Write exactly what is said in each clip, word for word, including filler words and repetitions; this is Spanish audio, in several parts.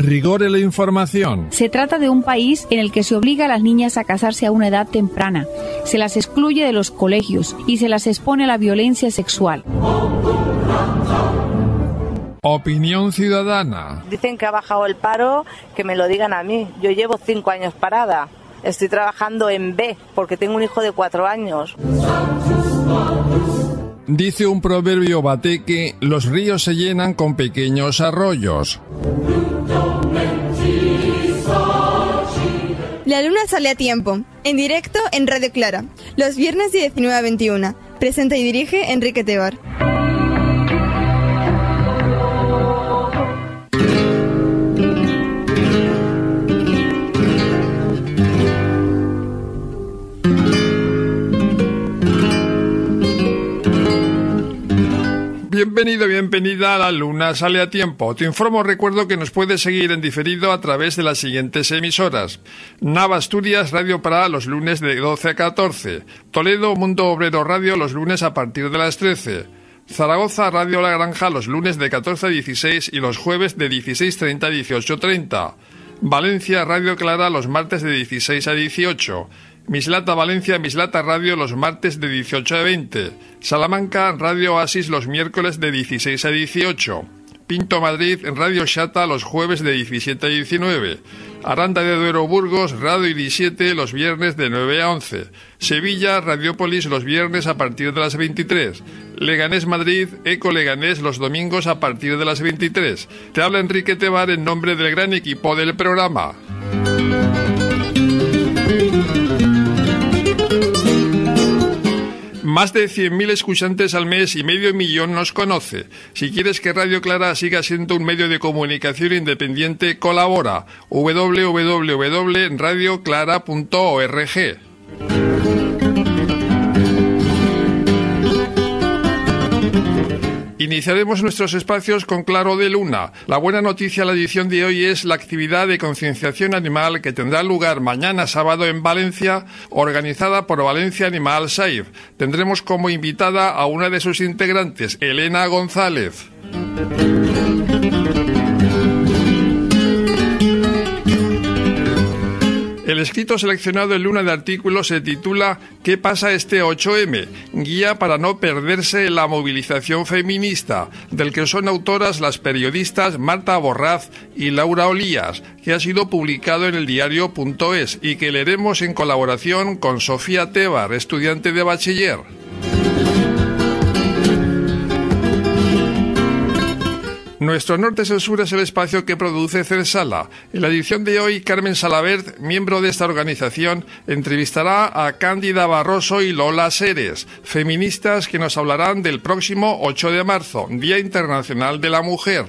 rigor en la información. Se trata de un país en el que se obliga a las niñas a casarse a una edad temprana, se las excluye de los colegios y se las expone a la violencia sexual. Opinión ciudadana. Dicen que ha bajado el paro, que me lo digan a mí. Yo llevo cinco años parada. Estoy trabajando en B porque tengo un hijo de cuatro años. Dice un proverbio bateque, los ríos se llenan con pequeños arroyos. La luna sale a tiempo, en directo en Radio Clara, los viernes de diecinueve a veintiuna. Presenta y dirige Enrique Tebar. Bienvenido, bienvenida a La Luna Sale a Tiempo. Te informo, recuerdo que nos puedes seguir en diferido a través de las siguientes emisoras. Nava Asturias, Radio para los lunes de doce a catorce. Toledo, Mundo Obrero Radio, los lunes a partir de las trece. Zaragoza, Radio La Granja, los lunes de catorce a dieciséis y los jueves de dieciséis treinta a dieciocho treinta. Valencia, Radio Clara, los martes de dieciséis a dieciocho. Mislata Valencia, Mislata Radio, los martes de dieciocho a veinte. Salamanca, Radio Oasis, los miércoles de dieciséis a dieciocho. Pinto Madrid, Radio Xata, los jueves de diecisiete a diecinueve. Aranda de Duero Burgos, Radio diecisiete, los viernes de nueve a once. Sevilla, Radiopolis, los viernes a partir de las veintitrés. Leganés Madrid, Eco Leganés, los domingos a partir de las veintitrés. Te habla Enrique Tebar en nombre del gran equipo del programa. Más de cien mil escuchantes al mes y medio millón nos conoce. Si quieres que Radio Clara siga siendo un medio de comunicación independiente, colabora. doble u doble u doble u punto radio clara punto org. Iniciaremos nuestros espacios con Claro de Luna. La buena noticia de la edición de hoy es la actividad de concienciación animal que tendrá lugar mañana sábado en Valencia, organizada por Valencia Animal Safe. Tendremos como invitada a una de sus integrantes, Elena González. El escrito seleccionado en Luna de artículos se titula ¿Qué pasa este ocho eme? Guía para no perderse la movilización feminista, del que son autoras las periodistas Marta Borraz y Laura Olías, que ha sido publicado en el diario punto es y que leeremos en colaboración con Sofía Tebar, estudiante de bachiller. Nuestro Norte Sur Sur es el espacio que produce Censala. En la edición de hoy, Carmen Salabert, miembro de esta organización, entrevistará a Cándida Barroso y Lola Seres, feministas que nos hablarán del próximo ocho de marzo, Día Internacional de la Mujer.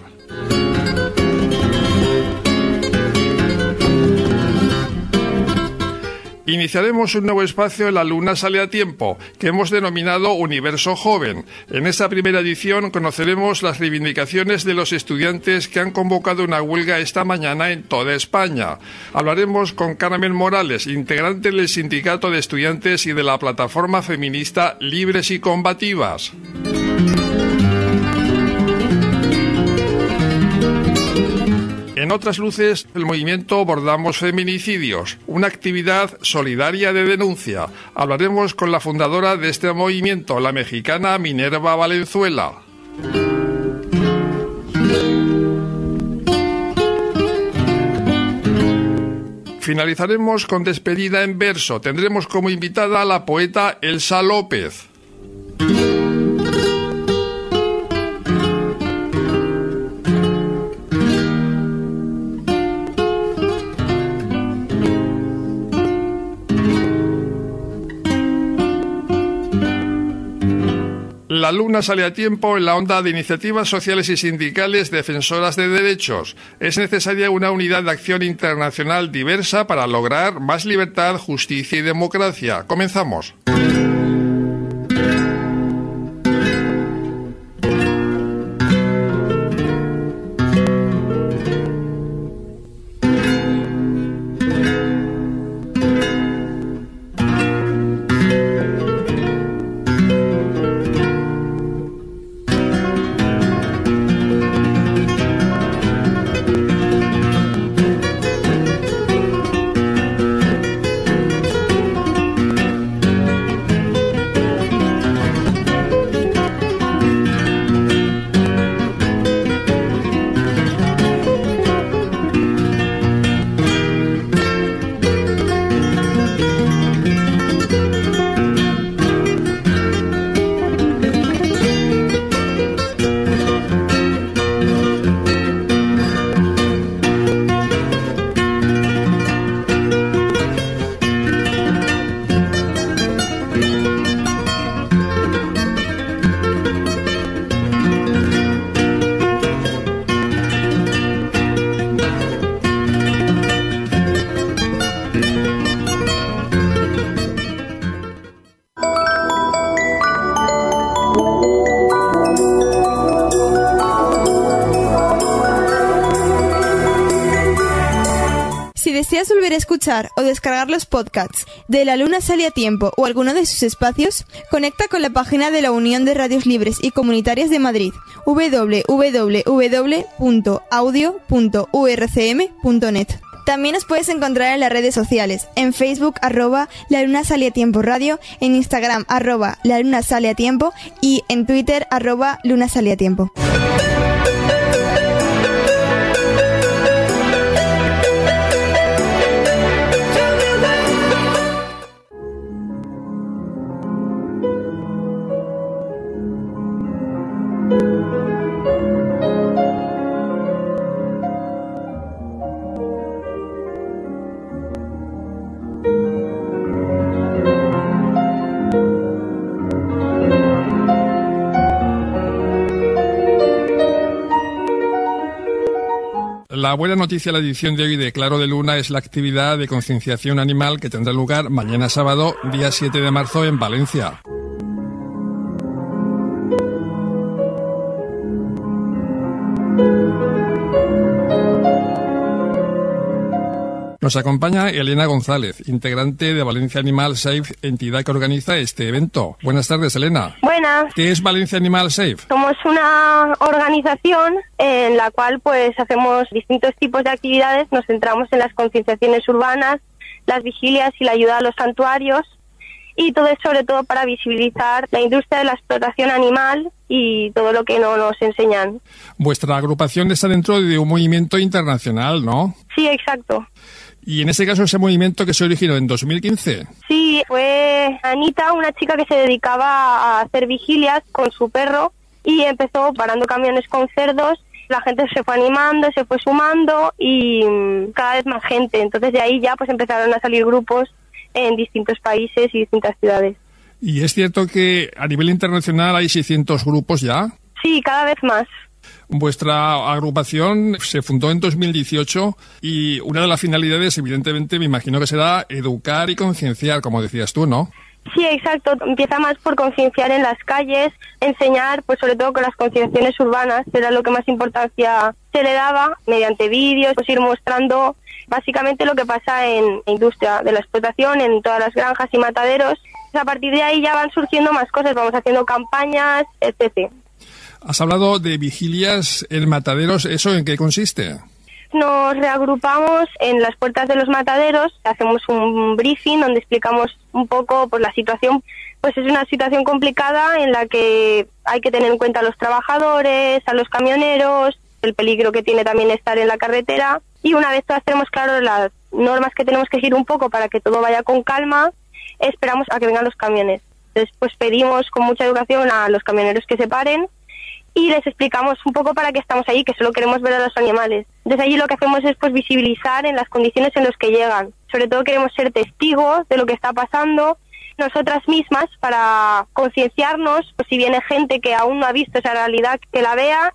Iniciaremos un nuevo espacio en La Luna Sale a Tiempo, que hemos denominado Universo Joven. En esta primera edición conoceremos las reivindicaciones de los estudiantes que han convocado una huelga esta mañana en toda España. Hablaremos con Carmen Morales, integrante del Sindicato de Estudiantes y de la plataforma feminista Libres y Combativas. En otras luces, el movimiento Bordamos Feminicidios, una actividad solidaria de denuncia. Hablaremos con la fundadora de este movimiento, la mexicana Minerva Valenzuela. Finalizaremos con despedida en verso. Tendremos como invitada a la poeta Elsa López. La Luna Sale a Tiempo en la onda de iniciativas sociales y sindicales defensoras de derechos. Es necesaria una unidad de acción internacional diversa para lograr más libertad, justicia y democracia. Comenzamos. deseas volver a escuchar o descargar los podcasts de La Luna Sale a Tiempo o alguno de sus espacios, conecta con la página de la Unión de Radios Libres y Comunitarias de Madrid, doble u doble u doble u punto audio punto u r c m punto net. También nos puedes encontrar en las redes sociales, en Facebook arroba La Luna Sale a Tiempo Radio, en Instagram arroba La Luna Sale a Tiempo y en Twitter arroba Luna Sale a Tiempo. La buena noticia de la edición de hoy de Claro de Luna es la actividad de concienciación animal que tendrá lugar mañana sábado, día siete de marzo, en Valencia. Nos acompaña Elena González, integrante de Valencia Animal Safe, entidad que organiza este evento. Buenas tardes, Elena. Buenas. ¿Qué es Valencia Animal Safe? Somos una organización en la cual pues hacemos distintos tipos de actividades. Nos centramos en las concienciaciones urbanas, las vigilias y la ayuda a los santuarios. Y todo es sobre todo para visibilizar la industria de la explotación animal y todo lo que no nos enseñan. Vuestra agrupación está dentro de un movimiento internacional, ¿no? Sí, exacto. Y en ese caso, ese movimiento que se originó en dos mil quince. Sí, fue Anita, una chica que se dedicaba a hacer vigilias con su perro y empezó parando camiones con cerdos. La gente se fue animando, se fue sumando y cada vez más gente. Entonces de ahí ya pues empezaron a salir grupos en distintos países y distintas ciudades. ¿Y es cierto que a nivel internacional hay seiscientos grupos ya? Sí, cada vez más. Vuestra agrupación se fundó en dos mil dieciocho y una de las finalidades, evidentemente, me imagino que será educar y concienciar, como decías tú, ¿no? Sí, exacto. Empieza más por concienciar en las calles, enseñar, pues sobre todo con las concienciaciones urbanas, era lo que más importancia se le daba, mediante vídeos, pues ir mostrando básicamente lo que pasa en la industria de la explotación, en todas las granjas y mataderos. A partir de ahí ya van surgiendo más cosas, vamos haciendo campañas, etcétera. Has hablado de vigilias en mataderos, ¿eso en qué consiste? Nos reagrupamos en las puertas de los mataderos, hacemos un briefing donde explicamos un poco pues la situación. Pues es una situación complicada en la que hay que tener en cuenta a los trabajadores, a los camioneros, el peligro que tiene también estar en la carretera. Y una vez todas tenemos claro las normas que tenemos que seguir un poco para que todo vaya con calma, esperamos a que vengan los camiones. Después pedimos con mucha educación a los camioneros que se paren y les explicamos un poco para qué estamos ahí, que solo queremos ver a los animales. Desde allí lo que hacemos es pues visibilizar en las condiciones en las que llegan. Sobre todo queremos ser testigos de lo que está pasando nosotras mismas para concienciarnos, pues si viene gente que aún no ha visto esa realidad, que la vea,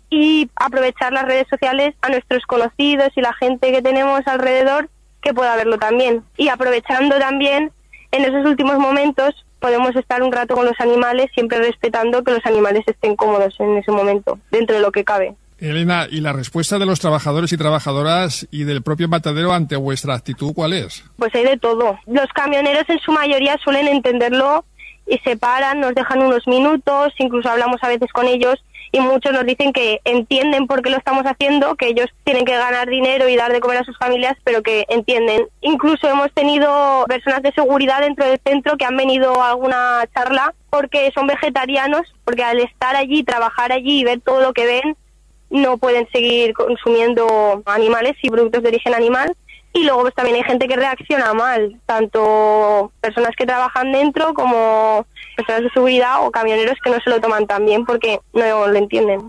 y aprovechar las redes sociales a nuestros conocidos y la gente que tenemos alrededor que pueda verlo también. Y aprovechando también en esos últimos momentos podemos estar un rato con los animales, siempre respetando que los animales estén cómodos en ese momento, dentro de lo que cabe. Elena, ¿y la respuesta de los trabajadores y trabajadoras y del propio matadero ante vuestra actitud cuál es? Pues hay de todo. Los camioneros en su mayoría suelen entenderlo y se paran, nos dejan unos minutos, incluso hablamos a veces con ellos y muchos nos dicen que entienden por qué lo estamos haciendo, que ellos tienen que ganar dinero y dar de comer a sus familias, pero que entienden. Incluso hemos tenido personas de seguridad dentro del centro que han venido a alguna charla porque son vegetarianos, porque al estar allí, trabajar allí y ver todo lo que ven, no pueden seguir consumiendo animales y productos de origen animal. Y luego pues también hay gente que reacciona mal, tanto personas que trabajan dentro como personas de seguridad o camioneros que no se lo toman tan bien porque no lo entienden.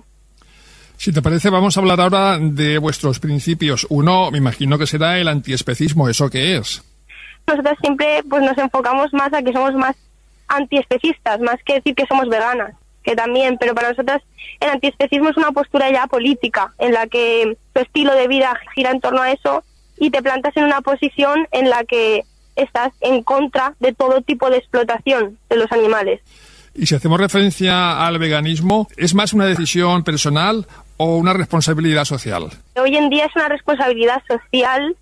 Si te parece, vamos a hablar ahora de vuestros principios. Uno, me imagino que será el antiespecismo. ¿Eso qué es? Nosotros siempre pues nos enfocamos más a que somos más antiespecistas, más que decir que somos veganas, que también, pero para nosotras el antiespecismo es una postura ya política, en la que tu estilo de vida gira en torno a eso y te plantas en una posición en la que estás en contra de todo tipo de explotación de los animales. Y si hacemos referencia al veganismo, ¿es más una decisión personal o una responsabilidad social? Hoy en día es una responsabilidad social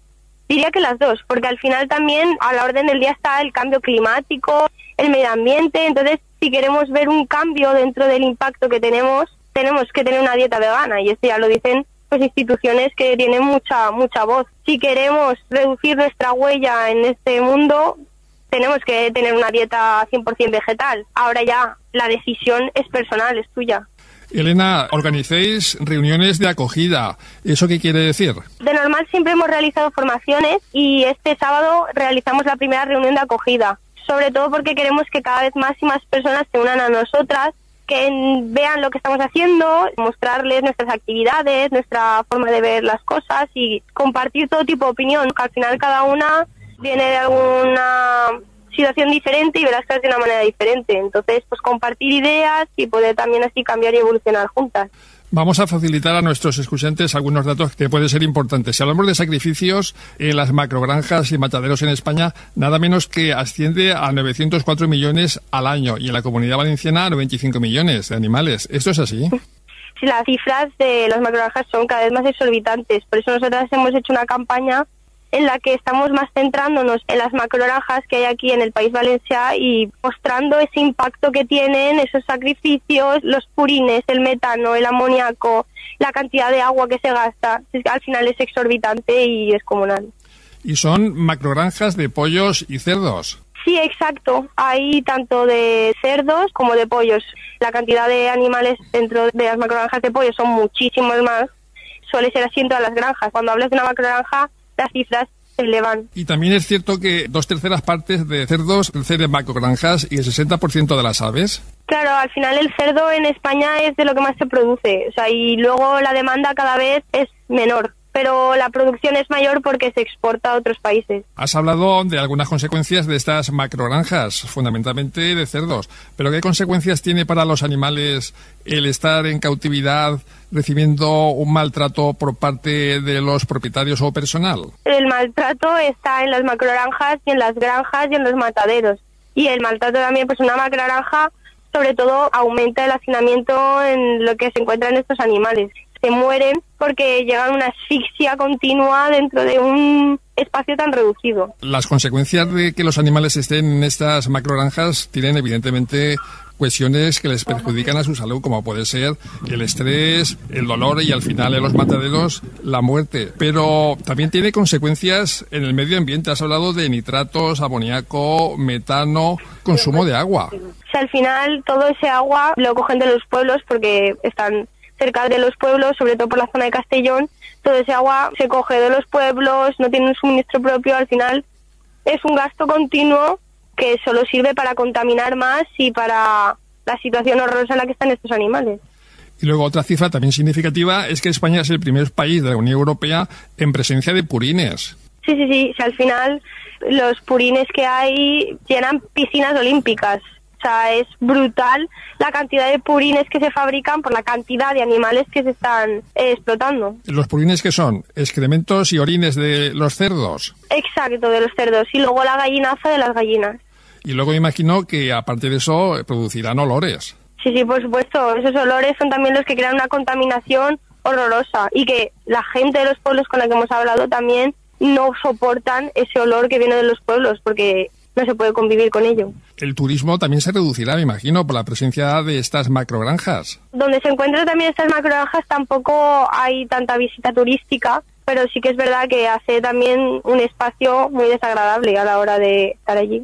Diría que las dos, porque al final también a la orden del día está el cambio climático, el medio ambiente. Entonces, si queremos ver un cambio dentro del impacto que tenemos, tenemos que tener una dieta vegana, y esto ya lo dicen pues instituciones que tienen mucha mucha voz. Si queremos reducir nuestra huella en este mundo, tenemos que tener una dieta cien por ciento vegetal. Ahora ya la decisión es personal, es tuya. Elena, organicéis reuniones de acogida. ¿Eso qué quiere decir? De normal siempre hemos realizado formaciones y este sábado realizamos la primera reunión de acogida. Sobre todo porque queremos que cada vez más y más personas se unan a nosotras, que vean lo que estamos haciendo, mostrarles nuestras actividades, nuestra forma de ver las cosas y compartir todo tipo de opinión, que al final cada una viene de alguna situación diferente y verás que es de una manera diferente. Entonces, pues compartir ideas y poder también así cambiar y evolucionar juntas. Vamos a facilitar a nuestros escuchantes algunos datos que pueden ser importantes. Si hablamos de sacrificios en las macrogranjas y mataderos en España, nada menos que asciende a novecientos cuatro millones al año, y en la Comunidad Valenciana a noventa y cinco millones de animales. ¿Esto es así? Sí, las cifras de las macrogranjas son cada vez más exorbitantes. Por eso nosotras hemos hecho una campaña en la que estamos más centrándonos en las macrogranjas que hay aquí en el País Valencià y mostrando ese impacto que tienen esos sacrificios, los purines, el metano, el amoníaco, la cantidad de agua que se gasta. Al final es exorbitante y descomunal. ¿Y son macrogranjas de pollos y cerdos? Sí, exacto. Hay tanto de cerdos como de pollos. La cantidad de animales dentro de las macrogranjas de pollos son muchísimos más. Suele ser así en todas las granjas. Cuando hablas de una macrogranja, las cifras se elevan. Y también es cierto que dos terceras partes de cerdos crecen en macrogranjas y el sesenta por ciento de las aves. Claro, al final el cerdo en España es de lo que más se produce, o sea, y luego la demanda cada vez es menor, pero la producción es mayor porque se exporta a otros países. Has hablado de algunas consecuencias de estas macrogranjas, fundamentalmente de cerdos, pero ¿qué consecuencias tiene para los animales el estar en cautividad recibiendo un maltrato por parte de los propietarios o personal? El maltrato está en las macrogranjas y en las granjas y en los mataderos. Y el maltrato también, pues una macrogranja, sobre todo, aumenta el hacinamiento en lo que se encuentran estos animales. Se mueren porque llegan a una asfixia continua dentro de un espacio tan reducido. Las consecuencias de que los animales estén en estas macrogranjas tienen evidentemente cuestiones que les perjudican a su salud, como puede ser el estrés, el dolor y al final en los mataderos la muerte. Pero también tiene consecuencias en el medio ambiente. Has hablado de nitratos, amoníaco, metano, consumo de agua. O sea, al final todo ese agua lo cogen de los pueblos porque están cerca de los pueblos, sobre todo por la zona de Castellón. Todo ese agua se coge de los pueblos, no tiene un suministro propio. Al final es un gasto continuo que solo sirve para contaminar más y para la situación horrorosa en la que están estos animales. Y luego otra cifra también significativa es que España es el primer país de la Unión Europea en presencia de purines. Sí, sí, sí. O sea, al final los purines que hay llenan piscinas olímpicas. O sea, es brutal la cantidad de purines que se fabrican por la cantidad de animales que se están eh, explotando. ¿Los purines qué son? ¿Excrementos y orines de los cerdos? Exacto, de los cerdos. Y luego la gallinaza de las gallinas. Y luego me imagino que aparte de eso producirán olores. Sí, sí, por supuesto. Esos olores son también los que crean una contaminación horrorosa y que la gente de los pueblos con la que hemos hablado también no soportan ese olor que viene de los pueblos porque no se puede convivir con ello. El turismo también se reducirá, me imagino, por la presencia de estas macrogranjas. Donde se encuentran también estas macrogranjas tampoco hay tanta visita turística, pero sí que es verdad que hace también un espacio muy desagradable a la hora de estar allí.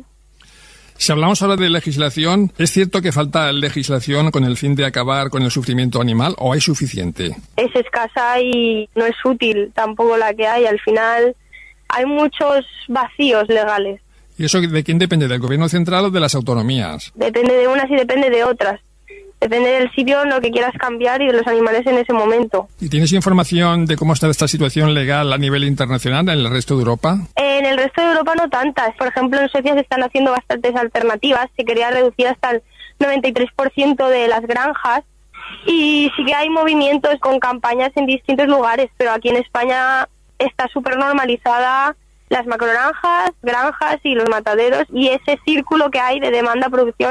Si hablamos ahora de legislación, ¿es cierto que falta legislación con el fin de acabar con el sufrimiento animal o hay suficiente? Es escasa y no es útil tampoco la que hay. Al final hay muchos vacíos legales. ¿Y eso de quién depende? ¿Del gobierno central o de las autonomías? Depende de unas y depende de otras. Depende del sitio en lo que quieras cambiar y de los animales en ese momento. ¿Y tienes información de cómo está esta situación legal a nivel internacional en el resto de Europa? En el resto de Europa no tantas. Por ejemplo, en Suecia se están haciendo bastantes alternativas. Se quería reducir hasta el noventa y tres por ciento de las granjas. Y sí que hay movimientos con campañas en distintos lugares, pero aquí en España está súper normalizada las macrogranjas, granjas y los mataderos, y ese círculo que hay de demanda-producción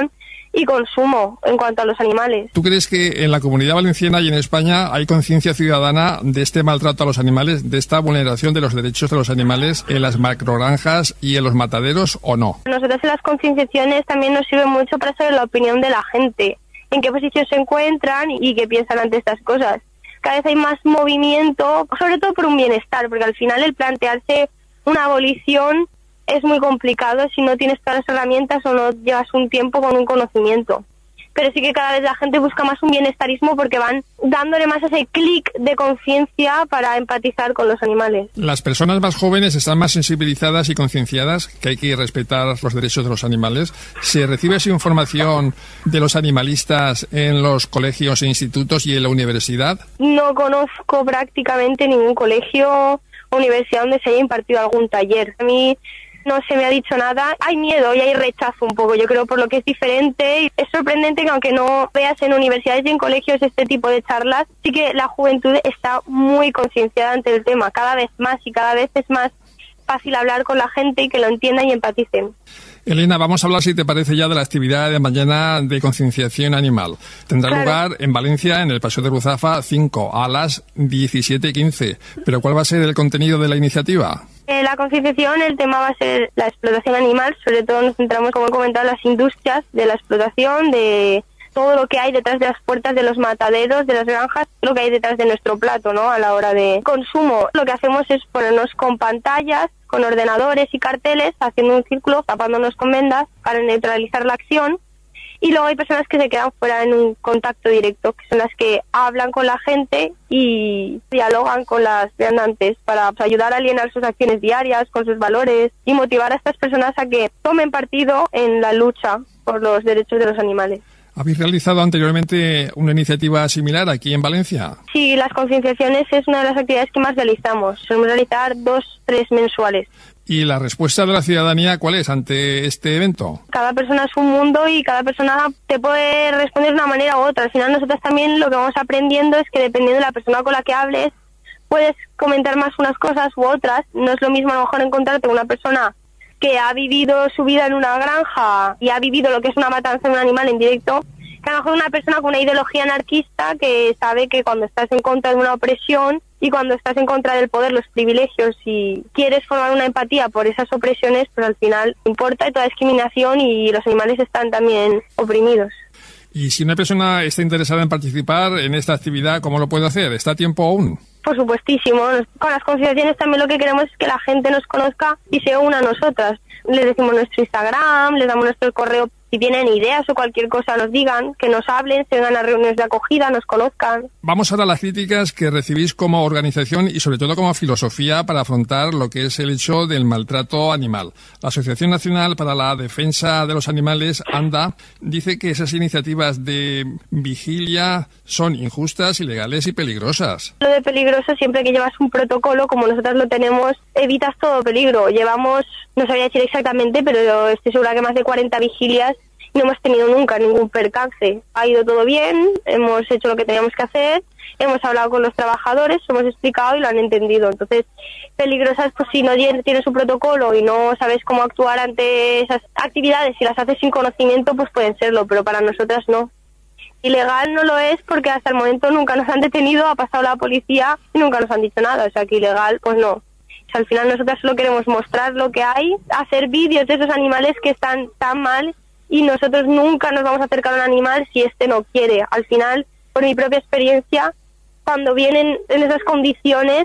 y consumo en cuanto a los animales. ¿Tú crees que en la Comunidad Valenciana y en España hay conciencia ciudadana de este maltrato a los animales, de esta vulneración de los derechos de los animales en las macrogranjas y en los mataderos o no? Nosotros en las concienciaciones también nos sirve mucho para saber la opinión de la gente, en qué posición se encuentran y qué piensan ante estas cosas. Cada vez hay más movimiento, sobre todo por un bienestar, porque al final el plantearse una abolición es muy complicado si no tienes todas las herramientas o no llevas un tiempo con un conocimiento. Pero sí que cada vez la gente busca más un bienestarismo porque van dándole más ese clic de conciencia para empatizar con los animales. Las personas más jóvenes están más sensibilizadas y concienciadas que hay que respetar los derechos de los animales. ¿Se recibe esa información de los animalistas en los colegios e institutos y en la universidad? No conozco prácticamente ningún colegio o universidad donde se haya impartido algún taller. A mí no se me ha dicho nada. Hay miedo y hay rechazo un poco, yo creo, por lo que es diferente. Es sorprendente que aunque no veas en universidades y en colegios este tipo de charlas, sí que la juventud está muy concienciada ante el tema, cada vez más, y cada vez es más fácil hablar con la gente y que lo entiendan y empaticen. Elena, vamos a hablar, si te parece, ya de la actividad de mañana de concienciación animal. Tendrá claro. lugar en Valencia, en el Paseo de Ruzafa cinco, a las diecisiete quince. ¿Pero cuál va a ser el contenido de la iniciativa? Eh, la concienciación, el tema va a ser la explotación animal. Sobre todo nos centramos, como he comentado, en las industrias de la explotación, de todo lo que hay detrás de las puertas de los mataderos, de las granjas, lo que hay detrás de nuestro plato, ¿no? A la hora de consumo. Lo que hacemos es ponernos con pantallas, con ordenadores y carteles, haciendo un círculo, tapándonos con vendas para neutralizar la acción. Y luego hay personas que se quedan fuera en un contacto directo, que son las que hablan con la gente y dialogan con las viandantes para pues, ayudar a alienar sus acciones diarias, con sus valores, y motivar a estas personas a que tomen partido en la lucha por los derechos de los animales. ¿Habéis realizado anteriormente una iniciativa similar aquí en Valencia? Sí, las concienciaciones es una de las actividades que más realizamos. Solemos realizar dos, tres mensuales. ¿Y la respuesta de la ciudadanía cuál es ante este evento? Cada persona es un mundo y cada persona te puede responder de una manera u otra. Al final nosotros también lo que vamos aprendiendo es que dependiendo de la persona con la que hables, puedes comentar más unas cosas u otras. No es lo mismo a lo mejor encontrarte una persona que ha vivido su vida en una granja y ha vivido lo que es una matanza de un animal en directo, que a lo mejor una persona con una ideología anarquista que sabe que cuando estás en contra de una opresión y cuando estás en contra del poder, los privilegios, y quieres formar una empatía por esas opresiones, pues al final importa toda discriminación y los animales están también oprimidos. Y si una persona está interesada en participar en esta actividad, ¿cómo lo puede hacer? ¿Está a tiempo aún? Por supuestísimo. Con las concienciaciones también lo que queremos es que la gente nos conozca y se una a nosotras. Les decimos nuestro Instagram, les damos nuestro correo. Si tienen ideas o cualquier cosa, nos digan, que nos hablen, se vengan a reuniones de acogida, nos conozcan. Vamos ahora a las críticas que recibís como organización y sobre todo como filosofía para afrontar lo que es el hecho del maltrato animal. La Asociación Nacional para la Defensa de los Animales, ANDA, dice que esas iniciativas de vigilia son injustas, ilegales y peligrosas. Lo de peligroso, siempre que llevas un protocolo como nosotros lo tenemos, evitas todo peligro. Llevamos, no sabría decir exactamente, pero estoy segura que más de cuarenta vigilias. No hemos tenido nunca ningún percance. Ha ido todo bien, hemos hecho lo que teníamos que hacer, hemos hablado con los trabajadores, hemos explicado y lo han entendido. Entonces, peligrosas, pues si no tienes un protocolo y no sabes cómo actuar ante esas actividades, si las haces sin conocimiento, pues pueden serlo, pero para nosotras no. Ilegal no lo es porque hasta el momento nunca nos han detenido, ha pasado la policía y nunca nos han dicho nada. O sea, que ilegal, pues no. O sea, al final nosotras solo queremos mostrar lo que hay, hacer vídeos de esos animales que están tan mal, y nosotros nunca nos vamos a acercar a un animal si este no quiere. Al final, por mi propia experiencia, cuando vienen en esas condiciones,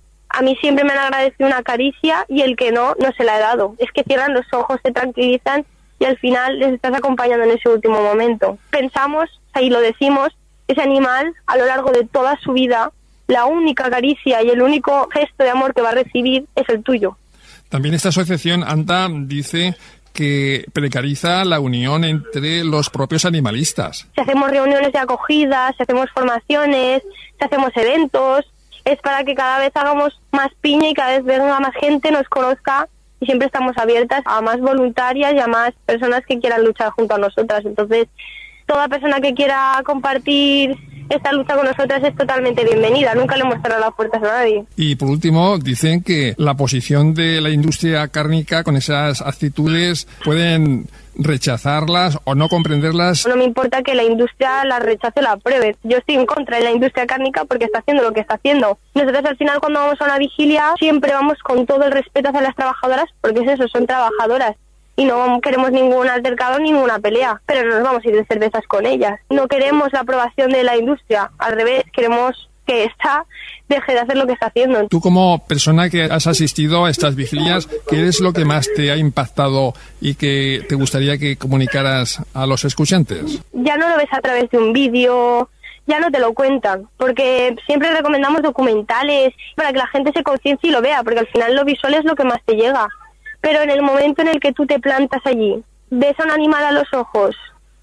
a mí siempre me han agradecido una caricia y el que no, no se la he dado. Es que cierran los ojos, se tranquilizan y al final les estás acompañando en ese último momento. Pensamos, y lo decimos, ese animal a lo largo de toda su vida, la única caricia y el único gesto de amor que va a recibir es el tuyo. También esta asociación, ANTA, dice que precariza la unión entre los propios animalistas. Si hacemos reuniones de acogida, si hacemos formaciones, si hacemos eventos, es para que cada vez hagamos más piña y cada vez venga más gente, nos conozca, y siempre estamos abiertas a más voluntarias y a más personas que quieran luchar junto a nosotras. Entonces, toda persona que quiera compartir esta lucha con nosotras es totalmente bienvenida. Nunca le hemos cerrado las puertas a nadie. Y por último, dicen que la posición de la industria cárnica con esas actitudes pueden rechazarlas o no comprenderlas. No me importa que la industria la rechace o la apruebe. Yo estoy en contra de la industria cárnica porque está haciendo lo que está haciendo. Nosotros al final cuando vamos a una vigilia siempre vamos con todo el respeto hacia las trabajadoras, porque es eso, son trabajadoras. Y no queremos ningún altercado, ninguna pelea, pero no nos vamos a ir de cervezas con ellas. No queremos la aprobación de la industria, al revés, queremos que esta deje de hacer lo que está haciendo. Tú como persona que has asistido a estas vigilias, ¿qué es lo que más te ha impactado y que te gustaría que comunicaras a los escuchantes? Ya no lo ves a través de un vídeo, ya no te lo cuentan, porque siempre recomendamos documentales para que la gente se conciencie y lo vea, porque al final lo visual es lo que más te llega. Pero en el momento en el que tú te plantas allí, ves a un animal a los ojos,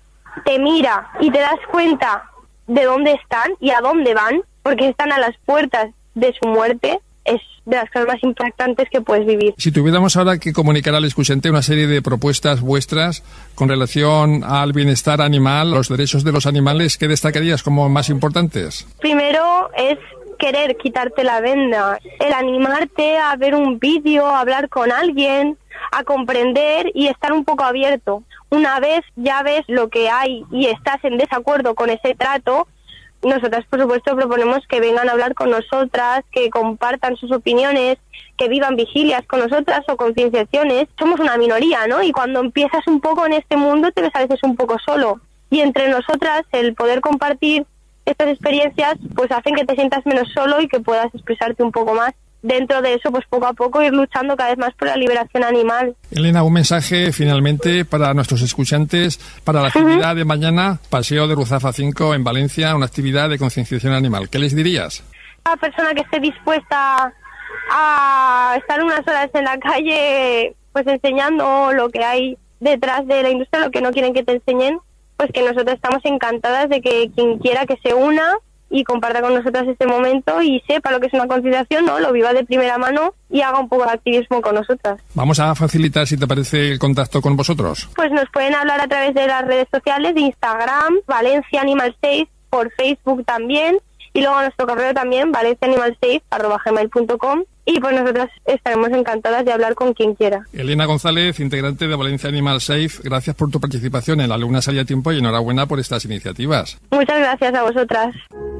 te mira y te das cuenta de dónde están y a dónde van, porque están a las puertas de su muerte, es de las cosas más impactantes que puedes vivir. Si tuviéramos ahora que comunicar al escuchante una serie de propuestas vuestras con relación al bienestar animal, los derechos de los animales, ¿qué destacarías como más importantes? Primero es querer quitarte la venda, el animarte a ver un vídeo, a hablar con alguien, a comprender y estar un poco abierto. Una vez ya ves lo que hay y estás en desacuerdo con ese trato, nosotras por supuesto proponemos que vengan a hablar con nosotras, que compartan sus opiniones, que vivan vigilias con nosotras o concienciaciones. Somos una minoría, ¿no? Y cuando empiezas un poco en este mundo te ves a veces un poco solo. Y entre nosotras el poder compartir estas experiencias pues hacen que te sientas menos solo y que puedas expresarte un poco más. Dentro de eso, pues poco a poco ir luchando cada vez más por la liberación animal. Elena, un mensaje finalmente para nuestros escuchantes, para la actividad uh-huh. de mañana, Paseo de Ruzafa cinco en Valencia, una actividad de concienciación animal. ¿Qué les dirías? A una persona que esté dispuesta a estar unas horas en la calle, pues enseñando lo que hay detrás de la industria, lo que no quieren que te enseñen, pues que nosotros estamos encantadas de que quien quiera que se una y comparta con nosotras este momento y sepa lo que es una concienciación, ¿no? Lo viva de primera mano y haga un poco de activismo con nosotras. Vamos a facilitar, si te parece, el contacto con vosotros. Pues nos pueden hablar a través de las redes sociales, de Instagram, Valencia Animal Safe, por Facebook también, y luego nuestro correo también, valencia animal safe arroba gmail punto com, y pues nosotras estaremos encantadas de hablar con quien quiera. Elena González, integrante de Valencia Animal Safe, gracias por tu participación en La Luna Sale a Tiempo y enhorabuena por estas iniciativas. Muchas gracias a vosotras.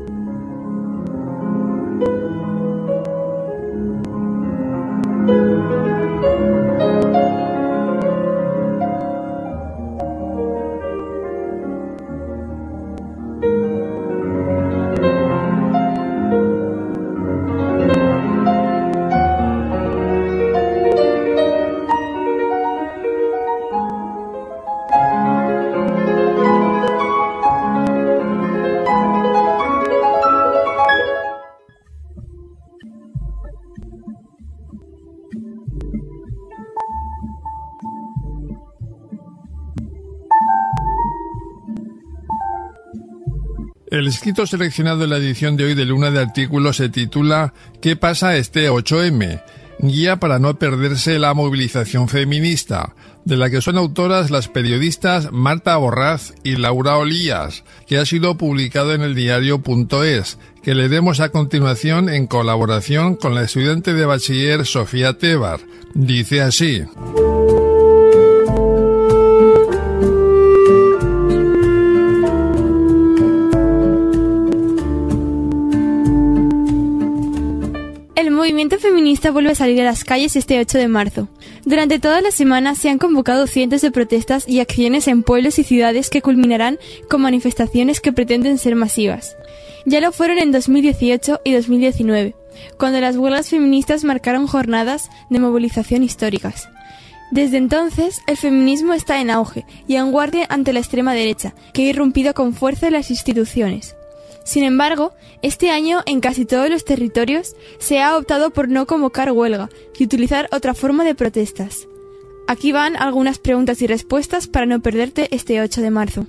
El escrito seleccionado en la edición de hoy de Luna de Artículos se titula ¿Qué pasa este ocho eme? Guía para no perderse la movilización feminista, de la que son autoras las periodistas Marta Borraz y Laura Olías, que ha sido publicado en el diario punto es, que leeremos a continuación en colaboración con la estudiante de bachiller Sofía Tebar. Dice así: El movimiento feminista vuelve a salir a las calles este ocho de marzo. Durante toda la semana se han convocado cientos de protestas y acciones en pueblos y ciudades que culminarán con manifestaciones que pretenden ser masivas. Ya lo fueron en dos mil dieciocho y dos mil diecinueve, cuando las huelgas feministas marcaron jornadas de movilización históricas. Desde entonces, el feminismo está en auge y en guardia ante la extrema derecha, que ha irrumpido con fuerza en las instituciones. Sin embargo, este año en casi todos los territorios se ha optado por no convocar huelga y utilizar otra forma de protestas. Aquí van algunas preguntas y respuestas para no perderte este ocho de marzo.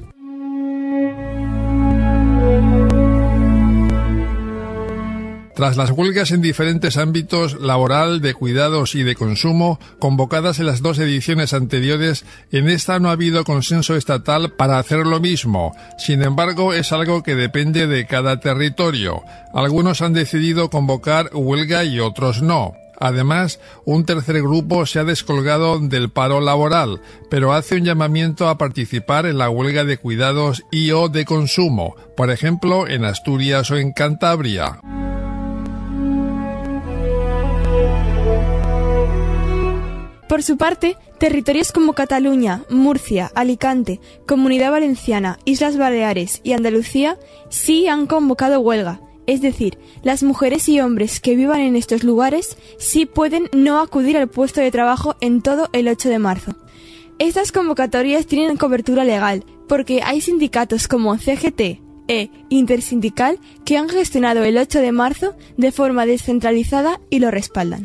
Tras las huelgas en diferentes ámbitos, laboral, de cuidados y de consumo, convocadas en las dos ediciones anteriores, en esta no ha habido consenso estatal para hacer lo mismo. Sin embargo, es algo que depende de cada territorio. Algunos han decidido convocar huelga y otros no. Además, un tercer grupo se ha descolgado del paro laboral, pero hace un llamamiento a participar en la huelga de cuidados y o de consumo, por ejemplo, en Asturias o en Cantabria. Por su parte, territorios como Cataluña, Murcia, Alicante, Comunidad Valenciana, Islas Baleares y Andalucía sí han convocado huelga. Es decir, las mujeres y hombres que vivan en estos lugares sí pueden no acudir al puesto de trabajo en todo el ocho de marzo. Estas convocatorias tienen cobertura legal porque hay sindicatos como C G T e Intersindical que han gestionado el ocho de marzo de forma descentralizada y lo respaldan.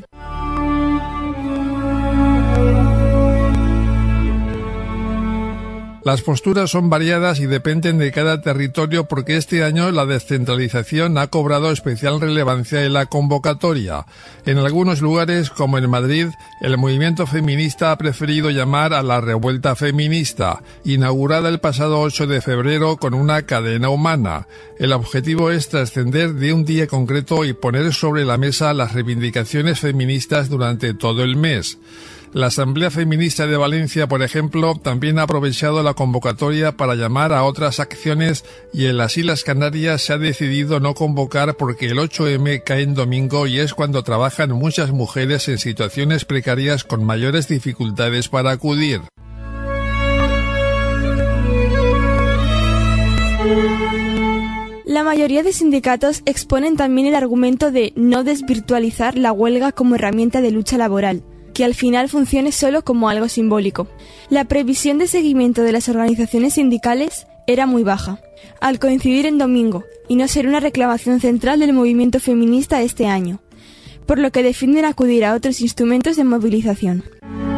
Las posturas son variadas y dependen de cada territorio porque este año la descentralización ha cobrado especial relevancia en la convocatoria. En algunos lugares, como en Madrid, el movimiento feminista ha preferido llamar a la revuelta feminista, inaugurada el pasado ocho de febrero con una cadena humana. El objetivo es trascender de un día concreto y poner sobre la mesa las reivindicaciones feministas durante todo el mes. La Asamblea Feminista de Valencia, por ejemplo, también ha aprovechado la convocatoria para llamar a otras acciones y en las Islas Canarias se ha decidido no convocar porque el ocho eme cae en domingo y es cuando trabajan muchas mujeres en situaciones precarias con mayores dificultades para acudir. La mayoría de sindicatos exponen también el argumento de no desvirtualizar la huelga como herramienta de lucha laboral, que al final funcione solo como algo simbólico. La previsión de seguimiento de las organizaciones sindicales era muy baja, al coincidir en domingo y no ser una reclamación central del movimiento feminista este año, por lo que defienden acudir a otros instrumentos de movilización.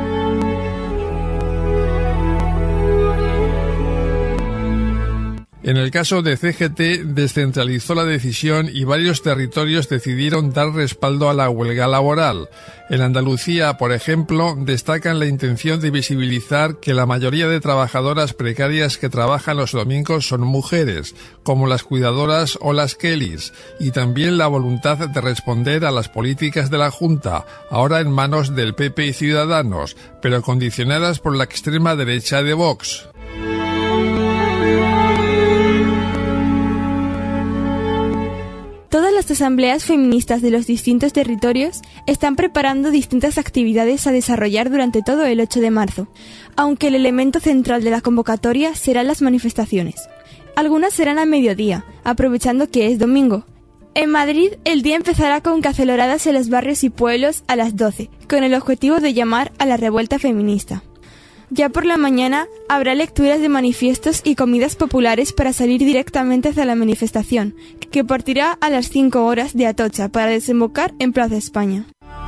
En el caso de C G T, descentralizó la decisión y varios territorios decidieron dar respaldo a la huelga laboral. En Andalucía, por ejemplo, destacan la intención de visibilizar que la mayoría de trabajadoras precarias que trabajan los domingos son mujeres, como las cuidadoras o las Kellys, y también la voluntad de responder a las políticas de la Junta, ahora en manos del P P y Ciudadanos, pero condicionadas por la extrema derecha de Vox. Todas las asambleas feministas de los distintos territorios están preparando distintas actividades a desarrollar durante todo el ocho de marzo, aunque el elemento central de la convocatoria serán las manifestaciones. Algunas serán a mediodía, aprovechando que es domingo. En Madrid, el día empezará con caceloradas en los barrios y pueblos a las doce, con el objetivo de llamar a la revuelta feminista. Ya por la mañana habrá lecturas de manifiestos y comidas populares para salir directamente hacia la manifestación, que partirá a las cinco horas de Atocha para desembocar en Plaza España.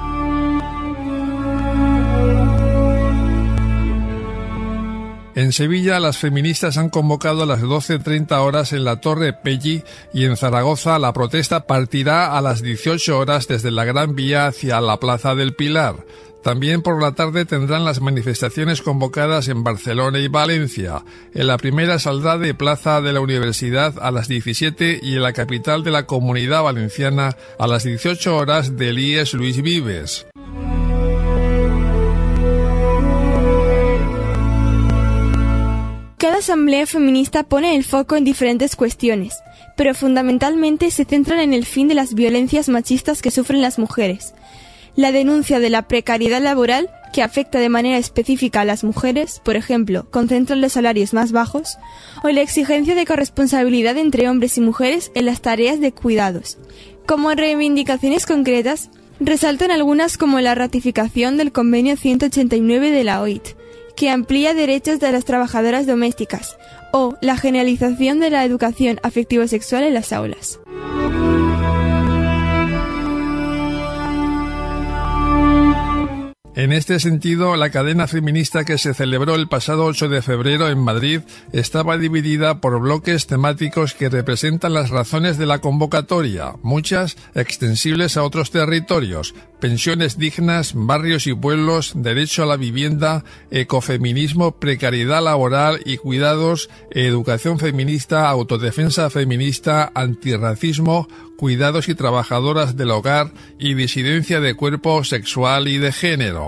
En Sevilla, las feministas han convocado a las doce treinta horas en la Torre Pelli y en Zaragoza la protesta partirá a las dieciocho horas desde la Gran Vía hacia la Plaza del Pilar. También por la tarde tendrán las manifestaciones convocadas en Barcelona y Valencia. En la primera saldrá de Plaza de la Universidad a las diecisiete y en la capital de la Comunidad Valenciana a las dieciocho horas del I E S Luis Vives. Cada asamblea feminista pone el foco en diferentes cuestiones, pero fundamentalmente se centran en el fin de las violencias machistas que sufren las mujeres, la denuncia de la precariedad laboral que afecta de manera específica a las mujeres, por ejemplo, concentran los salarios más bajos, o la exigencia de corresponsabilidad entre hombres y mujeres en las tareas de cuidados. Como reivindicaciones concretas, resaltan algunas como la ratificación del convenio ciento ochenta y nueve de la O I T, que amplía derechos de las trabajadoras domésticas, o la generalización de la educación afectivo-sexual en las aulas. En este sentido, la cadena feminista que se celebró el pasado ocho de febrero en Madrid estaba dividida por bloques temáticos que representan las razones de la convocatoria, muchas extensibles a otros territorios: pensiones dignas, barrios y pueblos, derecho a la vivienda, ecofeminismo, precariedad laboral y cuidados, educación feminista, autodefensa feminista, antirracismo, cuidados y trabajadoras del hogar y disidencia de cuerpo, sexual y de género.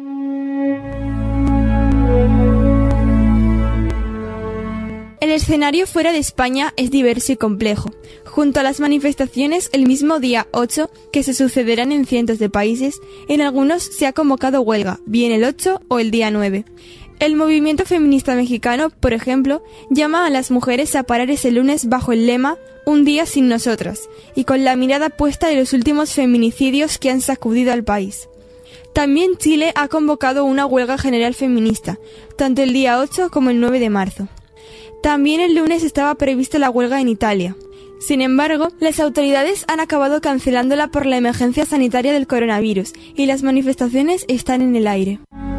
El escenario fuera de España es diverso y complejo. Junto a las manifestaciones el mismo día ocho, que se sucederán en cientos de países, en algunos se ha convocado huelga, bien el ocho o el día nueve. El movimiento feminista mexicano, por ejemplo, llama a las mujeres a parar ese lunes bajo el lema «Un día sin nosotras», y con la mirada puesta en los últimos feminicidios que han sacudido al país. También Chile ha convocado una huelga general feminista, tanto el día ocho como el nueve de marzo. También el lunes estaba prevista la huelga en Italia. Sin embargo, las autoridades han acabado cancelándola por la emergencia sanitaria del coronavirus y las manifestaciones están en el aire.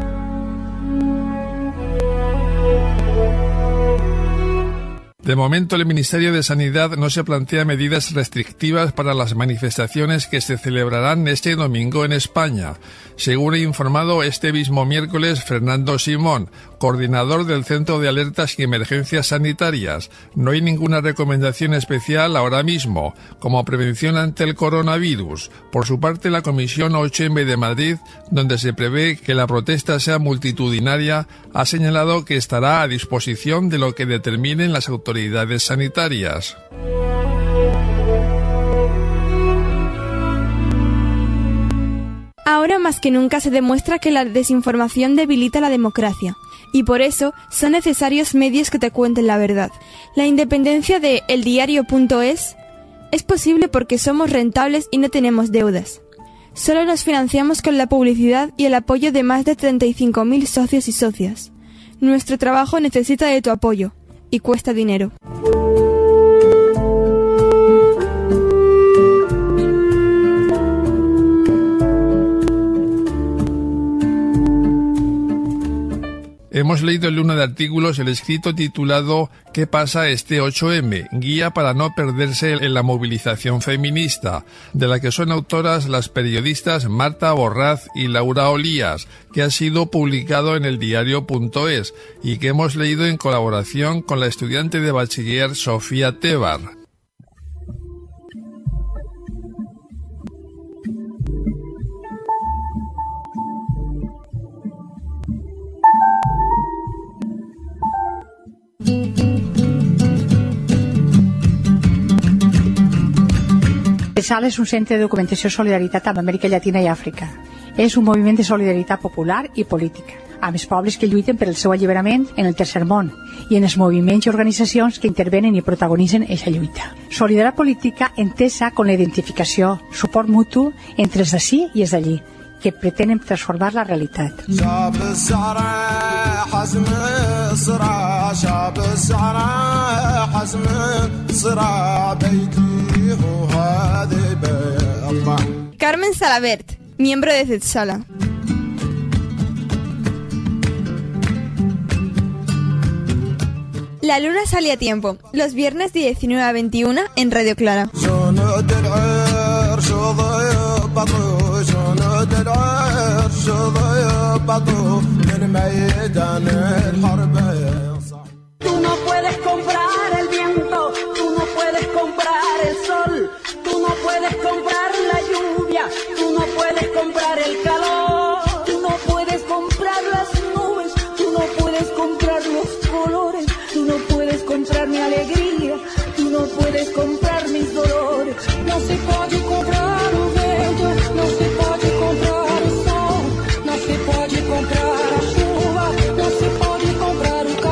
De momento, el Ministerio de Sanidad no se plantea medidas restrictivas para las manifestaciones que se celebrarán este domingo en España, según ha informado este mismo miércoles Fernando Simón, coordinador del Centro de Alertas y Emergencias Sanitarias. No hay ninguna recomendación especial ahora mismo, como prevención ante el coronavirus. Por su parte, la Comisión ocho eme de Madrid, donde se prevé que la protesta sea multitudinaria, ha señalado que estará a disposición de lo que determinen las autoridades autoridades sanitarias. Ahora más que nunca se demuestra que la desinformación debilita la democracia, y por eso son necesarios medios que te cuenten la verdad. La independencia de el diario punto es es posible porque somos rentables y no tenemos deudas. Solo nos financiamos con la publicidad y el apoyo de más de treinta y cinco mil socios y socias. Nuestro trabajo necesita de tu apoyo. Y cuesta dinero. Hemos leído en Luna de Artículos el escrito titulado ¿Qué pasa este ocho eme? Guía para no perderse en la movilización feminista, de la que son autoras las periodistas Marta Borraz y Laura Olías, que ha sido publicado en el diario punto es y que hemos leído en colaboración con la estudiante de bachiller Sofía Tebar. SAL és un centre de documentació i solidaritat amb Amèrica Llatina i Àfrica. És un moviment de solidaritat popular i política, amb els pobles que lluiten per el seu alliberament en el tercer món i en els moviments i organitzacions que intervenen i protagonitzen aquesta lluita. Solidaritat política entesa com la identificació, suport mutu entre els d'ací i els d'allí, que pretenen transformar la realitat. Carmen Salabert, miembro de Zetsala. La luna sale a tiempo, los viernes de diecinueve a veintiuno en Radio Clara. Tú no puedes comprar el viento, tú no puedes comprar el sol, tú no puedes comprar la lluvia, tú no puedes comprar el calor, tú no puedes comprar las nubes, tú no puedes comprar los colores, tú no puedes comprar mi alegría, tú no puedes comprar mis dolores. No se puede comprar o vento, no se pode comprar o sol, não se pode comprar a chuva, não se pode comprar o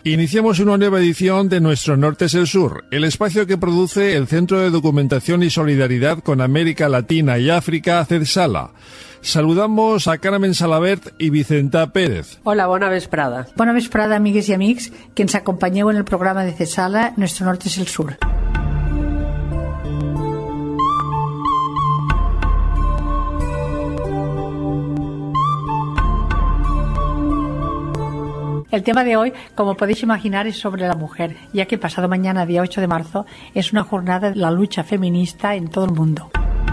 Iniciamos una nueva edición de Nuestro Norte es el Sur, el espacio que produce el Centro de Documentación y Solidaridad con América Latina y África, CEDSALA. Saludamos a Carmen Salabert i Vicenta Pérez. Hola, bona vesprada. Bona vesprada, amigues i amics, que ens acompanyeu en el programa de CEDSALA Nuestro Norte es el Sur. El tema de hoy, como podéis imaginar, es sobre la mujer, ya que pasado mañana, día ocho de marzo, es una jornada de la lucha feminista en todo el mundo.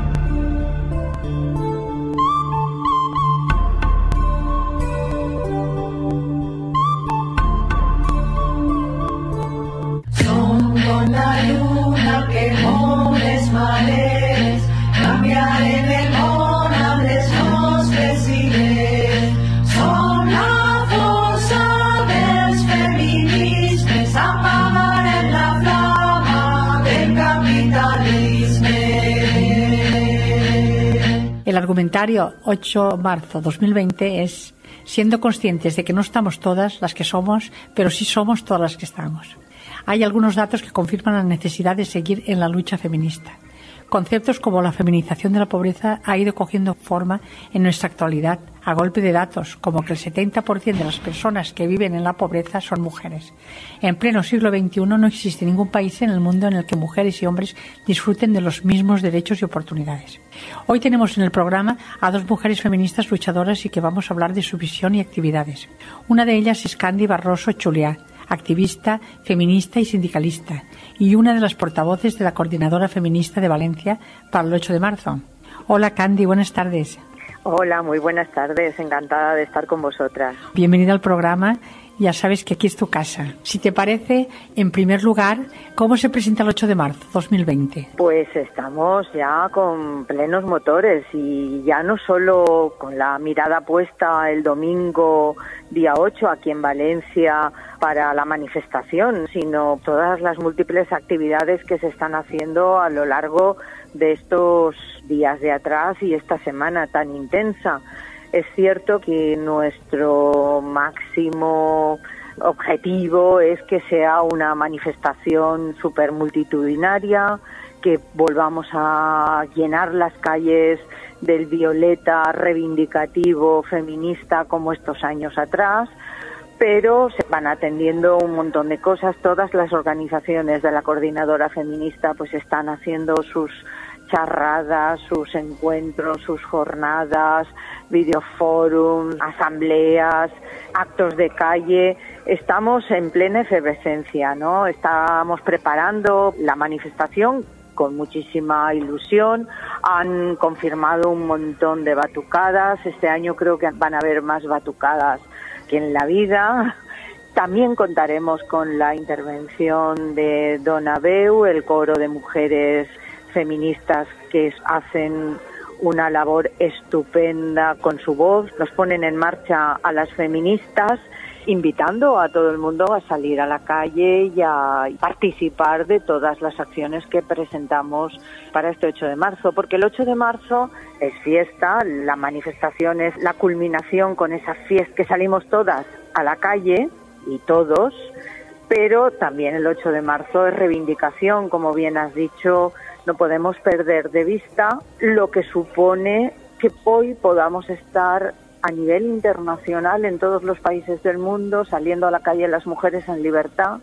Son con la luna que moles mares, cambiarem el món amb les nostres idees. Són la força dels feminismes, apagarem la flama del capitalisme. El argumentario ocho de marzo de dos mil veinte es: siendo conscientes de que no estamos todas las que somos, pero sí somos todas las que estamos. Hay algunos datos que confirman la necesidad de seguir en la lucha feminista. Conceptos como la feminización de la pobreza ha ido cogiendo forma en nuestra actualidad, a golpe de datos, como que el setenta por ciento de las personas que viven en la pobreza son mujeres. En pleno siglo veintiuno no existe ningún país en el mundo en el que mujeres y hombres disfruten de los mismos derechos y oportunidades. Hoy tenemos en el programa a dos mujeres feministas luchadoras y que vamos a hablar de su visión y actividades. Una de ellas es Candy Barroso Chuliá, activista, feminista y sindicalista, y una de las portavoces de la Coordinadora Feminista de Valencia para el ocho de marzo. Hola Candy, buenas tardes. Hola, muy buenas tardes, encantada de estar con vosotras. Bienvenida al programa, ya sabes que aquí es tu casa. Si te parece, en primer lugar, ¿cómo se presenta el ocho de marzo de dos mil veinte? Pues estamos ya con plenos motores y ya no solo con la mirada puesta el domingo día ocho aquí en Valencia para la manifestación, sino todas las múltiples actividades que se están haciendo a lo largo de estos días de atrás y esta semana tan intensa. Es cierto que nuestro máximo objetivo es que sea una manifestación súper multitudinaria, que volvamos a llenar las calles del violeta reivindicativo feminista como estos años atrás, pero se van atendiendo un montón de cosas. Todas las organizaciones de la Coordinadora Feminista pues están haciendo sus charradas, sus encuentros, sus jornadas, videoforums, asambleas, actos de calle. Estamos en plena efervescencia, ¿no? Estamos preparando la manifestación con muchísima ilusión. Han confirmado un montón de batucadas. Este año creo que van a haber más batucadas que en la vida. También contaremos con la intervención de Dona Veu, el coro de mujeres feministas que hacen una labor estupenda con su voz. Nos ponen en marcha a las feministas, invitando a todo el mundo a salir a la calle y a participar de todas las acciones que presentamos para este ocho de marzo, porque el ocho de marzo es fiesta, la manifestación es la culminación con esa fiesta que salimos todas a la calle y todos, pero también el ocho de marzo es reivindicación, como bien has dicho. No podemos perder de vista lo que supone que hoy podamos estar a nivel internacional en todos los países del mundo, saliendo a la calle las mujeres en libertad,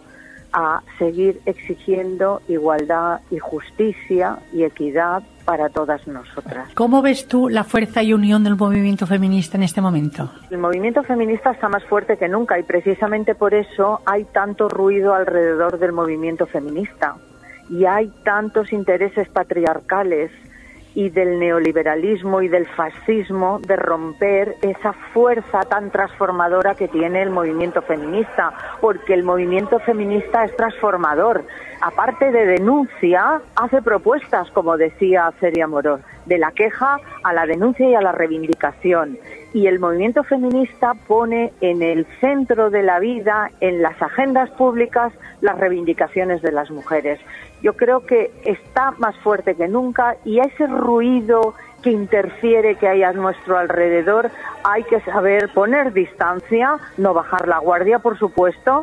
a seguir exigiendo igualdad y justicia y equidad para todas nosotras. ¿Cómo ves tú la fuerza y unión del movimiento feminista en este momento? El movimiento feminista está más fuerte que nunca y precisamente por eso hay tanto ruido alrededor del movimiento feminista. Y hay tantos intereses patriarcales y del neoliberalismo y del fascismo de romper esa fuerza tan transformadora que tiene el movimiento feminista, porque el movimiento feminista es transformador. Aparte de denuncia, hace propuestas, como decía Celia Morós, de la queja a la denuncia y a la reivindicación. Y el movimiento feminista pone en el centro de la vida, en las agendas públicas, las reivindicaciones de las mujeres. Yo creo que está más fuerte que nunca y a ese ruido que interfiere que hay a nuestro alrededor hay que saber poner distancia, no bajar la guardia, por supuesto,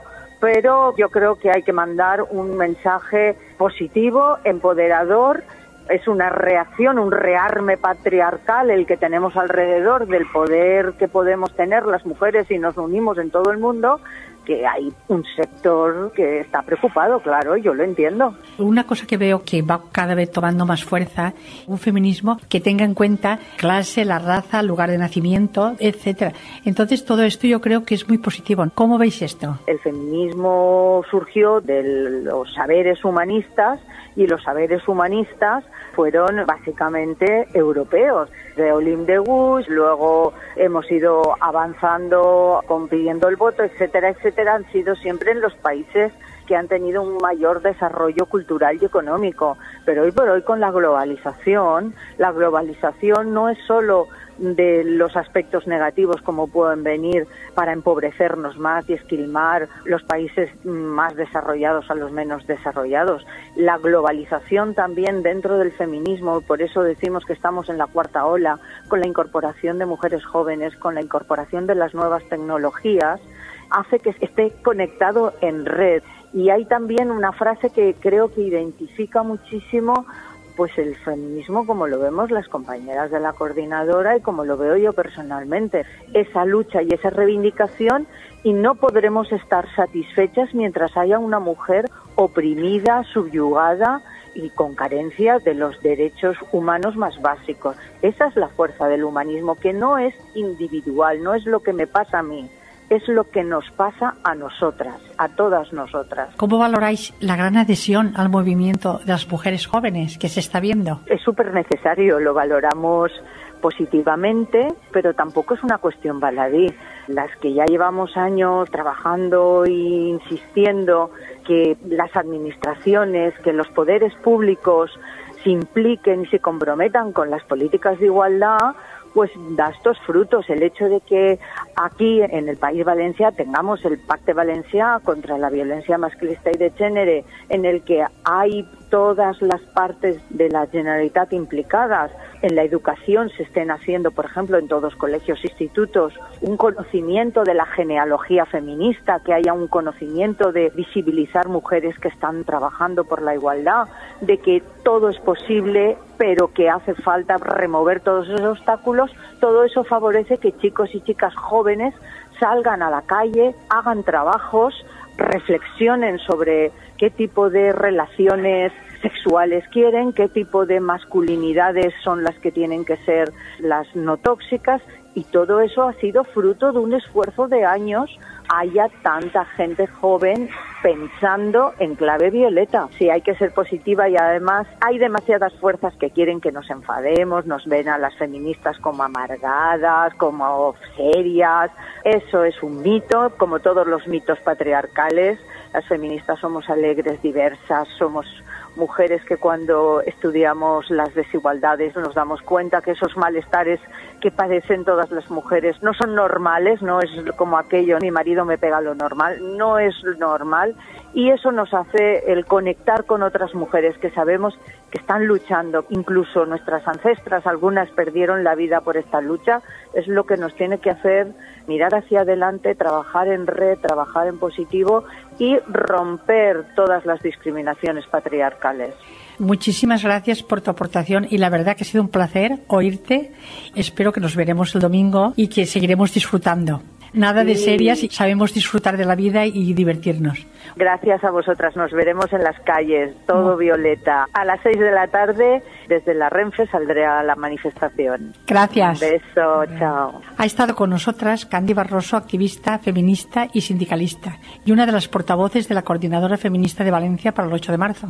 pero yo creo que hay que mandar un mensaje positivo, empoderador. Es una reacción, un rearme patriarcal el que tenemos alrededor del poder que podemos tener las mujeres si nos unimos en todo el mundo, que hay un sector que está preocupado, claro, yo lo entiendo. Una cosa que veo que va cada vez tomando más fuerza, un feminismo que tenga en cuenta clase, la raza, lugar de nacimiento, etcétera. Entonces todo esto yo creo que es muy positivo. ¿Cómo veis esto? El feminismo surgió de los saberes humanistas y los saberes humanistas fueron básicamente europeos, de Olympe de Gouges, luego hemos ido avanzando, pidiendo el voto, etcétera, etcétera, han sido siempre en los países que han tenido un mayor desarrollo cultural y económico. Pero hoy por hoy con la globalización, la globalización no es solo de los aspectos negativos como pueden venir para empobrecernos más y esquilmar los países más desarrollados a los menos desarrollados. La globalización también dentro del feminismo, por eso decimos que estamos en la cuarta ola, con la incorporación de mujeres jóvenes, con la incorporación de las nuevas tecnologías, hace que esté conectado en red. Y hay también una frase que creo que identifica muchísimo pues el feminismo como lo vemos las compañeras de la coordinadora y como lo veo yo personalmente. Esa lucha y esa reivindicación, y no podremos estar satisfechas mientras haya una mujer oprimida, subyugada y con carencia de los derechos humanos más básicos. Esa es la fuerza del humanismo, que no es individual, no es lo que me pasa a mí, es lo que nos pasa a nosotras, a todas nosotras. ¿Cómo valoráis la gran adhesión al movimiento de las mujeres jóvenes que se está viendo? Es súper necesario, lo valoramos positivamente, pero tampoco es una cuestión baladí. Las que ya llevamos años trabajando e insistiendo que las administraciones, que los poderes públicos se impliquen y se comprometan con las políticas de igualdad, pues da estos frutos. El hecho de que aquí en el País Valencià tengamos el Pacte Valencià contra la violencia masclista y de género, en el que hay todas las partes de la Generalitat implicadas, en la educación se estén haciendo, por ejemplo, en todos colegios e institutos, un conocimiento de la genealogía feminista, que haya un conocimiento de visibilizar mujeres que están trabajando por la igualdad, de que todo es posible, pero que hace falta remover todos esos obstáculos. Todo eso favorece que chicos y chicas jóvenes salgan a la calle, hagan trabajos, reflexionen sobre qué tipo de relaciones sexuales quieren, qué tipo de masculinidades son las que tienen que ser las no tóxicas, y todo eso ha sido fruto de un esfuerzo de años. Haya tanta gente joven pensando en clave violeta. Sí, hay que ser positiva, y además hay demasiadas fuerzas que quieren que nos enfademos, nos ven a las feministas como amargadas, como serias. Eso es un mito, como todos los mitos patriarcales. Las feministas somos alegres, diversas, somos mujeres que cuando estudiamos las desigualdades nos damos cuenta que esos malestares que padecen todas las mujeres no son normales, no es como aquello, mi marido me pega lo normal, no es normal, y eso nos hace el conectar con otras mujeres que sabemos que están luchando. Incluso nuestras ancestras, algunas perdieron la vida por esta lucha. Es lo que nos tiene que hacer mirar hacia adelante, trabajar en red, trabajar en positivo y romper todas las discriminaciones patriarcales. Muchísimas gracias por tu aportación, y la verdad que ha sido un placer oírte. Espero que nos veremos el domingo y que seguiremos disfrutando. Nada de serias, y sabemos disfrutar de la vida y divertirnos. Gracias a vosotras, nos veremos en las calles, todo no. violeta. A las seis de la tarde, desde la Renfe, saldré a la manifestación. Gracias. Un beso, chao. Ha estado con nosotras Candy Barroso, activista, feminista y sindicalista, y una de las portavoces de la Coordinadora Feminista de Valencia para el ocho de marzo.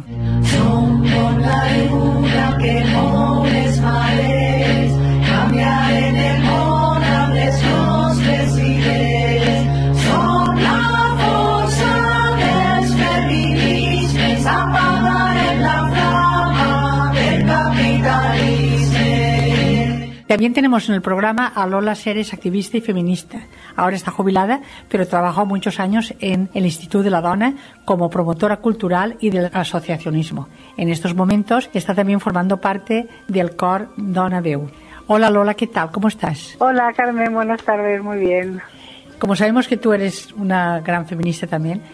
Somos la luna que no les mares, cambiar en el món amb les nostres idees. Som la força dels feminismes, apagarem la flama del capitalisme. También tenemos en el programa a Lola Seres, activista y feminista. Ahora está jubilada, pero trabajó muchos años en el Instituto de la Dona como promotora cultural y del asociacionismo. En estos momentos está también formando parte del Cor Dona Veu. Hola Lola, ¿qué tal? ¿Cómo estás? Hola Carmen, buenas tardes, muy bien. Como sabemos que tú eres una gran feminista también,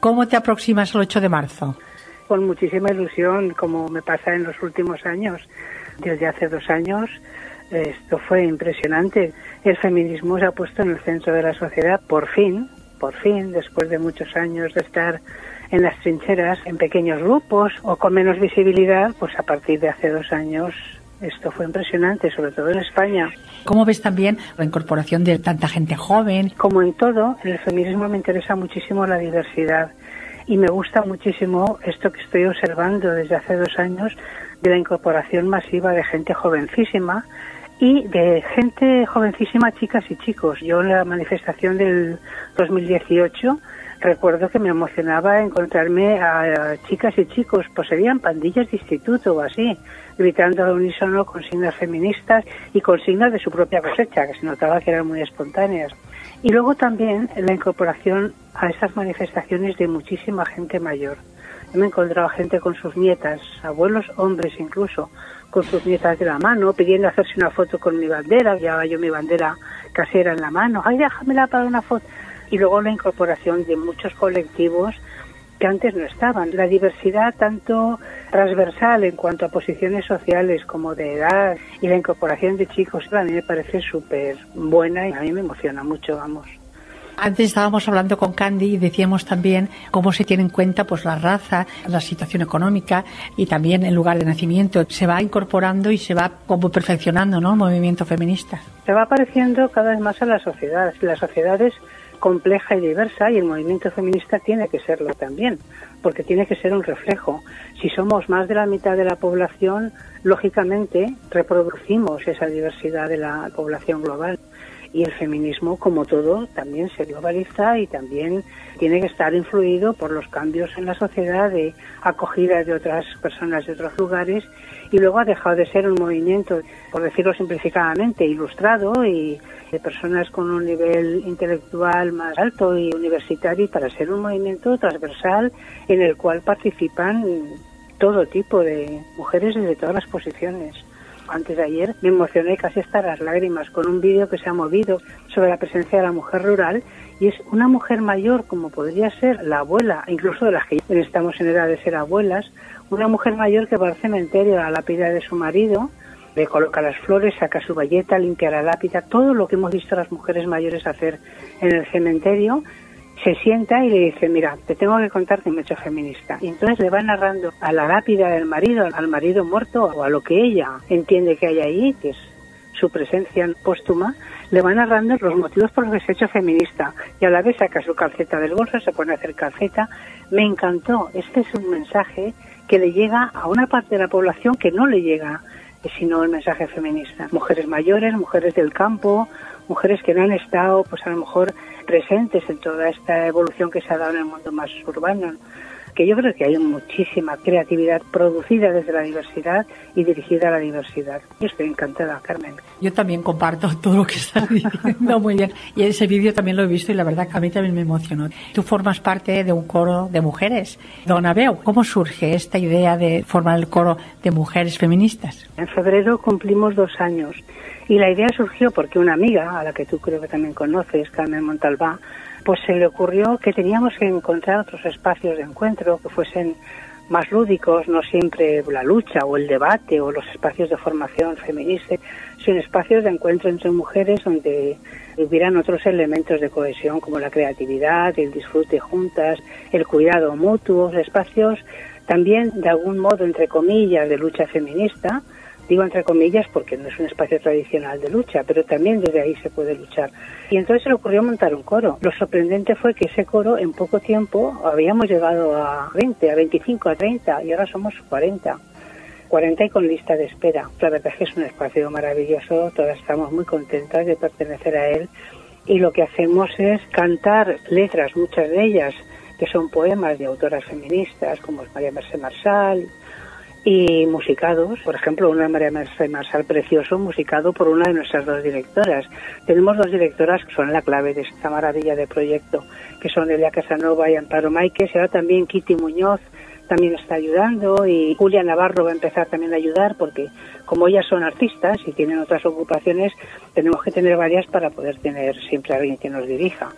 ¿Cómo te aproximas al ocho de marzo? Con muchísima ilusión, como me pasa en los últimos años. Desde hace dos años esto fue impresionante. El feminismo se ha puesto en el centro de la sociedad, por fin, por fin, después de muchos años de estar en las trincheras, en pequeños grupos o con menos visibilidad, pues a partir de hace dos años esto fue impresionante, sobre todo en España. ¿Cómo ves también la incorporación de tanta gente joven? Como en todo, en el feminismo me interesa muchísimo la diversidad y me gusta muchísimo esto que estoy observando desde hace dos años de la incorporación masiva de gente jovencísima y de gente jovencísima, chicas y chicos. Yo en la manifestación del dos mil dieciocho recuerdo que me emocionaba encontrarme a chicas y chicos, pues serían pandillas de instituto o así, gritando al unísono consignas feministas y consignas de su propia cosecha, que se notaba que eran muy espontáneas. Y luego también la incorporación a estas manifestaciones de muchísima gente mayor. Yo me he encontrado gente con sus nietas, abuelos, hombres incluso, con sus nietas de la mano, pidiendo hacerse una foto con mi bandera. Llevaba yo mi bandera casera en la mano. ¡Ay, déjamela para una foto! Y luego la incorporación de muchos colectivos que antes no estaban. La diversidad tanto transversal en cuanto a posiciones sociales como de edad y la incorporación de chicos a mí me parece súper buena y a mí me emociona mucho, vamos. Antes estábamos hablando con Candy y decíamos también cómo se tiene en cuenta pues la raza, la situación económica y también el lugar de nacimiento. Se va incorporando y se va como perfeccionando, ¿no?, el movimiento feminista. Se va apareciendo cada vez más en la sociedad. La sociedad es compleja y diversa y el movimiento feminista tiene que serlo también, porque tiene que ser un reflejo. Si somos más de la mitad de la población, lógicamente reproducimos esa diversidad de la población global. Y el feminismo, como todo, también se globaliza y también tiene que estar influido por los cambios en la sociedad de acogida de otras personas de otros lugares y luego ha dejado de ser un movimiento, por decirlo simplificadamente, ilustrado y de personas con un nivel intelectual más alto y universitario para ser un movimiento transversal en el cual participan todo tipo de mujeres desde todas las posiciones. Antes de ayer me emocioné casi hasta las lágrimas con un vídeo que se ha movido sobre la presencia de la mujer rural y es una mujer mayor como podría ser la abuela, incluso de las que ya estamos en edad de ser abuelas, una mujer mayor que va al cementerio a la lápida de su marido, le coloca las flores, saca su bayeta, limpia la lápida, todo lo que hemos visto a las mujeres mayores hacer en el cementerio. Se sienta y le dice, mira, te tengo que contar que me he hecho feminista. Y entonces le va narrando a la lápida del marido, al marido muerto, o a lo que ella entiende que hay ahí, que es su presencia póstuma, le va narrando los motivos por los que se ha hecho feminista. Y a la vez saca su calceta del bolso, se pone a hacer calceta. Me encantó. Este es un mensaje que le llega a una parte de la población que no le llega, sino el mensaje feminista. Mujeres mayores, mujeres del campo, mujeres que no han estado, pues a lo mejor presentes en toda esta evolución que se ha dado en el mundo más urbano, que yo creo que hay muchísima creatividad producida desde la diversidad y dirigida a la diversidad. Yo estoy encantada, Carmen. Yo también comparto todo lo que estás diciendo, muy bien. Y ese vídeo también lo he visto y la verdad que a mí también me emocionó. Tú formas parte de un coro de mujeres. Dona Beu, ¿cómo surge esta idea de formar el coro de mujeres feministas? En febrero cumplimos dos años. Y la idea surgió porque una amiga, a la que tú creo que también conoces, Carmen Montalbá, pues se le ocurrió que teníamos que encontrar otros espacios de encuentro que fuesen más lúdicos, no siempre la lucha o el debate o los espacios de formación feminista, sino espacios de encuentro entre mujeres donde hubieran otros elementos de cohesión como la creatividad, el disfrute juntas, el cuidado mutuo, espacios también de algún modo, entre comillas, de lucha feminista. Digo entre comillas porque no es un espacio tradicional de lucha, pero también desde ahí se puede luchar. Y entonces se le ocurrió montar un coro. Lo sorprendente fue que ese coro en poco tiempo habíamos llegado a veinte, a veinticinco, a treinta y ahora somos cuarenta. cuarenta y con lista de espera. La verdad es que es un espacio maravilloso, todas estamos muy contentas de pertenecer a él y lo que hacemos es cantar letras, muchas de ellas que son poemas de autoras feministas como es María Mercè Marçal, y musicados, por ejemplo, una María Mercè Marçal precioso, musicado por una de nuestras dos directoras. Tenemos dos directoras que son la clave de esta maravilla de proyecto, que son Elia Casanova y Amparo Máiquez, y ahora también Kitty Muñoz también está ayudando, y Julia Navarro va a empezar también a ayudar, porque como ellas son artistas y tienen otras ocupaciones, tenemos que tener varias para poder tener siempre a alguien que nos dirija.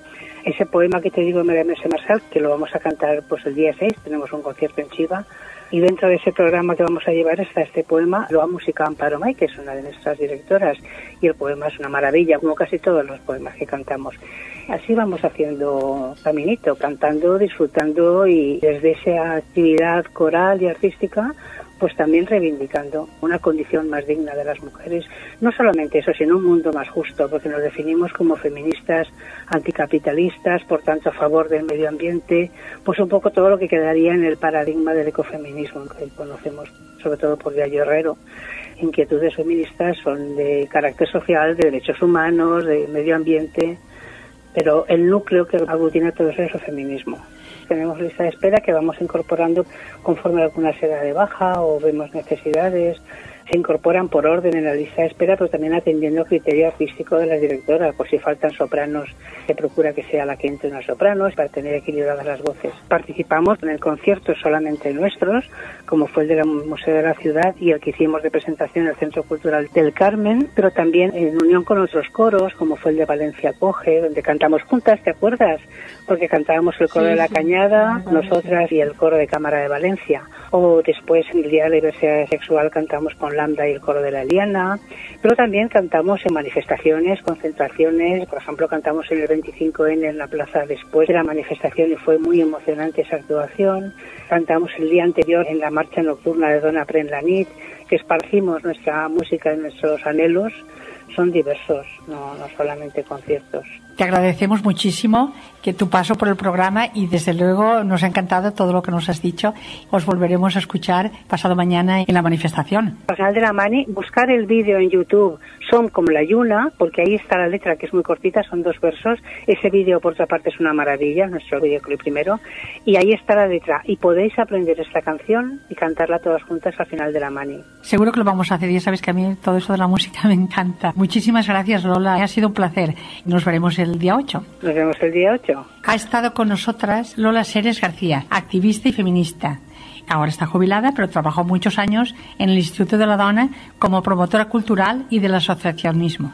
Ese poema que te digo, María Mercè Marçal, que lo vamos a cantar pues el día seis, tenemos un concierto en Chiva, y dentro de ese programa que vamos a llevar está este poema, lo ha musicado Amparo May, que es una de nuestras directoras, y el poema es una maravilla, como casi todos los poemas que cantamos. Así vamos haciendo caminito, cantando, disfrutando, y desde esa actividad coral y artística, pues también reivindicando una condición más digna de las mujeres. No solamente eso, sino un mundo más justo, porque nos definimos como feministas, anticapitalistas, por tanto a favor del medio ambiente, pues un poco todo lo que quedaría en el paradigma del ecofeminismo que conocemos, sobre todo por Yayo Herrero. Inquietudes feministas son de carácter social, de derechos humanos, de medio ambiente, pero el núcleo que aglutina todo eso es el feminismo. Tenemos lista de espera que vamos incorporando conforme alguna se da de baja o vemos necesidades. Se incorporan por orden en la lista de espera, pero también atendiendo el criterio artístico de la directora. Por si faltan sopranos, se procura que sea la que entre una soprano para tener equilibradas las voces. Participamos en el concierto solamente nuestros, como fue el del Museo de la Ciudad y el que hicimos de presentación en el Centro Cultural del Carmen, pero también en unión con otros coros, como fue el de Valencia Coge, donde cantamos juntas, ¿te acuerdas? Porque cantábamos el coro sí, de la sí. Cañada, nosotras y el coro de Cámara de Valencia. O después, en el Día de la Diversidad Sexual, cantamos con Lambda y el coro de la Eliana, pero también cantamos en manifestaciones, concentraciones. Por ejemplo, cantamos en el veinticinco ene en la plaza después de la manifestación y fue muy emocionante esa actuación. Cantamos el día anterior en la marcha nocturna de Dona Pren la Nit, que esparcimos nuestra música y nuestros anhelos. Son diversos, no, no solamente conciertos. Te agradecemos muchísimo que tu paso por el programa y desde luego nos ha encantado todo lo que nos has dicho. Os volveremos a escuchar pasado mañana en la manifestación. Al final de la mani, buscar el vídeo en YouTube, Som como la Lluna, porque ahí está la letra que es muy cortita, son dos versos. Ese vídeo por otra parte es una maravilla, nuestro videoclip primero, y ahí está la letra y podéis aprender esta canción y cantarla todas juntas al final de la mani. Seguro que lo vamos a hacer, ya sabes que a mí todo eso de la música me encanta. Muchísimas gracias, Lola, ha sido un placer. Nos veremos el día ocho. Nos vemos el día ocho. Ha estado con nosotras Lola Seres García, activista y feminista. Ahora está jubilada, pero trabajó muchos años en el Instituto de la Dona como promotora cultural y del asociacionismo.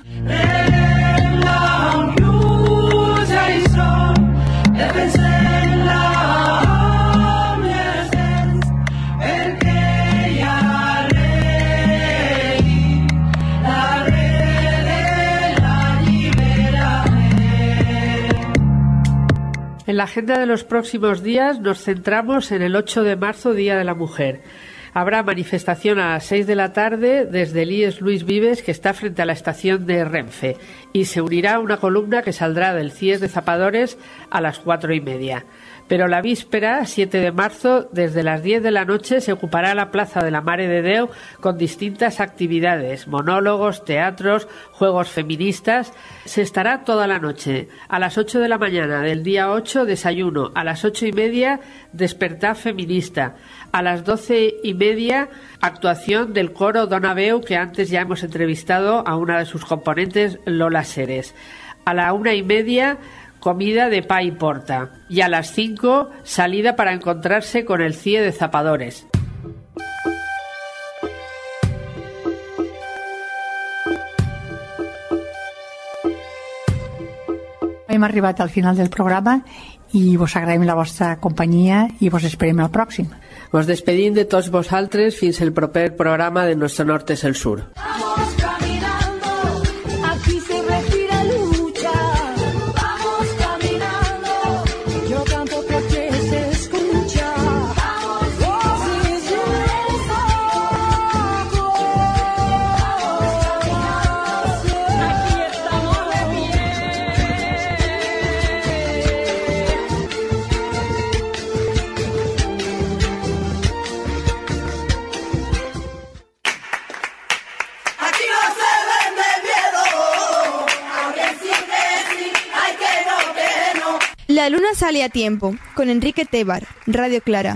En la agenda de los próximos días nos centramos en el ocho de marzo, Día de la Mujer. Habrá manifestación a las seis de la tarde desde el I E S Luis Vives, que está frente a la estación de Renfe, y se unirá una columna que saldrá del C I E S de Zapadores a las cuatro y media. Pero la víspera, siete de marzo, desde las diez de la noche se ocupará la Plaza de la Mare de Déu con distintas actividades, monólogos, teatros, juegos feministas. Se estará toda la noche. A las ocho de la mañana del día ocho, desayuno. A las ocho y media, despertar feminista. A las doce y media, actuación del coro Dona Veu, que antes ya hemos entrevistado a una de sus componentes, Lola Seres. A la una y media, comida de pa y porta. Y a las cinco, salida para encontrarse con el C I E de Zapadores. Hem arribat al final del programa i vos agraïm la vostra companyia i vos esperem al pròxim. Vos despedim de tots vosaltres fins el proper programa de Nuestro Norte es el Sur. La luna sale a tiempo, con Enrique Tebar, Radio Clara.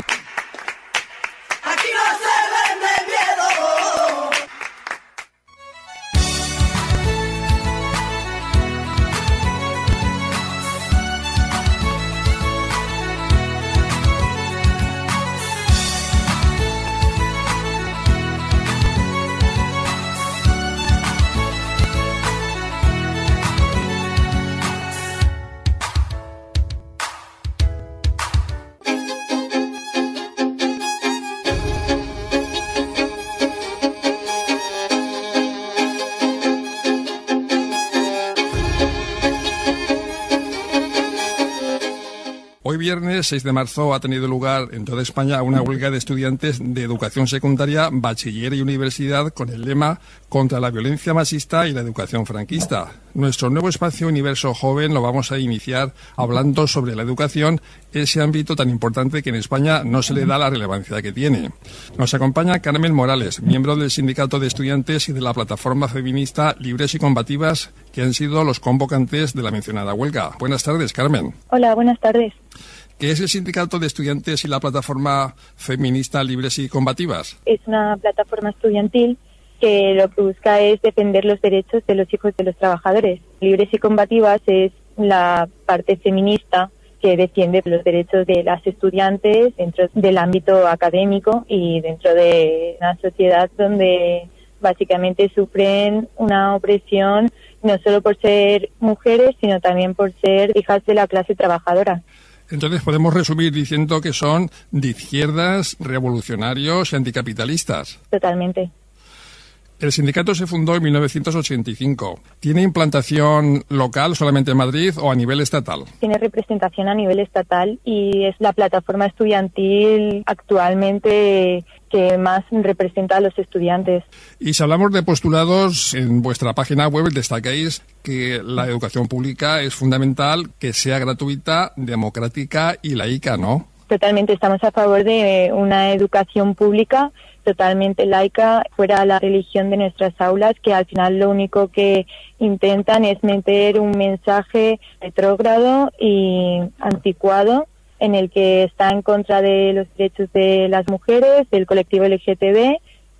viernes seis de marzo ha tenido lugar en toda España una huelga de estudiantes de educación secundaria, bachiller y universidad con el lema contra la violencia machista y la educación franquista. Nuestro nuevo espacio Universo Joven lo vamos a iniciar hablando sobre la educación, ese ámbito tan importante que en España no se le da la relevancia que tiene. Nos acompaña Carmen Morales, miembro del Sindicato de Estudiantes y de la plataforma feminista Libres y Combativas, que han sido los convocantes de la mencionada huelga. Buenas tardes, Carmen. Hola, buenas tardes. ¿Qué es el Sindicato de Estudiantes y la plataforma feminista Libres y Combativas? Es una plataforma estudiantil que lo que busca es defender los derechos de los hijos de los trabajadores. Libres y Combativas es la parte feminista que defiende los derechos de las estudiantes dentro del ámbito académico y dentro de una sociedad donde básicamente sufren una opresión no solo por ser mujeres, sino también por ser hijas de la clase trabajadora. Entonces podemos resumir diciendo que son de izquierdas, revolucionarios y anticapitalistas. Totalmente. El sindicato se fundó en mil novecientos ochenta y cinco. ¿Tiene implantación local solamente en Madrid o a nivel estatal? Tiene representación a nivel estatal y es la plataforma estudiantil actualmente que más representa a los estudiantes. Y si hablamos de postulados, en vuestra página web destacáis que la educación pública es fundamental, que sea gratuita, democrática y laica, ¿no? Totalmente, estamos a favor de una educación pública totalmente laica, fuera la religión de nuestras aulas, que al final lo único que intentan es meter un mensaje retrógrado y anticuado en el que está en contra de los derechos de las mujeres, del colectivo L G B T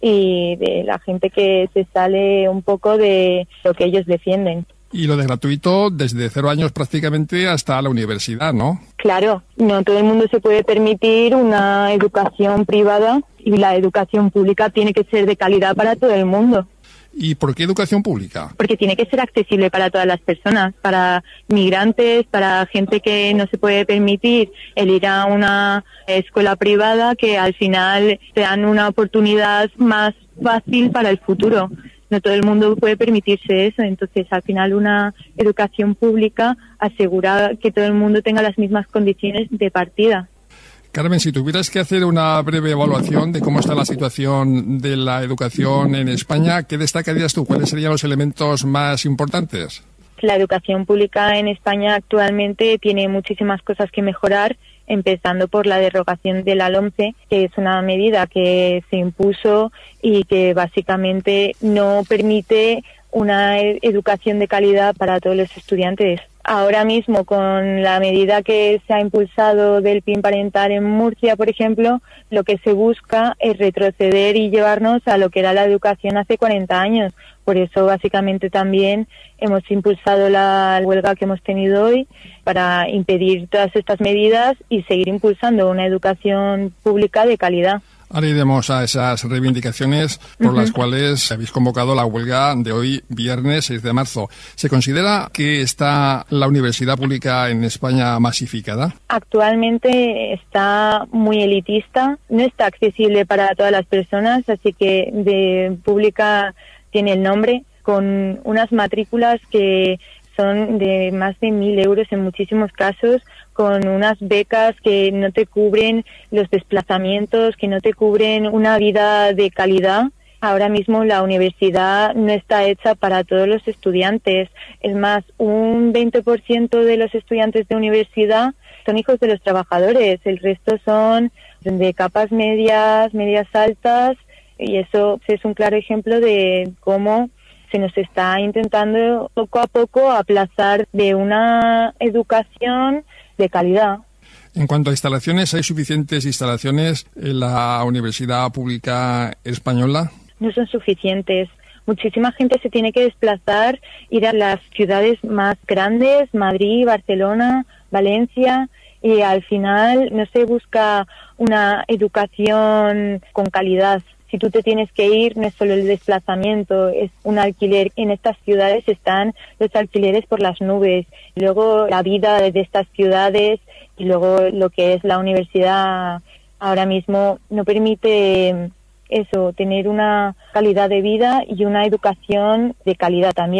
y de la gente que se sale un poco de lo que ellos defienden. Y lo de gratuito desde cero años prácticamente hasta la universidad, ¿no? Claro, no todo el mundo se puede permitir una educación privada y la educación pública tiene que ser de calidad para todo el mundo. ¿Y por qué educación pública? Porque tiene que ser accesible para todas las personas, para migrantes, para gente que no se puede permitir el ir a una escuela privada, que al final te dan una oportunidad más fácil para el futuro. No todo el mundo puede permitirse eso, entonces al final una educación pública asegura que todo el mundo tenga las mismas condiciones de partida. Carmen, si tuvieras que hacer una breve evaluación de cómo está la situación de la educación en España, ¿qué destacarías tú? ¿Cuáles serían los elementos más importantes? La educación pública en España actualmente tiene muchísimas cosas que mejorar, empezando por la derogación de la LOMCE, que es una medida que se impuso y que básicamente no permite una educación de calidad para todos los estudiantes. Ahora mismo, con la medida que se ha impulsado del P I N parental en Murcia, por ejemplo, lo que se busca es retroceder y llevarnos a lo que era la educación hace cuarenta años. Por eso, básicamente, también hemos impulsado la huelga que hemos tenido hoy para impedir todas estas medidas y seguir impulsando una educación pública de calidad. Ahora iremos a esas reivindicaciones por uh-huh. las cuales habéis convocado la huelga de hoy, viernes seis de marzo. ¿Se considera que está la universidad pública en España masificada? Actualmente está muy elitista, no está accesible para todas las personas, así que de pública tiene el nombre, con unas matrículas que son de más de mil euros en muchísimos casos, con unas becas que no te cubren los desplazamientos, que no te cubren una vida de calidad. Ahora mismo la universidad no está hecha para todos los estudiantes. Es más, un veinte por ciento de los estudiantes de universidad son hijos de los trabajadores. El resto son de capas medias, medias altas, y eso es un claro ejemplo de cómo se nos está intentando poco a poco aplazar de una educación de calidad. En cuanto a instalaciones, ¿hay suficientes instalaciones en la Universidad Pública Española? No son suficientes. Muchísima gente se tiene que desplazar, ir a las ciudades más grandes, Madrid, Barcelona, Valencia, y al final no se busca una educación con calidad. Si tú te tienes que ir, no es solo el desplazamiento, es un alquiler. En estas ciudades están los alquileres por las nubes. Luego la vida de estas ciudades y luego lo que es la universidad ahora mismo no permite eso, tener una calidad de vida y una educación de calidad también.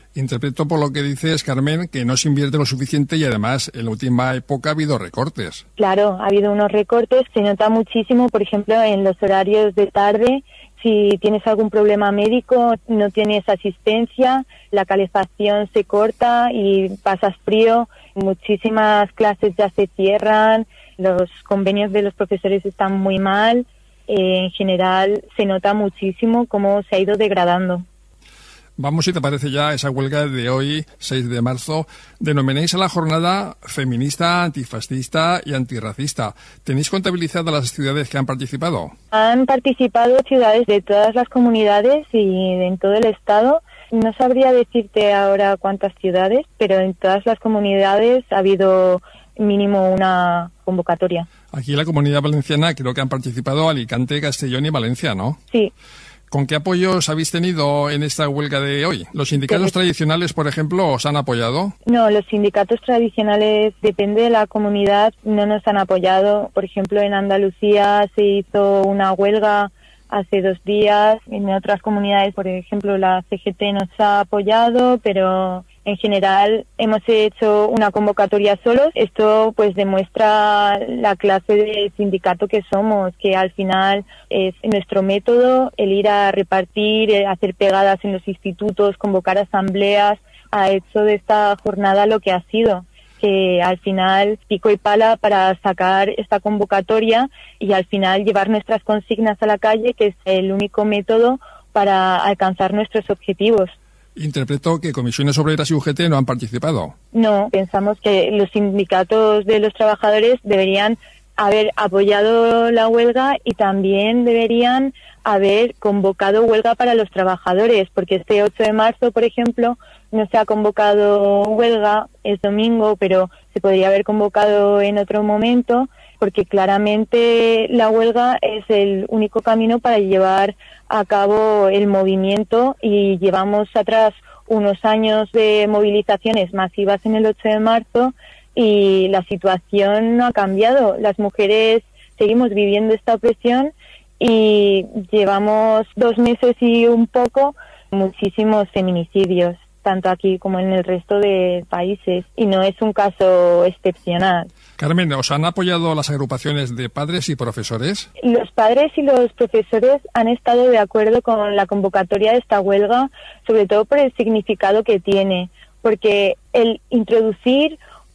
Interpreto por lo que dices, Carmen, que no se invierte lo suficiente y además en la última época ha habido recortes. Claro, ha habido unos recortes, se nota muchísimo, por ejemplo, en los horarios de tarde. Si tienes algún problema médico, no tienes asistencia, la calefacción se corta y pasas frío, muchísimas clases ya se cierran, los convenios de los profesores están muy mal, eh, en general se nota muchísimo cómo se ha ido degradando. Vamos, si te parece, ya a esa huelga de hoy, seis de marzo. Denomináis a la jornada feminista, antifascista y antirracista. ¿Tenéis contabilizadas las ciudades que han participado? Han participado ciudades de todas las comunidades y en todo el estado. No sabría decirte ahora cuántas ciudades, pero en todas las comunidades ha habido mínimo una convocatoria. Aquí en la Comunidad Valenciana creo que han participado Alicante, Castellón y Valencia, ¿no? Sí. ¿Con qué apoyos habéis tenido en esta huelga de hoy? ¿Los sindicatos sí. tradicionales, por ejemplo, os han apoyado? No, los sindicatos tradicionales, depende de la comunidad, no nos han apoyado. Por ejemplo, en Andalucía se hizo una huelga hace dos días. En otras comunidades, por ejemplo, la C G T nos ha apoyado, pero en general hemos hecho una convocatoria solos. Esto pues demuestra la clase de sindicato que somos, que al final es nuestro método, el ir a repartir, hacer pegadas en los institutos, convocar asambleas, ha hecho de esta jornada lo que ha sido, que al final pico y pala para sacar esta convocatoria y al final llevar nuestras consignas a la calle, que es el único método para alcanzar nuestros objetivos. Interpreto que Comisiones Obreras y U G T no han participado. No, pensamos que los sindicatos de los trabajadores deberían haber apoyado la huelga y también deberían haber convocado huelga para los trabajadores, porque este ocho de marzo, por ejemplo, no se ha convocado huelga, es domingo, pero se podría haber convocado en otro momento, porque claramente la huelga es el único camino para llevar a cabo el movimiento y llevamos atrás unos años de movilizaciones masivas en el ocho de marzo y la situación no ha cambiado. Las mujeres seguimos viviendo esta opresión y llevamos dos meses y un poco muchísimos feminicidios, tanto aquí como en el resto de países, y no es un caso excepcional. Carmen, ¿os han apoyado las agrupaciones de padres y profesores? Los padres y los profesores han estado de acuerdo con la convocatoria de esta huelga, sobre todo por el significado que tiene, porque el introducir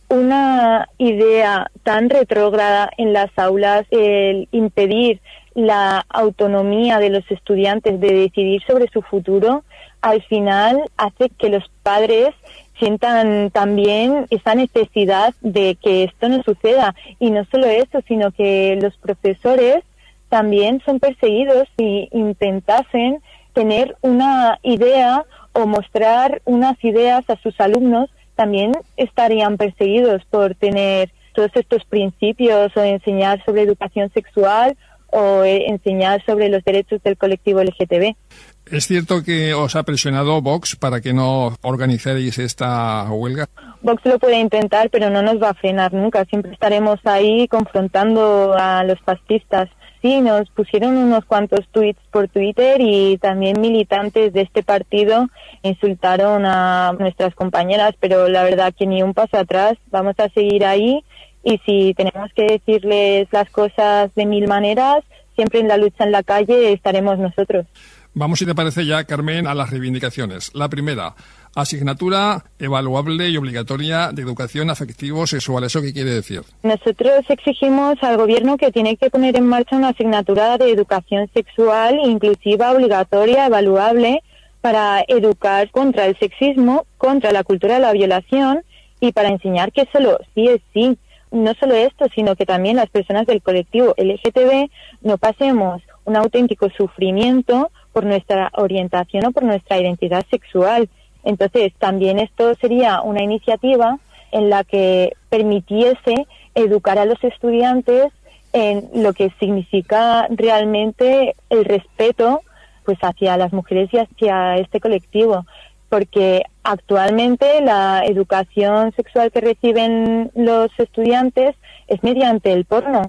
una idea tan retrógrada en las aulas, el impedir la autonomía de los estudiantes de decidir sobre su futuro, al final hace que los padres sientan también esa necesidad de que esto no suceda. Y no solo eso, sino que los profesores también son perseguidos si intentasen tener una idea o mostrar unas ideas a sus alumnos, también estarían perseguidos por tener todos estos principios o enseñar sobre educación sexual o enseñar sobre los derechos del colectivo L G T B. ¿Es cierto que os ha presionado Vox para que no organizaréis esta huelga? Vox lo puede intentar, pero no nos va a frenar nunca. Siempre estaremos ahí confrontando a los fascistas. Sí, nos pusieron unos cuantos tweets por Twitter y también militantes de este partido insultaron a nuestras compañeras, pero la verdad que ni un paso atrás. Vamos a seguir ahí y si tenemos que decirles las cosas de mil maneras, siempre en la lucha en la calle estaremos nosotros. Vamos, si te parece ya, Carmen, a las reivindicaciones. La primera, asignatura evaluable y obligatoria de educación afectivo-sexual. ¿Eso qué quiere decir? Nosotros exigimos al gobierno que tiene que poner en marcha una asignatura de educación sexual inclusiva, obligatoria, evaluable, para educar contra el sexismo, contra la cultura de la violación y para enseñar que solo sí es sí. No solo esto, sino que también las personas del colectivo L G T B no pasemos un auténtico sufrimiento por nuestra orientación o por nuestra identidad sexual. Entonces, también esto sería una iniciativa en la que permitiese educar a los estudiantes en lo que significa realmente el respeto pues hacia las mujeres y hacia este colectivo, porque actualmente la educación sexual que reciben los estudiantes es mediante el porno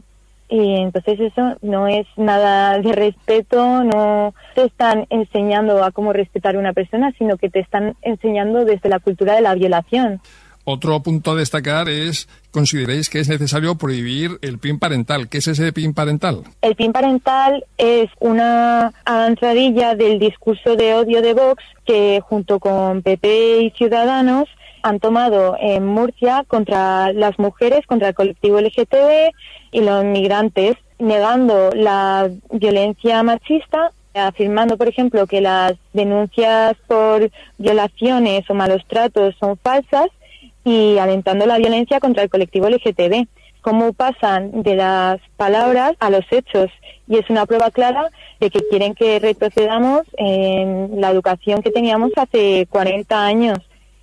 Y entonces eso no es nada de respeto, no te están enseñando a cómo respetar a una persona, sino que te están enseñando desde la cultura de la violación. Otro punto a destacar es, ¿consideráis que es necesario prohibir el P I N parental? ¿Qué es ese P I N parental? El P I N parental es una avanzadilla del discurso de odio de Vox que junto con P P y Ciudadanos han tomado en Murcia contra las mujeres, contra el colectivo L G T B y los migrantes, negando la violencia machista, afirmando, por ejemplo, que las denuncias por violaciones o malos tratos son falsas y alentando la violencia contra el colectivo L G T B. Cómo pasan de las palabras a los hechos, y es una prueba clara de que quieren que retrocedamos en la educación que teníamos hace cuarenta años,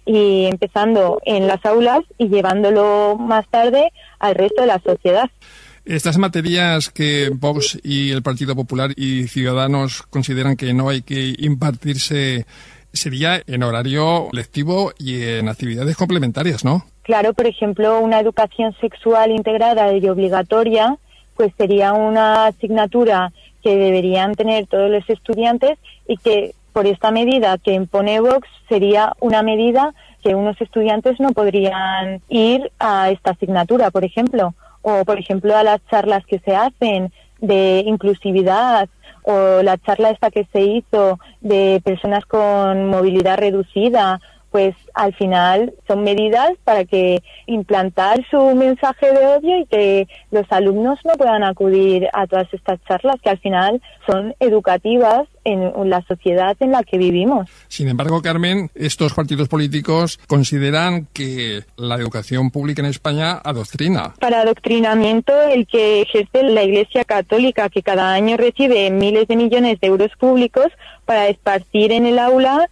y empezando en las aulas y llevándolo más tarde al resto de la sociedad. Estas materias que Vox y el Partido Popular y Ciudadanos consideran que no hay que impartirse, sería en horario lectivo y en actividades complementarias, ¿no? Claro, por ejemplo, una educación sexual integrada y obligatoria, pues sería una asignatura que deberían tener todos los estudiantes, y que por esta medida que impone Vox sería una medida que unos estudiantes no podrían ir a esta asignatura, por ejemplo, o por ejemplo a las charlas que se hacen de inclusividad, o la charla esta que se hizo de personas con movilidad reducida. Pues al final son medidas para que implantar su mensaje de odio y que los alumnos no puedan acudir a todas estas charlas que al final son educativas en la sociedad en la que vivimos. Sin embargo, Carmen, estos partidos políticos consideran que la educación pública en España adoctrina. Para adoctrinamiento, el que ejerce la Iglesia Católica, que cada año recibe miles de millones de euros públicos para esparcir en el aula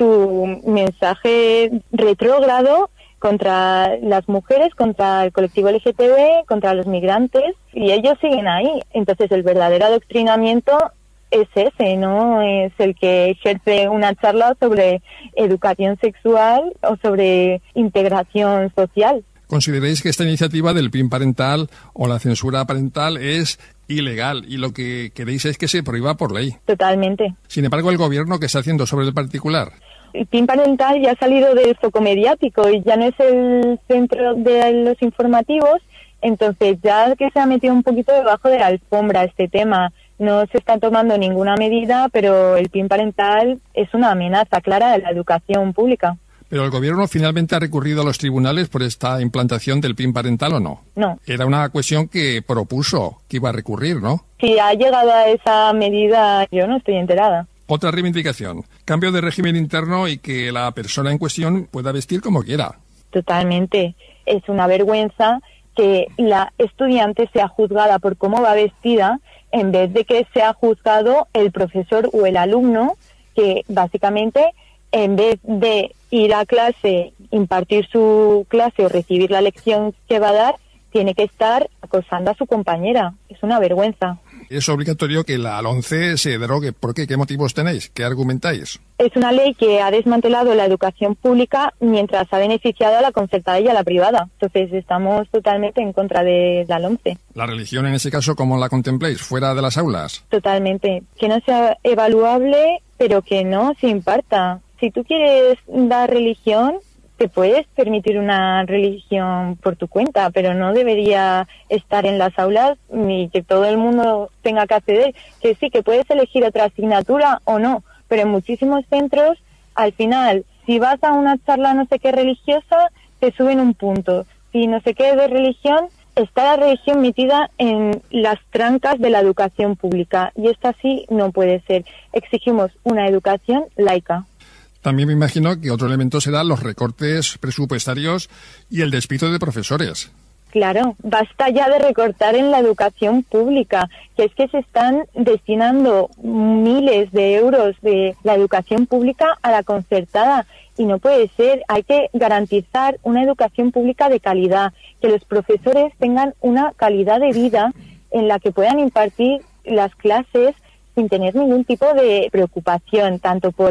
su mensaje retrógrado contra las mujeres, contra el colectivo L G T B, contra los migrantes, y ellos siguen ahí. Entonces el verdadero adoctrinamiento es ese, ¿no? Es el que ejerce una charla sobre educación sexual o sobre integración social. ¿Consideráis que esta iniciativa del P I N parental o la censura parental es ilegal y lo que queréis es que se prohíba por ley? Totalmente. Sin embargo, ¿el gobierno qué está haciendo sobre el particular? El P I N parental ya ha salido del foco mediático y ya no es el centro de los informativos, entonces ya que se ha metido un poquito debajo de la alfombra este tema. No se está tomando ninguna medida, pero el P I N parental es una amenaza clara de la educación pública. ¿Pero el gobierno finalmente ha recurrido a los tribunales por esta implantación del P I N parental o no? No. Era una cuestión que propuso que iba a recurrir, ¿no? Si ha llegado a esa medida, yo no estoy enterada. Otra reivindicación, cambio de régimen interno y que la persona en cuestión pueda vestir como quiera. Totalmente. Es una vergüenza que la estudiante sea juzgada por cómo va vestida en vez de que sea juzgado el profesor o el alumno, que básicamente en vez de ir a clase, impartir su clase o recibir la lección que va a dar, tiene que estar acosando a su compañera. Es una vergüenza. Es obligatorio que la LOMCE se derogue. ¿Por qué? ¿Qué motivos tenéis? ¿Qué argumentáis? Es una ley que ha desmantelado la educación pública mientras ha beneficiado a la concertada y a la privada. Entonces estamos totalmente en contra de la LOMCE. ¿La religión en ese caso cómo la contempláis? ¿Fuera de las aulas? Totalmente. Que no sea evaluable, pero que no se imparta. Si tú quieres dar religión, te puedes permitir una religión por tu cuenta, pero no debería estar en las aulas ni que todo el mundo tenga que acceder. Que sí, que puedes elegir otra asignatura o no, pero en muchísimos centros, al final, si vas a una charla no sé qué religiosa, te suben un punto. Si no sé qué de religión, está la religión metida en las trancas de la educación pública, y esto así no puede ser. Exigimos una educación laica. También me imagino que otro elemento será los recortes presupuestarios y el despido de profesores. Claro, basta ya de recortar en la educación pública, que es que se están destinando miles de euros de la educación pública a la concertada, y no puede ser. Hay que garantizar una educación pública de calidad, que los profesores tengan una calidad de vida en la que puedan impartir las clases sin tener ningún tipo de preocupación, tanto por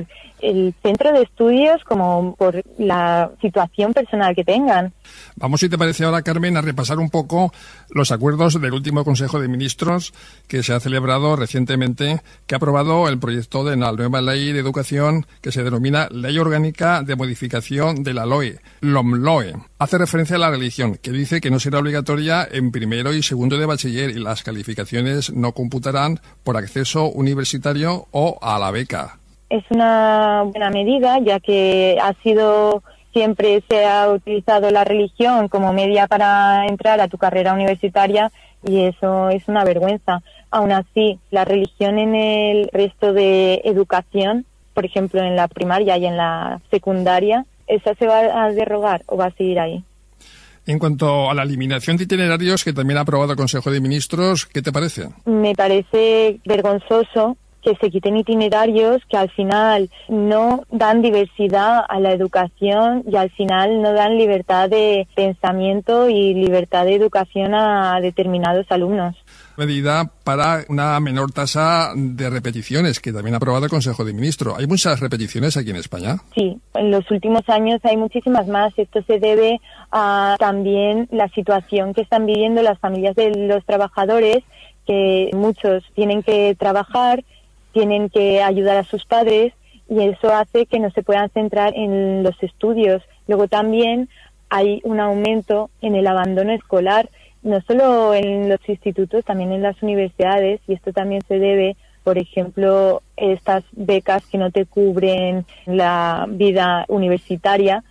el centro de estudios como por la situación personal que tengan. Vamos, si te parece ahora, Carmen, a repasar un poco los acuerdos del último Consejo de Ministros que se ha celebrado recientemente, que ha aprobado el proyecto de la nueva Ley de Educación que se denomina Ley Orgánica de Modificación de la L O E, LOMLOE. Hace referencia a la religión, que dice que no será obligatoria en primero y segundo de bachiller y las calificaciones no computarán por acceso universitario o a la beca. Es una buena medida, ya que ha sido siempre se ha utilizado la religión como media para entrar a tu carrera universitaria y eso es una vergüenza. Aún así, la religión en el resto de educación, por ejemplo en la primaria y en la secundaria, ¿esa se va a derrogar o va a seguir ahí? En cuanto a la eliminación de itinerarios que también ha aprobado el Consejo de Ministros, ¿qué te parece? Me parece vergonzoso que se quiten itinerarios que al final no dan diversidad a la educación y al final no dan libertad de pensamiento y libertad de educación a determinados alumnos. Medida para una menor tasa de repeticiones que también ha aprobado el Consejo de Ministros. ¿Hay muchas repeticiones aquí en España? Sí, en los últimos años hay muchísimas más. Esto se debe a también la situación que están viviendo las familias de los trabajadores, que muchos tienen que trabajar, tienen que ayudar a sus padres y eso hace que no se puedan centrar en los estudios. Luego también hay un aumento en el abandono escolar, no solo en los institutos, también en las universidades, y esto también se debe, por ejemplo, a estas becas que no te cubren la vida universitaria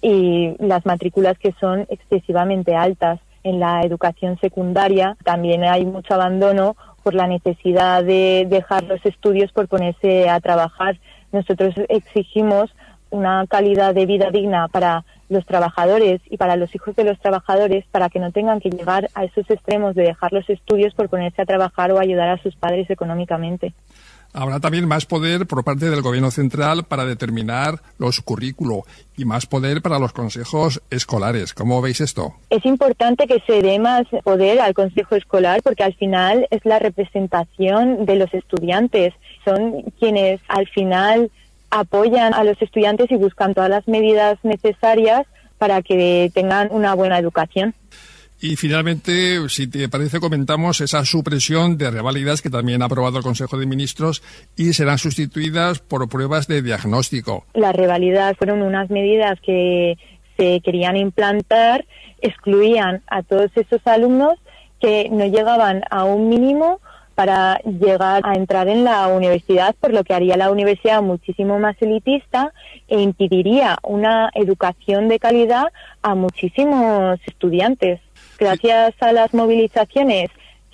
y las matrículas que son excesivamente altas. En la educación secundaria también hay mucho abandono por la necesidad de dejar los estudios por ponerse a trabajar. Nosotros exigimos una calidad de vida digna para los trabajadores y para los hijos de los trabajadores para que no tengan que llegar a esos extremos de dejar los estudios por ponerse a trabajar o ayudar a sus padres económicamente. Habrá también más poder por parte del Gobierno central para determinar los currículos y más poder para los consejos escolares. ¿Cómo veis esto? Es importante que se dé más poder al consejo escolar porque al final es la representación de los estudiantes. Son quienes al final apoyan a los estudiantes y buscan todas las medidas necesarias para que tengan una buena educación. Y finalmente, si te parece, comentamos esa supresión de reválidas que también ha aprobado el Consejo de Ministros y serán sustituidas por pruebas de diagnóstico. Las reválidas fueron unas medidas que se querían implantar, excluían a todos esos alumnos que no llegaban a un mínimo para llegar a entrar en la universidad, por lo que haría la universidad muchísimo más elitista e impediría una educación de calidad a muchísimos estudiantes. Gracias a las movilizaciones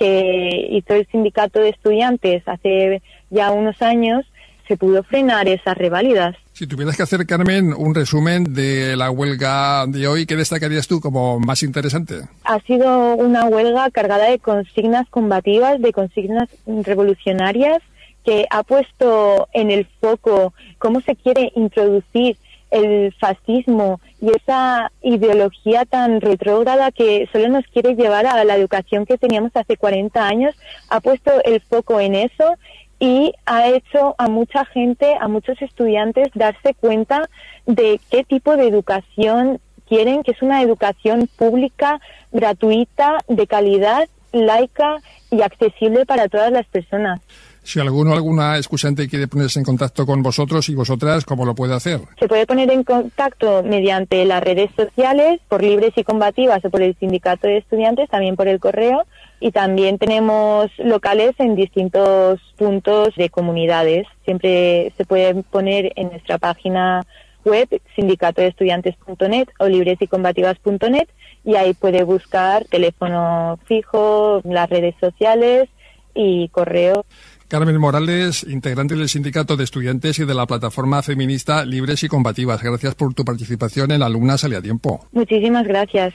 que hizo el sindicato de estudiantes hace ya unos años, se pudo frenar esas reválidas. Si tuvieras que hacer, Carmen, un resumen de la huelga de hoy, ¿qué destacarías tú como más interesante? Ha sido una huelga cargada de consignas combativas, de consignas revolucionarias, que ha puesto en el foco cómo se quiere introducir el fascismo y esa ideología tan retrógrada que solo nos quiere llevar a la educación que teníamos hace cuarenta años. Ha puesto el foco en eso y ha hecho a mucha gente, a muchos estudiantes, darse cuenta de qué tipo de educación quieren, que es una educación pública, gratuita, de calidad, laica y accesible para todas las personas. Si alguno o alguna escuchante quiere ponerse en contacto con vosotros y vosotras, ¿cómo lo puede hacer? Se puede poner en contacto mediante las redes sociales, por Libres y Combativas o por el Sindicato de Estudiantes, también por el correo. Y también tenemos locales en distintos puntos de comunidades. Siempre se puede poner en nuestra página web, sindicato de estudiantes punto net o libres y combativas punto net, y ahí puede buscar teléfono fijo, las redes sociales y correo. Carmen Morales, integrante del Sindicato de Estudiantes y de la plataforma feminista Libres y Combativas. Gracias por tu participación en Alumnas Sale a Tiempo. Muchísimas gracias.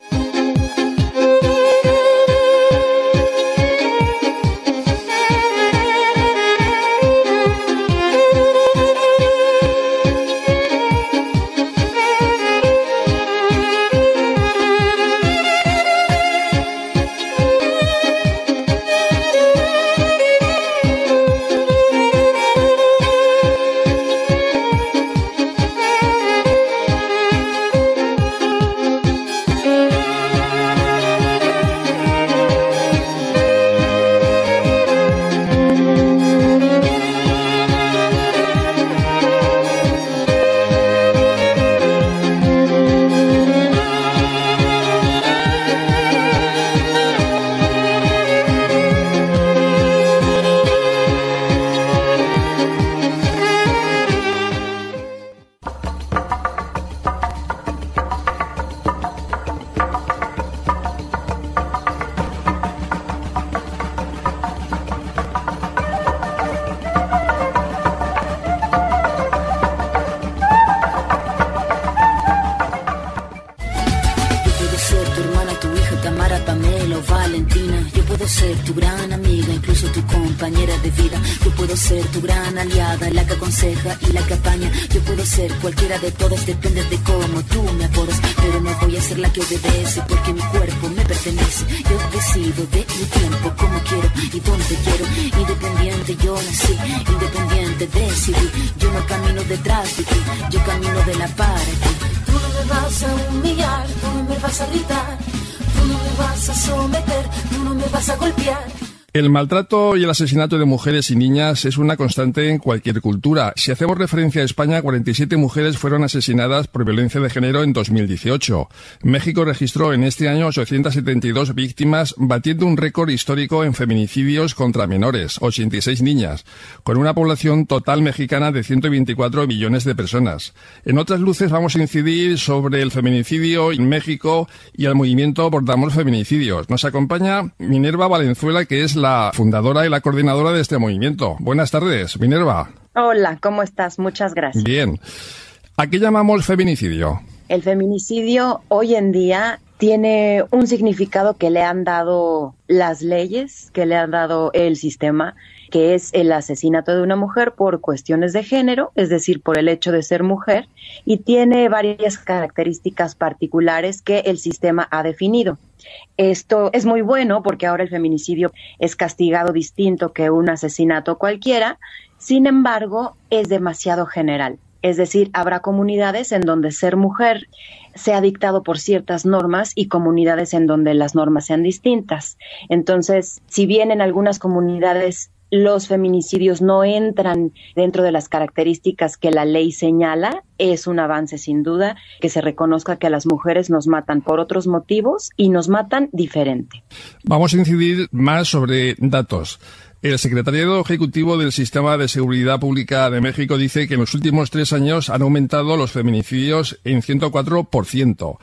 puedo ser tu gran amiga, incluso tu compañera de vida. Yo puedo ser tu gran aliada, la que aconseja y la que apaña. Yo puedo ser cualquiera de todas, depende de cómo tú me apodas. Pero no voy a ser la que obedece, porque mi cuerpo me pertenece. Yo decido de mi tiempo, como quiero y donde quiero. Independiente yo nací, independiente decidí. Yo no camino detrás de ti, yo camino de la para ti. Tú no me vas a humillar, tú no me vas a gritar, tú no me vas a someter, tú no me vas a golpear. El maltrato y el asesinato de mujeres y niñas es una constante en cualquier cultura. Si hacemos referencia a España, cuarenta y siete mujeres fueron asesinadas por violencia de género en dos mil dieciocho. México registró en este año ochocientas setenta y dos víctimas, batiendo un récord histórico en feminicidios contra menores, ochenta y seis niñas, con una población total mexicana de ciento veinticuatro millones de personas. En otras luces vamos a incidir sobre el feminicidio en México y el movimiento Abordamos Feminicidios. Nos acompaña Minerva Valenzuela, que es la fundadora y la coordinadora de este movimiento. Buenas tardes, Minerva. Hola, ¿cómo estás? Muchas gracias. Bien. ¿A qué llamamos feminicidio? El feminicidio hoy en día tiene un significado que le han dado las leyes, que le han dado el sistema, que es el asesinato de una mujer por cuestiones de género, es decir, por el hecho de ser mujer, y tiene varias características particulares que el sistema ha definido. Esto es muy bueno porque ahora el feminicidio es castigado distinto que un asesinato cualquiera, sin embargo, es demasiado general. Es decir, habrá comunidades en donde ser mujer sea dictado por ciertas normas y comunidades en donde las normas sean distintas. Entonces, si bien en algunas comunidades los feminicidios no entran dentro de las características que la ley señala, es un avance sin duda que se reconozca que a las mujeres nos matan por otros motivos y nos matan diferente. Vamos a incidir más sobre datos. El secretariado ejecutivo del Sistema de Seguridad Pública de México dice que en los últimos tres años han aumentado los feminicidios en ciento cuatro por ciento.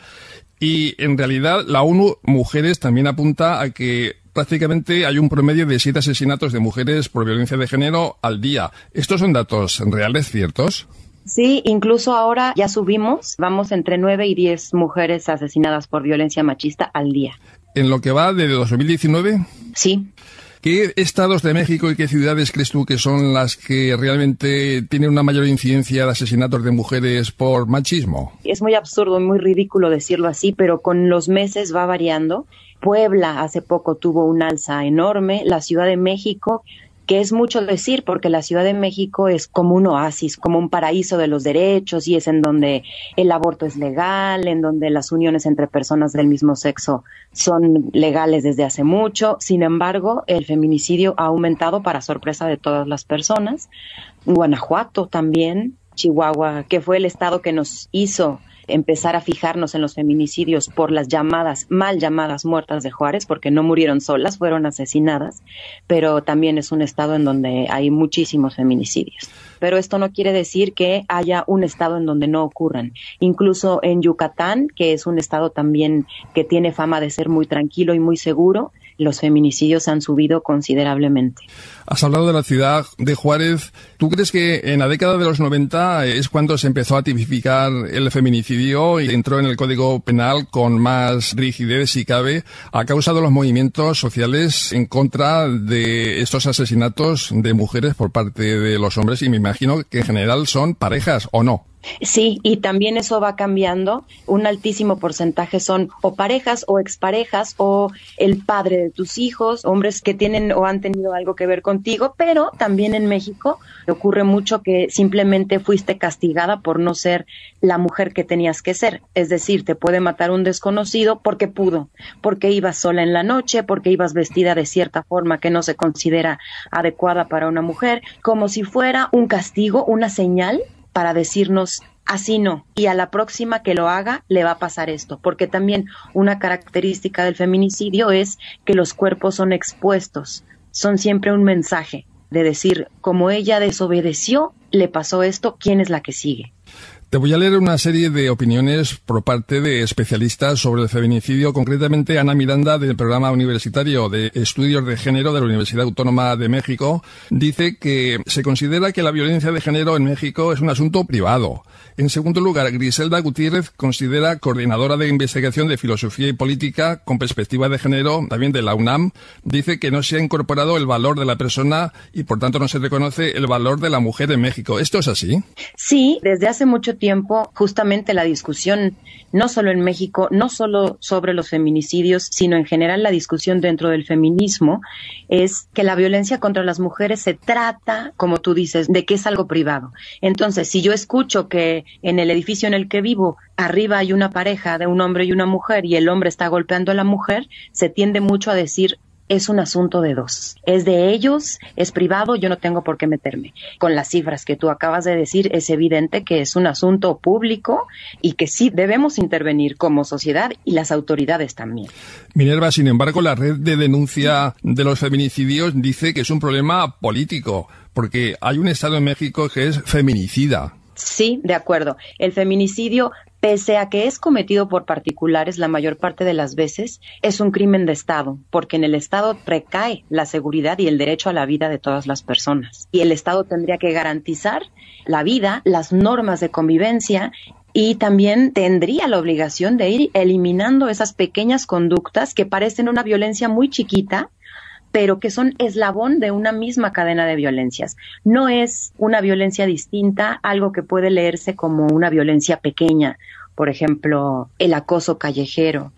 Y en realidad la ONU Mujeres también apunta a que prácticamente hay un promedio de siete asesinatos de mujeres por violencia de género al día. ¿Estos son datos reales, ciertos? Sí, incluso ahora ya subimos, vamos entre nueve y diez mujeres asesinadas por violencia machista al día. ¿En lo que va de dos mil diecinueve? Sí. ¿Qué estados de México y qué ciudades crees tú que son las que realmente tienen una mayor incidencia de asesinatos de mujeres por machismo? Es muy absurdo y muy ridículo decirlo así, pero con los meses va variando. Puebla hace poco tuvo un alza enorme, la Ciudad de México, que es mucho decir porque la Ciudad de México es como un oasis, como un paraíso de los derechos y es en donde el aborto es legal, en donde las uniones entre personas del mismo sexo son legales desde hace mucho. Sin embargo, el feminicidio ha aumentado para sorpresa de todas las personas. Guanajuato también, Chihuahua, que fue el estado que nos hizo empezar a fijarnos en los feminicidios por las llamadas, mal llamadas muertas de Juárez, porque no murieron solas, fueron asesinadas, pero también es un estado en donde hay muchísimos feminicidios. Pero esto no quiere decir que haya un estado en donde no ocurran. Incluso en Yucatán, que es un estado también que tiene fama de ser muy tranquilo y muy seguro, los feminicidios han subido considerablemente. Has hablado de la ciudad de Juárez. ¿Tú crees que en la década de los noventa es cuando se empezó a tipificar el feminicidio y entró en el Código Penal con más rigidez, si cabe, a causa de los movimientos sociales en contra de estos asesinatos de mujeres por parte de los hombres? Y me imagino que en general son parejas, ¿o no? Sí, y también eso va cambiando. Un altísimo porcentaje son o parejas o exparejas o el padre de tus hijos, hombres que tienen o han tenido algo que ver contigo, pero también en México ocurre mucho que simplemente fuiste castigada por no ser la mujer que tenías que ser. Es decir, te puede matar un desconocido porque pudo, porque ibas sola en la noche, porque ibas vestida de cierta forma que no se considera adecuada para una mujer, como si fuera un castigo, una señal para decirnos así no, y a la próxima que lo haga le va a pasar esto, porque también una característica del feminicidio es que los cuerpos son expuestos, son siempre un mensaje de decir, como ella desobedeció, le pasó esto, ¿quién es la que sigue? Te voy a leer una serie de opiniones por parte de especialistas sobre el feminicidio, concretamente Ana Miranda, del Programa Universitario de Estudios de Género de la Universidad Autónoma de México, dice que se considera que la violencia de género en México es un asunto privado. En segundo lugar, Griselda Gutiérrez, considera coordinadora de investigación de filosofía y política con perspectiva de género, también de la UNAM, dice que no se ha incorporado el valor de la persona y por tanto no se reconoce el valor de la mujer en México. ¿Esto es así? Sí, desde hace mucho tiempo justamente la discusión, no solo en México, no solo sobre los feminicidios, sino en general la discusión dentro del feminismo, es que la violencia contra las mujeres se trata, como tú dices, de que es algo privado. Entonces, si yo escucho que en el edificio en el que vivo, arriba hay una pareja de un hombre y una mujer y el hombre está golpeando a la mujer, se tiende mucho a decir, es un asunto de dos. Es de ellos, es privado, yo no tengo por qué meterme. Con las cifras que tú acabas de decir, es evidente que es un asunto público y que sí debemos intervenir como sociedad y las autoridades también. Minerva, sin embargo, la red de denuncia de los feminicidios dice que es un problema político, porque hay un estado en México que es feminicida. Sí, de acuerdo. El feminicidio, pese a que es cometido por particulares la mayor parte de las veces, es un crimen de Estado, porque en el Estado recae la seguridad y el derecho a la vida de todas las personas. Y el Estado tendría que garantizar la vida, las normas de convivencia, y también tendría la obligación de ir eliminando esas pequeñas conductas que parecen una violencia muy chiquita, pero que son eslabón de una misma cadena de violencias. No es una violencia distinta, algo que puede leerse como una violencia pequeña, por ejemplo, el acoso callejero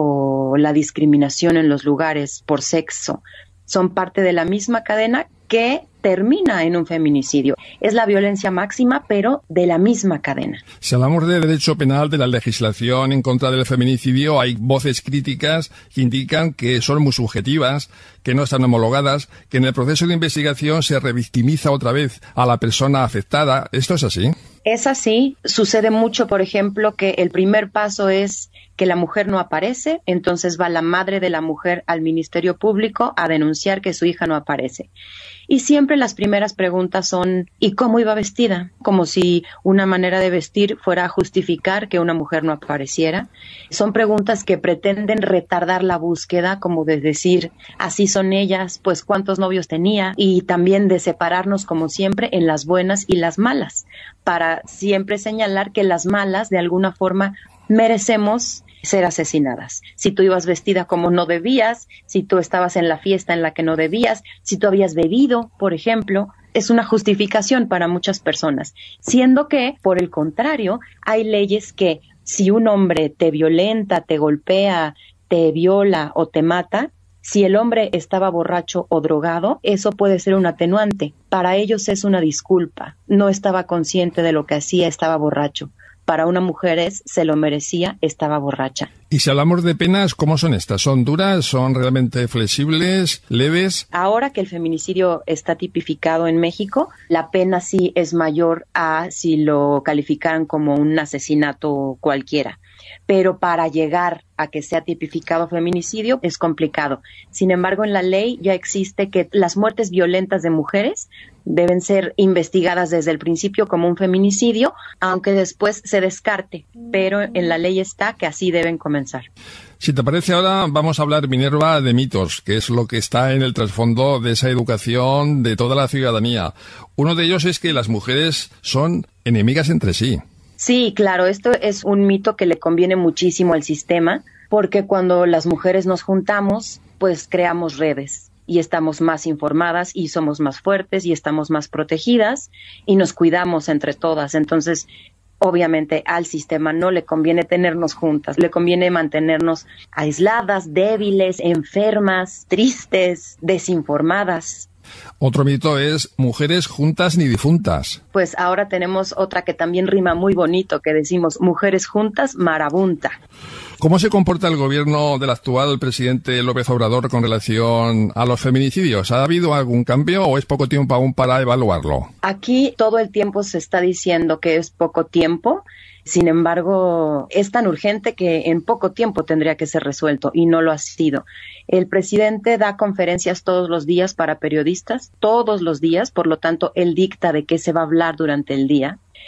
o la discriminación en los lugares por sexo. Son parte de la misma cadena que termina en un feminicidio. Es la violencia máxima, pero de la misma cadena. Si hablamos de derecho penal, de la legislación en contra del feminicidio, hay voces críticas que indican que son muy subjetivas, que no están homologadas, que en el proceso de investigación se revictimiza otra vez a la persona afectada. ¿Esto es así? Es así. Sucede mucho, por ejemplo, que el primer paso es que la mujer no aparece, entonces va la madre de la mujer al Ministerio Público a denunciar que su hija no aparece. Y siempre las primeras preguntas son ¿y cómo iba vestida? Como si una manera de vestir fuera a justificar que una mujer no apareciera. Son preguntas que pretenden retardar la búsqueda, como de decir así son ellas, pues cuántos novios tenía, y también de separarnos como siempre en las buenas y las malas, para siempre señalar que las malas de alguna forma merecemos ser asesinadas. Si tú ibas vestida como no debías, si tú estabas en la fiesta en la que no debías, si tú habías bebido, por ejemplo, es una justificación para muchas personas. Siendo que, por el contrario, hay leyes que si un hombre te violenta, te golpea, te viola o te mata, si el hombre estaba borracho o drogado, eso puede ser un atenuante. Para ellos es una disculpa. No estaba consciente de lo que hacía, estaba borracho. Para una mujer es, se lo merecía, estaba borracha. Y si hablamos de penas, ¿cómo son estas? ¿Son duras? ¿Son realmente flexibles? ¿Leves? Ahora que el feminicidio está tipificado en México, la pena sí es mayor a si lo calificaran como un asesinato cualquiera. Pero para llegar a que sea tipificado feminicidio es complicado. Sin embargo, en la ley ya existe que las muertes violentas de mujeres deben ser investigadas desde el principio como un feminicidio, aunque después se descarte. Pero en la ley está que así deben comenzar. Si te parece, ahora vamos a hablar, Minerva, de mitos, que es lo que está en el trasfondo de esa educación de toda la ciudadanía. Uno de ellos es que las mujeres son enemigas entre sí. Sí, claro, esto es un mito que le conviene muchísimo al sistema, porque cuando las mujeres nos juntamos, pues creamos redes y estamos más informadas y somos más fuertes y estamos más protegidas y nos cuidamos entre todas. Entonces, obviamente al sistema no le conviene tenernos juntas, le conviene mantenernos aisladas, débiles, enfermas, tristes, desinformadas. Otro mito es mujeres juntas ni difuntas. Pues ahora tenemos otra que también rima muy bonito, que decimos mujeres juntas, marabunta. ¿Cómo se comporta el gobierno del actual presidente López Obrador con relación a los feminicidios? ¿Ha habido algún cambio o es poco tiempo aún para evaluarlo? Aquí todo el tiempo se está diciendo que es poco tiempo. Sin embargo, es tan urgente que en poco tiempo tendría que ser resuelto y no lo ha sido. El presidente da conferencias todos los días para periodistas, todos los días, por lo tanto, él dicta de qué se va a hablar durante el día.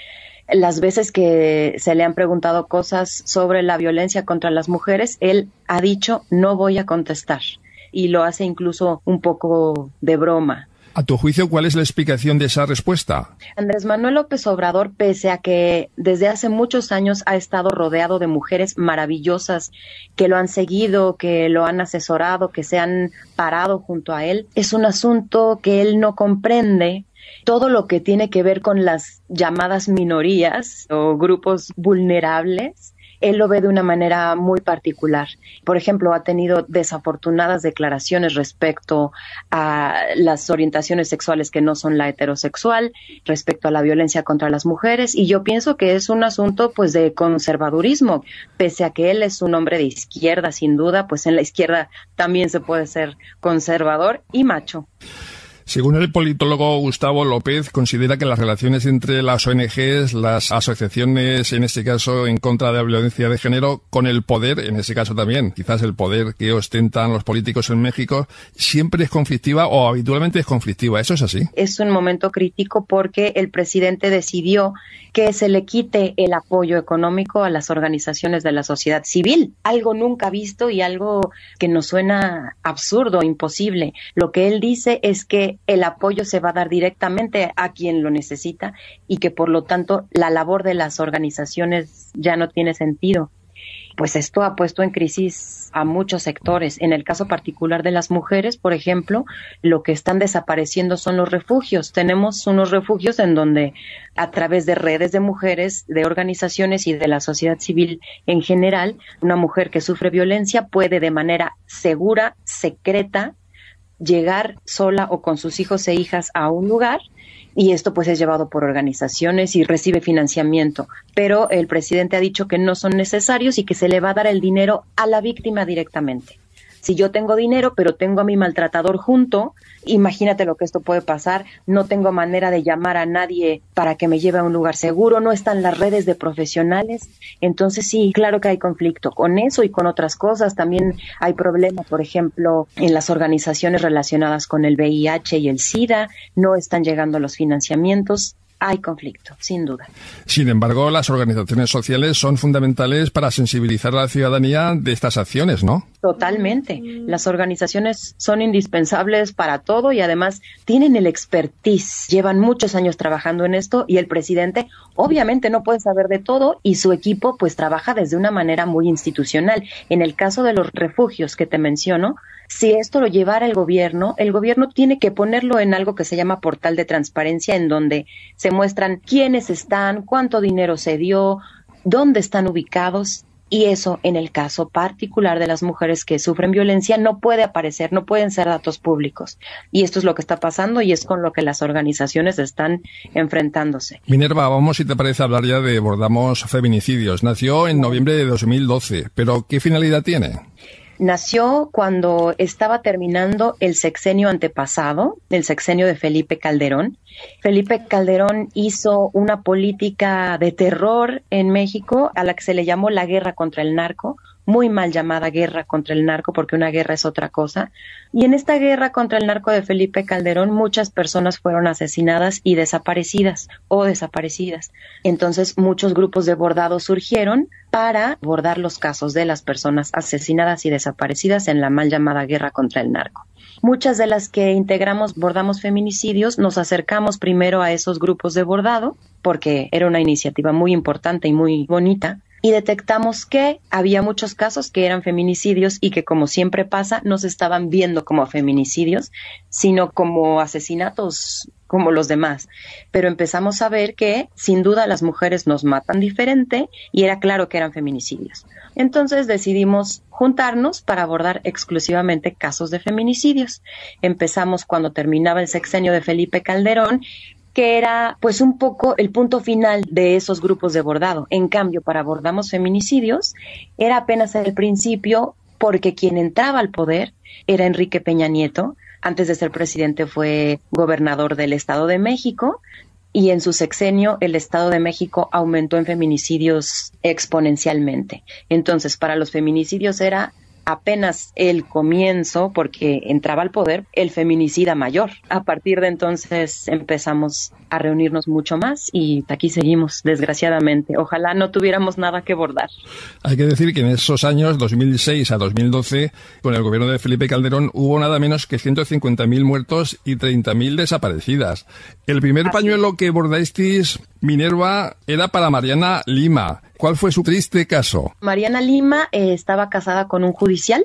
las veces que se le han preguntado cosas sobre la violencia contra las mujeres, él ha dicho no voy a contestar y lo hace incluso un poco de broma. A tu juicio, ¿cuál es la explicación de esa respuesta? Andrés Manuel López Obrador, pese a que desde hace muchos años ha estado rodeado de mujeres maravillosas que lo han seguido, que lo han asesorado, que se han parado junto a él, es un asunto que él no comprende. Todo lo que tiene que ver con las llamadas minorías o grupos vulnerables, él lo ve de una manera muy particular. Por ejemplo, ha tenido desafortunadas declaraciones respecto a las orientaciones sexuales que no son la heterosexual, respecto a la violencia contra las mujeres, y yo pienso que es un asunto pues de conservadurismo, pese a que él es un hombre de izquierda, sin duda, pues en la izquierda también se puede ser conservador y macho. Según el politólogo Gustavo López, considera que las relaciones entre las O N Ges, las asociaciones, en este caso en contra de la violencia de género, con el poder, en ese caso también, quizás el poder que ostentan los políticos en México, siempre es conflictiva o habitualmente es conflictiva. ¿Eso es así? Es un momento crítico porque el presidente decidió que se le quite el apoyo económico a las organizaciones de la sociedad civil, algo nunca visto y algo que nos suena absurdo, imposible. Lo que él dice es que el apoyo se va a dar directamente a quien lo necesita y que por lo tanto la labor de las organizaciones ya no tiene sentido. Pues esto ha puesto en crisis a muchos sectores. En el caso particular de las mujeres, por ejemplo, lo que están desapareciendo son los refugios. Tenemos unos refugios en donde a través de redes de mujeres, de organizaciones y de la sociedad civil en general, una mujer que sufre violencia puede de manera segura, secreta, llegar sola o con sus hijos e hijas a un lugar, y esto pues es llevado por organizaciones y recibe financiamiento, pero el presidente ha dicho que no son necesarios y que se le va a dar el dinero a la víctima directamente. Si yo tengo dinero, pero tengo a mi maltratador junto, imagínate lo que esto puede pasar. No tengo manera de llamar a nadie para que me lleve a un lugar seguro, no están las redes de profesionales. Entonces sí, claro que hay conflicto con eso y con otras cosas. También hay problemas, por ejemplo, en las organizaciones relacionadas con el V I H y el SIDA, no están llegando los financiamientos. Hay conflicto, sin duda. Sin embargo, las organizaciones sociales son fundamentales para sensibilizar a la ciudadanía de estas acciones, ¿no? Totalmente. Las organizaciones son indispensables para todo y además tienen el expertise. Llevan muchos años trabajando en esto y el presidente obviamente no puede saber de todo y su equipo pues trabaja desde una manera muy institucional. En el caso de los refugios que te menciono, si esto lo llevara el gobierno, el gobierno tiene que ponerlo en algo que se llama portal de transparencia, en donde se muestran quiénes están, cuánto dinero se dio, dónde están ubicados, y eso en el caso particular de las mujeres que sufren violencia no puede aparecer, no pueden ser datos públicos. Y esto es lo que está pasando y es con lo que las organizaciones están enfrentándose. Minerva, vamos, si te parece, hablar ya de Bordamos Feminicidios. Nació en noviembre de dos mil doce, pero ¿qué finalidad tiene? Nació cuando estaba terminando el sexenio antepasado, el sexenio de Felipe Calderón. Felipe Calderón hizo una política de terror en México a la que se le llamó la guerra contra el narco, muy mal llamada guerra contra el narco porque una guerra es otra cosa. Y en esta guerra contra el narco de Felipe Calderón muchas personas fueron asesinadas y desaparecidas o desaparecidas. Entonces muchos grupos de bordados surgieron para bordar los casos de las personas asesinadas y desaparecidas en la mal llamada guerra contra el narco. Muchas de las que integramos Bordamos Feminicidios nos acercamos primero a esos grupos de bordado porque era una iniciativa muy importante y muy bonita. Y detectamos que había muchos casos que eran feminicidios y que, como siempre pasa, no se estaban viendo como feminicidios, sino como asesinatos como los demás. Pero empezamos a ver que, sin duda, las mujeres nos matan diferente y era claro que eran feminicidios. Entonces decidimos juntarnos para abordar exclusivamente casos de feminicidios. Empezamos cuando terminaba el sexenio de Felipe Calderón, que era pues un poco el punto final de esos grupos de bordado. En cambio, para Bordamos Feminicidios, era apenas el principio porque quien entraba al poder era Enrique Peña Nieto. Antes de ser presidente fue gobernador del Estado de México y en su sexenio el Estado de México aumentó en feminicidios exponencialmente. Entonces, para los feminicidios era apenas el comienzo, porque entraba al poder el feminicida mayor. A partir de entonces empezamos a reunirnos mucho más y aquí seguimos, desgraciadamente. Ojalá no tuviéramos nada que bordar. Hay que decir que en esos años, dos mil seis a dos mil doce, con el gobierno de Felipe Calderón, hubo nada menos que ciento cincuenta mil muertos y treinta mil desaparecidas. El primer Así. pañuelo que bordasteis, Minerva, era para Mariana Lima. ¿Cuál fue su triste caso? Mariana Lima eh, estaba casada con un judicial.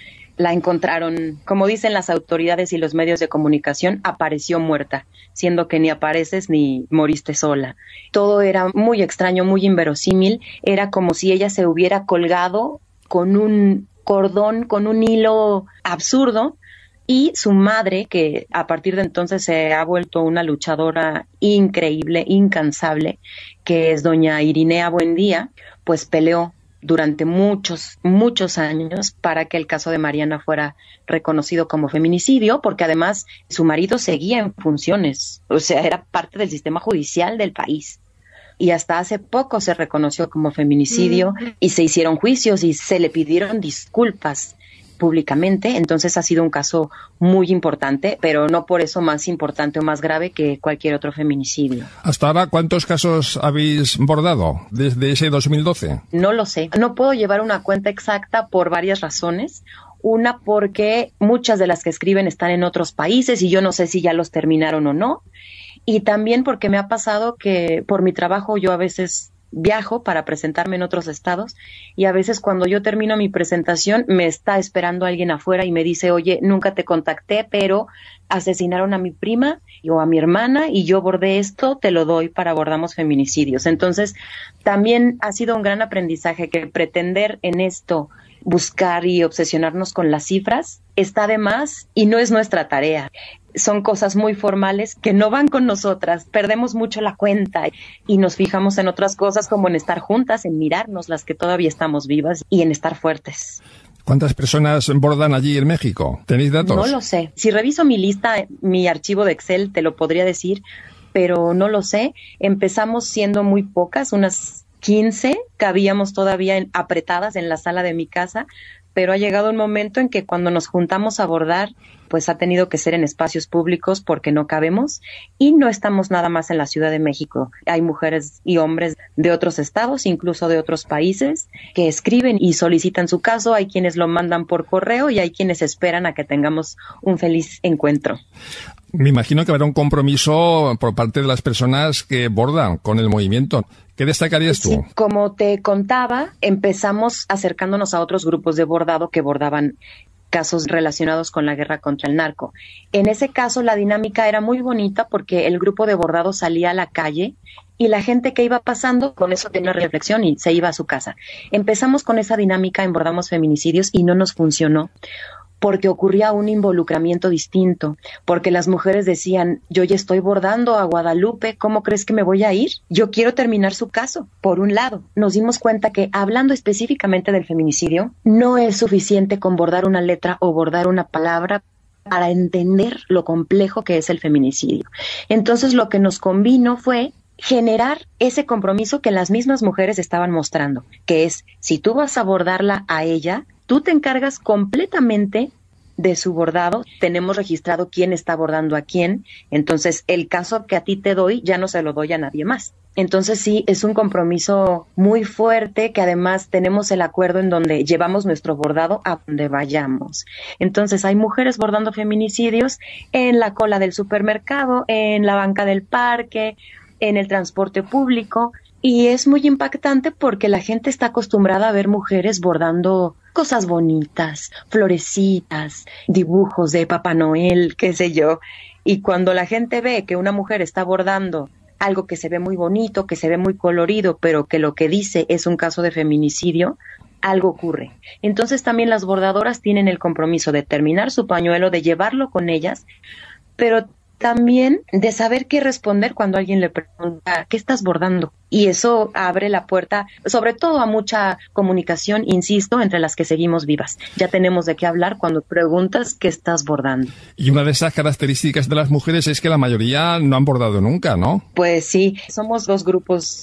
La encontraron, como dicen las autoridades y los medios de comunicación, apareció muerta, siendo que ni apareces ni moriste sola. Todo era muy extraño, muy inverosímil. Era como si ella se hubiera colgado con un cordón, con un hilo absurdo. Y su madre, que a partir de entonces se ha vuelto una luchadora increíble, incansable, que es doña Irinea Buendía, pues peleó durante muchos, muchos años para que el caso de Mariana fuera reconocido como feminicidio, porque además su marido seguía en funciones, o sea, era parte del sistema judicial del país. Y hasta hace poco se reconoció como feminicidio mm. y se hicieron juicios y se le pidieron disculpas públicamente. Entonces ha sido un caso muy importante, pero no por eso más importante o más grave que cualquier otro feminicidio. Hasta ahora, ¿cuántos casos habéis bordado desde ese dos mil doce? No lo sé. No puedo llevar una cuenta exacta por varias razones. Una, porque muchas de las que escriben están en otros países y yo no sé si ya los terminaron o no. Y también porque me ha pasado que por mi trabajo yo a veces viajo para presentarme en otros estados y a veces cuando yo termino mi presentación me está esperando alguien afuera y me dice, oye, nunca te contacté, pero asesinaron a mi prima o a mi hermana y yo bordé esto, te lo doy para Bordamos Feminicidios. Entonces también ha sido un gran aprendizaje que pretender en esto buscar y obsesionarnos con las cifras está de más y no es nuestra tarea. Son cosas muy formales que no van con nosotras, perdemos mucho la cuenta y nos fijamos en otras cosas como en estar juntas, en mirarnos las que todavía estamos vivas y en estar fuertes. ¿Cuántas personas bordan allí en México? ¿Tenéis datos? No lo sé. Si reviso mi lista, mi archivo de Excel, te lo podría decir, pero no lo sé. Empezamos siendo muy pocas, unas quince, cabíamos todavía en, apretadas en la sala de mi casa, pero ha llegado un momento en que cuando nos juntamos a bordar, pues ha tenido que ser en espacios públicos porque no cabemos y no estamos nada más en la Ciudad de México. Hay mujeres y hombres de otros estados, incluso de otros países, que escriben y solicitan su caso. Hay quienes lo mandan por correo y hay quienes esperan a que tengamos un feliz encuentro. Me imagino que habrá un compromiso por parte de las personas que bordan con el movimiento. ¿Qué destacarías tú? Sí, como te contaba, empezamos acercándonos a otros grupos de bordado que bordaban casos relacionados con la guerra contra el narco. En ese caso la dinámica era muy bonita porque el grupo de bordado salía a la calle y la gente que iba pasando con eso tenía una reflexión y se iba a su casa. Empezamos con esa dinámica en Bordamos Feminicidios y no nos funcionó, porque ocurría un involucramiento distinto, porque las mujeres decían, yo ya estoy bordando a Guadalupe, ¿cómo crees que me voy a ir? Yo quiero terminar su caso. Por un lado, nos dimos cuenta que, hablando específicamente del feminicidio, no es suficiente con bordar una letra o bordar una palabra para entender lo complejo que es el feminicidio. Entonces, lo que nos convino fue generar ese compromiso que las mismas mujeres estaban mostrando, que es, si tú vas a abordarla a ella, tú te encargas completamente de su bordado. Tenemos registrado quién está bordando a quién, entonces el caso que a ti te doy ya no se lo doy a nadie más. Entonces sí, es un compromiso muy fuerte que además tenemos el acuerdo en donde llevamos nuestro bordado a donde vayamos. Entonces hay mujeres bordando feminicidios en la cola del supermercado, en la banca del parque, en el transporte público, y es muy impactante porque la gente está acostumbrada a ver mujeres bordando cosas bonitas, florecitas, dibujos de Papá Noel, qué sé yo, y cuando la gente ve que una mujer está bordando algo que se ve muy bonito, que se ve muy colorido, pero que lo que dice es un caso de feminicidio, algo ocurre. Entonces también las bordadoras tienen el compromiso de terminar su pañuelo, de llevarlo con ellas, pero también de saber qué responder cuando alguien le pregunta, ¿qué estás bordando? Y eso abre la puerta, sobre todo a mucha comunicación, insisto, entre las que seguimos vivas. Ya tenemos de qué hablar cuando preguntas qué estás bordando. Y una de esas características de las mujeres es que la mayoría no han bordado nunca, ¿no? Pues sí, somos dos grupos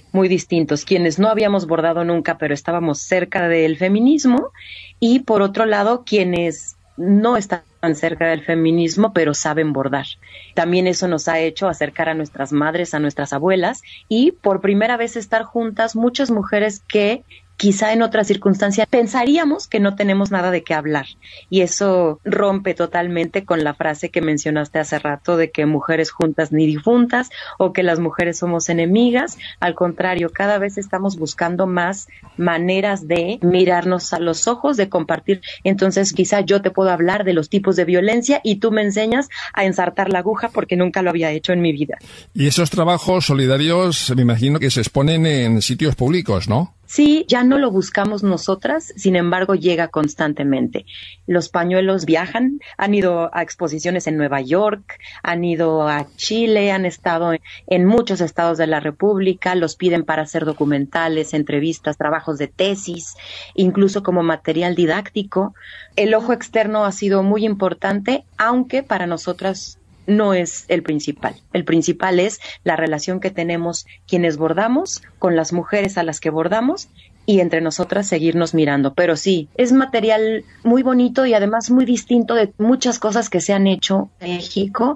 muy distintos, quienes no habíamos bordado nunca, pero estábamos cerca del feminismo, y por otro lado, quienes no están cerca del feminismo, pero saben bordar. También eso nos ha hecho acercar a nuestras madres, a nuestras abuelas, y por primera vez estar juntas muchas mujeres que quizá en otras circunstancias pensaríamos que no tenemos nada de qué hablar. Y eso rompe totalmente con la frase que mencionaste hace rato de que mujeres juntas ni difuntas o que las mujeres somos enemigas. Al contrario, cada vez estamos buscando más maneras de mirarnos a los ojos, de compartir. Entonces quizá yo te puedo hablar de los tipos de violencia y tú me enseñas a ensartar la aguja porque nunca lo había hecho en mi vida. Y esos trabajos solidarios me imagino que se exponen en sitios públicos, ¿no? Sí, ya no lo buscamos nosotras, sin embargo llega constantemente. Los pañuelos viajan, han ido a exposiciones en Nueva York, han ido a Chile, han estado en muchos estados de la República, los piden para hacer documentales, entrevistas, trabajos de tesis, incluso como material didáctico. El ojo externo ha sido muy importante, aunque para nosotras no es el principal. El principal es la relación que tenemos quienes bordamos con las mujeres a las que bordamos y entre nosotras seguirnos mirando. Pero sí, es material muy bonito y además muy distinto de muchas cosas que se han hecho en México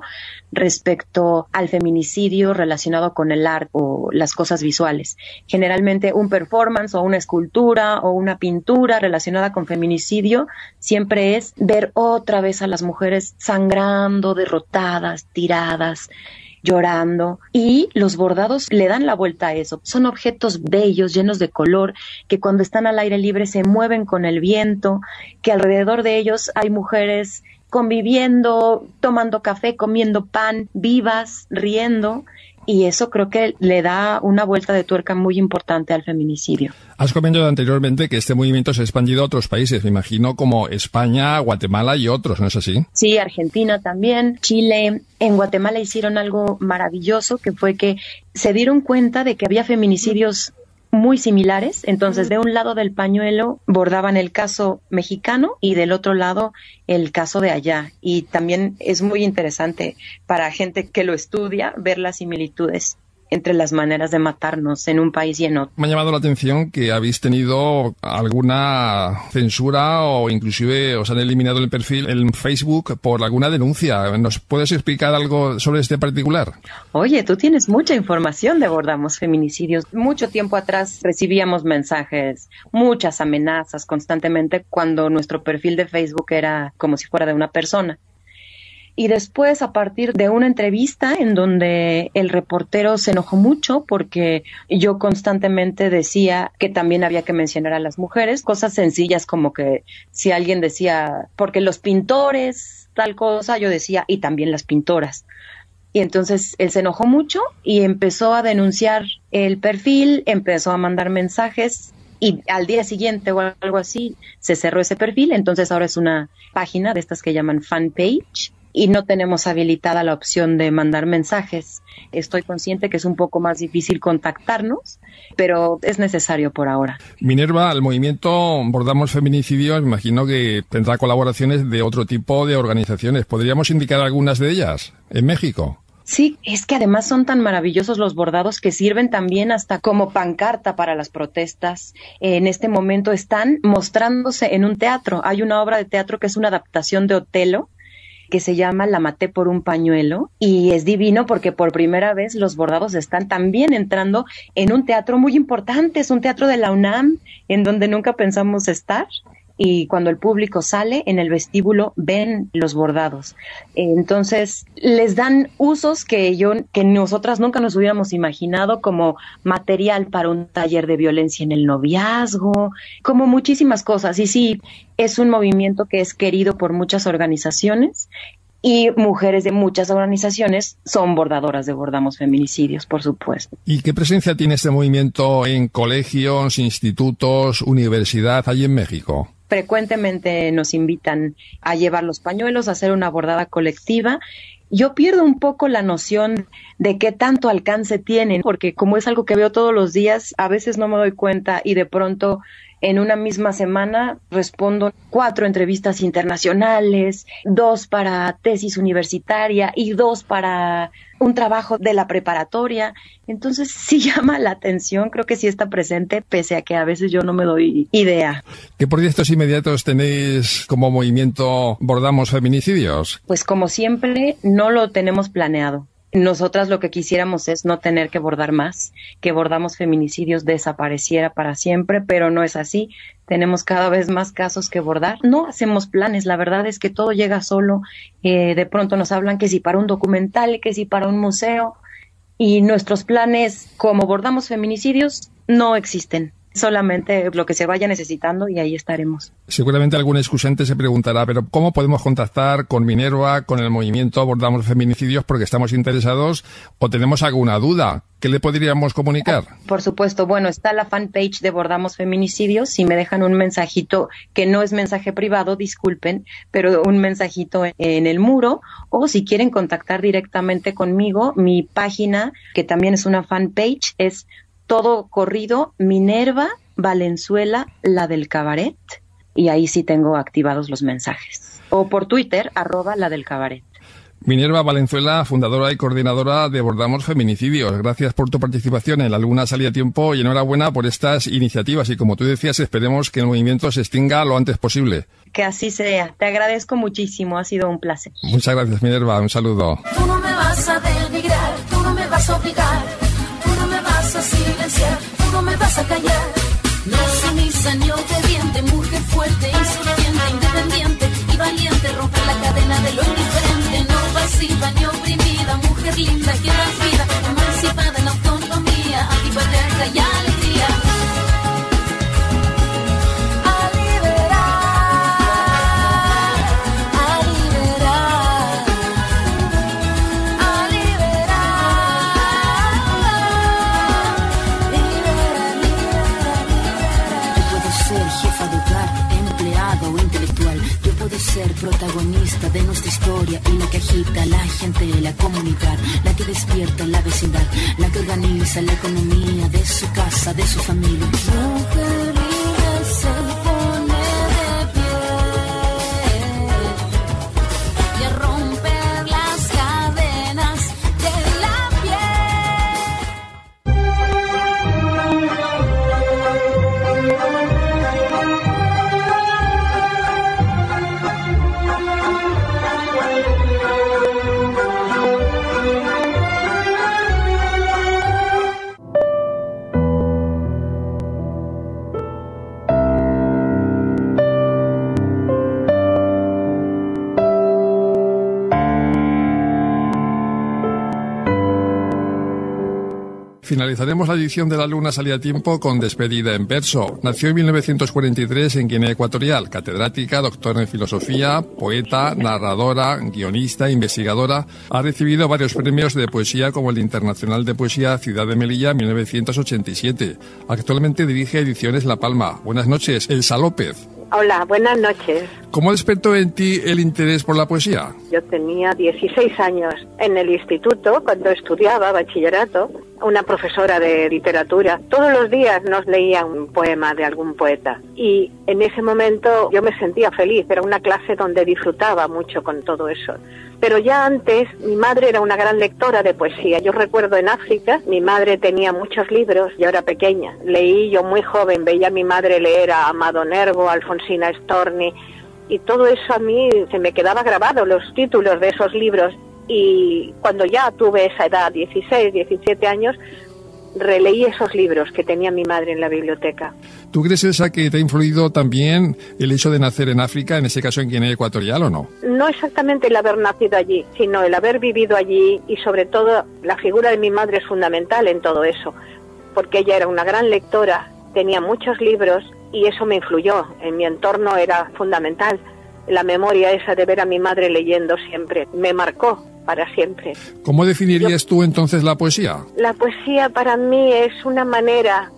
respecto al feminicidio relacionado con el arte o las cosas visuales. Generalmente un performance o una escultura o una pintura relacionada con feminicidio siempre es ver otra vez a las mujeres sangrando, derrotadas, tiradas, llorando, y los bordados le dan la vuelta a eso. Son objetos bellos, llenos de color, que cuando están al aire libre se mueven con el viento, que alrededor de ellos hay mujeres conviviendo, tomando café, comiendo pan, vivas, riendo, y eso creo que le da una vuelta de tuerca muy importante al feminicidio. Has comentado anteriormente que este movimiento se ha expandido a otros países, me imagino como España, Guatemala y otros, ¿no es así? Sí, Argentina también, Chile. En Guatemala hicieron algo maravilloso, que fue que se dieron cuenta de que había feminicidios muy similares, entonces de un lado del pañuelo bordaban el caso mexicano y del otro lado el caso de allá, y también es muy interesante para gente que lo estudia ver las similitudes entre las maneras de matarnos en un país y en otro. Me ha llamado la atención que habéis tenido alguna censura o inclusive os han eliminado el perfil en Facebook por alguna denuncia. ¿Nos puedes explicar algo sobre este particular? Oye, tú tienes mucha información de Bordamos Feminicidios. Mucho tiempo atrás recibíamos mensajes, muchas amenazas constantemente cuando nuestro perfil de Facebook era como si fuera de una persona. Y después, a partir de una entrevista en donde el reportero se enojó mucho porque yo constantemente decía que también había que mencionar a las mujeres, cosas sencillas como que si alguien decía, porque los pintores, tal cosa, yo decía, y también las pintoras. Y entonces él se enojó mucho y empezó a denunciar el perfil, empezó a mandar mensajes. Y al día siguiente o algo así se cerró ese perfil, entonces ahora es una página de estas que llaman fan page y no tenemos habilitada la opción de mandar mensajes. Estoy consciente que es un poco más difícil contactarnos, pero es necesario por ahora. Minerva, el movimiento Bordamos Feminicidio, me imagino que tendrá colaboraciones de otro tipo de organizaciones. ¿Podríamos indicar algunas de ellas en México? Sí, es que además son tan maravillosos los bordados que sirven también hasta como pancarta para las protestas. En este momento están mostrándose en un teatro. Hay una obra de teatro que es una adaptación de Otelo, que se llama La maté por un pañuelo, y es divino porque por primera vez los bordados están también entrando en un teatro muy importante. Es un teatro de la UNAM, en donde nunca pensamos estar. Y cuando el público sale, en el vestíbulo ven los bordados. Entonces, les dan usos que yo, que nosotras nunca nos hubiéramos imaginado, como material para un taller de violencia en el noviazgo, como muchísimas cosas. Y sí, es un movimiento que es querido por muchas organizaciones, y mujeres de muchas organizaciones son bordadoras de Bordamos Feminicidios, por supuesto. ¿Y qué presencia tiene este movimiento en colegios, institutos, universidad, allí en México? Frecuentemente nos invitan a llevar los pañuelos, a hacer una bordada colectiva. Yo pierdo un poco la noción de qué tanto alcance tienen, porque como es algo que veo todos los días, a veces no me doy cuenta y de pronto En una misma semana respondo cuatro entrevistas internacionales, dos para tesis universitaria y dos para un trabajo de la preparatoria. Entonces sí llama la atención, creo que sí está presente, pese a que a veces yo no me doy idea. ¿Qué proyectos inmediatos tenéis como movimiento Bordamos Feminicidios? Pues como siempre, no lo tenemos planeado. Nosotras lo que quisiéramos es no tener que bordar más, que Bordamos Feminicidios desapareciera para siempre, pero no es así. Tenemos cada vez más casos que bordar. No hacemos planes, la verdad es que todo llega solo. Eh, de pronto nos hablan que si para un documental, que si para un museo, y nuestros planes como Bordamos Feminicidios no existen. Solamente lo que se vaya necesitando y ahí estaremos. Seguramente algún excusante se preguntará, pero ¿cómo podemos contactar con Minerva, con el movimiento Abordamos Feminicidios, porque estamos interesados o tenemos alguna duda? ¿Qué le podríamos comunicar? Por supuesto, bueno, está la fanpage de Bordamos Feminicidios. Si me dejan un mensajito, que no es mensaje privado, disculpen, pero un mensajito en el muro, o si quieren contactar directamente conmigo, mi página, que también es una fanpage, es todo corrido Minerva Valenzuela, la del cabaret, y ahí sí tengo activados los mensajes. O por Twitter, arroba la del cabaret. Minerva Valenzuela, fundadora y coordinadora de Bordamos Feminicidios. Gracias por tu participación en La Luna Sale a Tiempo y enhorabuena por estas iniciativas. Y como tú decías, esperemos que el movimiento se extinga lo antes posible. Que así sea. Te agradezco muchísimo. Ha sido un placer. Muchas gracias, Minerva. Un saludo. Tú no me vas a denigrar, tú no me vas a obligar, tú no me vas a silenciar, tú no me vas a callar. No sumisa ni obediente, mujer fuerte, insurgente, independiente y valiente, rompe la cadena de lo indiferente. No pasiva ni oprimida, mujer linda que da vida, emancipada en autonomía, antipatriarca y alegría. Ser protagonista de nuestra historia y la que agita a la gente, la comunidad, la que despierta la vecindad, la que organiza la economía de su casa, de su familia. Mujer libre se pone de pie y a romper las cadenas de la Finalizaremos la edición de La Luna Sale a Tiempo con despedida en verso. Nació en mil novecientos cuarenta y tres en Guinea Ecuatorial, catedrática, doctora en filosofía, poeta, narradora, guionista, investigadora. Ha recibido varios premios de poesía como el Internacional de Poesía Ciudad de Melilla mil novecientos ochenta y siete. Actualmente dirige Ediciones La Palma. Buenas noches, Elsa López. Hola, buenas noches. ¿Cómo despertó en ti el interés por la poesía? Yo tenía dieciséis años. En el instituto, cuando estudiaba bachillerato, una profesora de literatura todos los días nos leía un poema de algún poeta. Y en ese momento yo me sentía feliz. Era una clase donde disfrutaba mucho con todo eso. Pero ya antes, mi madre era una gran lectora de poesía. Yo recuerdo en África, mi madre tenía muchos libros, yo era pequeña. Leí yo muy joven, veía a mi madre leer a Amado Nervo, a Alfonsina Storni, y todo eso a mí se me quedaba grabado, los títulos de esos libros. Y cuando ya tuve esa edad, dieciséis, diecisiete años, releí esos libros que tenía mi madre en la biblioteca. ¿Tú crees, Elsa, que te ha influido también el hecho de nacer en África, en ese caso en Guinea Ecuatorial, o no? No exactamente el haber nacido allí, sino el haber vivido allí, y sobre todo la figura de mi madre es fundamental en todo eso, porque ella era una gran lectora, tenía muchos libros y eso me influyó. En mi entorno era fundamental. La memoria esa de ver a mi madre leyendo siempre me marcó para siempre. ¿Cómo definirías Yo, tú entonces la poesía? La poesía para mí es una manera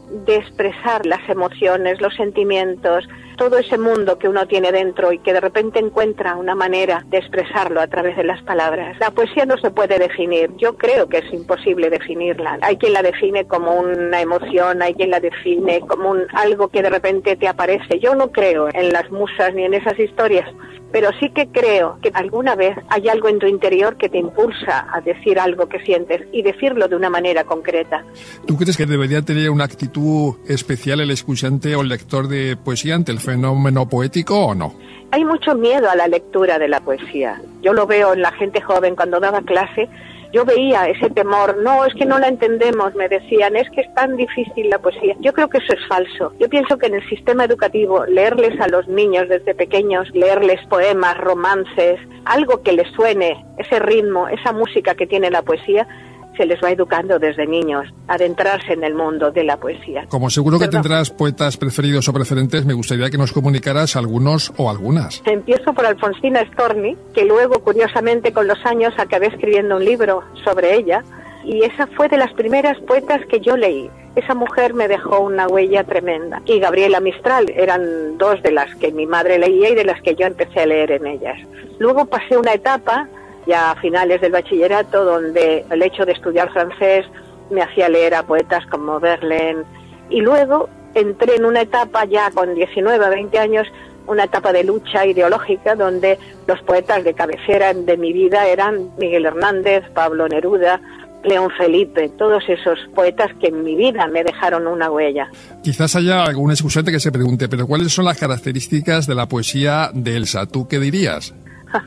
de expresar las emociones, los sentimientos, todo ese mundo que uno tiene dentro y que de repente encuentra una manera de expresarlo a través de las palabras. La poesía no se puede definir, yo creo que es imposible definirla. Hay quien la define como una emoción, hay quien la define como un, algo que de repente te aparece. Yo no creo en las musas ni en esas historias, pero sí que creo que alguna vez hay algo en tu interior que te impulsa a decir algo que sientes y decirlo de una manera concreta. ¿Tú crees que debería tener una actitud especial el escuchante o el lector de poesía ante el fenómeno poético o no? Hay mucho miedo a la lectura de la poesía. Yo lo veo en la gente joven cuando daba clase. Yo veía ese temor, no, es que no la entendemos, me decían, es que es tan difícil la poesía. Yo creo que eso es falso. Yo pienso que en el sistema educativo, leerles a los niños desde pequeños, leerles poemas, romances, algo que les suene, ese ritmo, esa música que tiene la poesía, se les va educando desde niños, a adentrarse en el mundo de la poesía. Como seguro que Perdón. tendrás poetas preferidos o preferentes, me gustaría que nos comunicaras algunos o algunas. Empiezo por Alfonsina Storni, que luego, curiosamente, con los años acabé escribiendo un libro sobre ella, y esa fue de las primeras poetas que yo leí. Esa mujer me dejó una huella tremenda. Y Gabriela Mistral, eran dos de las que mi madre leía y de las que yo empecé a leer en ellas. Luego pasé una etapa, ya a finales del bachillerato, donde el hecho de estudiar francés me hacía leer a poetas como Verlaine, y luego entré en una etapa ya con diecinueve a veinte años, una etapa de lucha ideológica, donde los poetas de cabecera de mi vida eran Miguel Hernández, Pablo Neruda, León Felipe, todos esos poetas que en mi vida me dejaron una huella. Quizás haya algún escuchante que se pregunte, pero ¿cuáles son las características de la poesía de Elsa? ¿Tú qué dirías?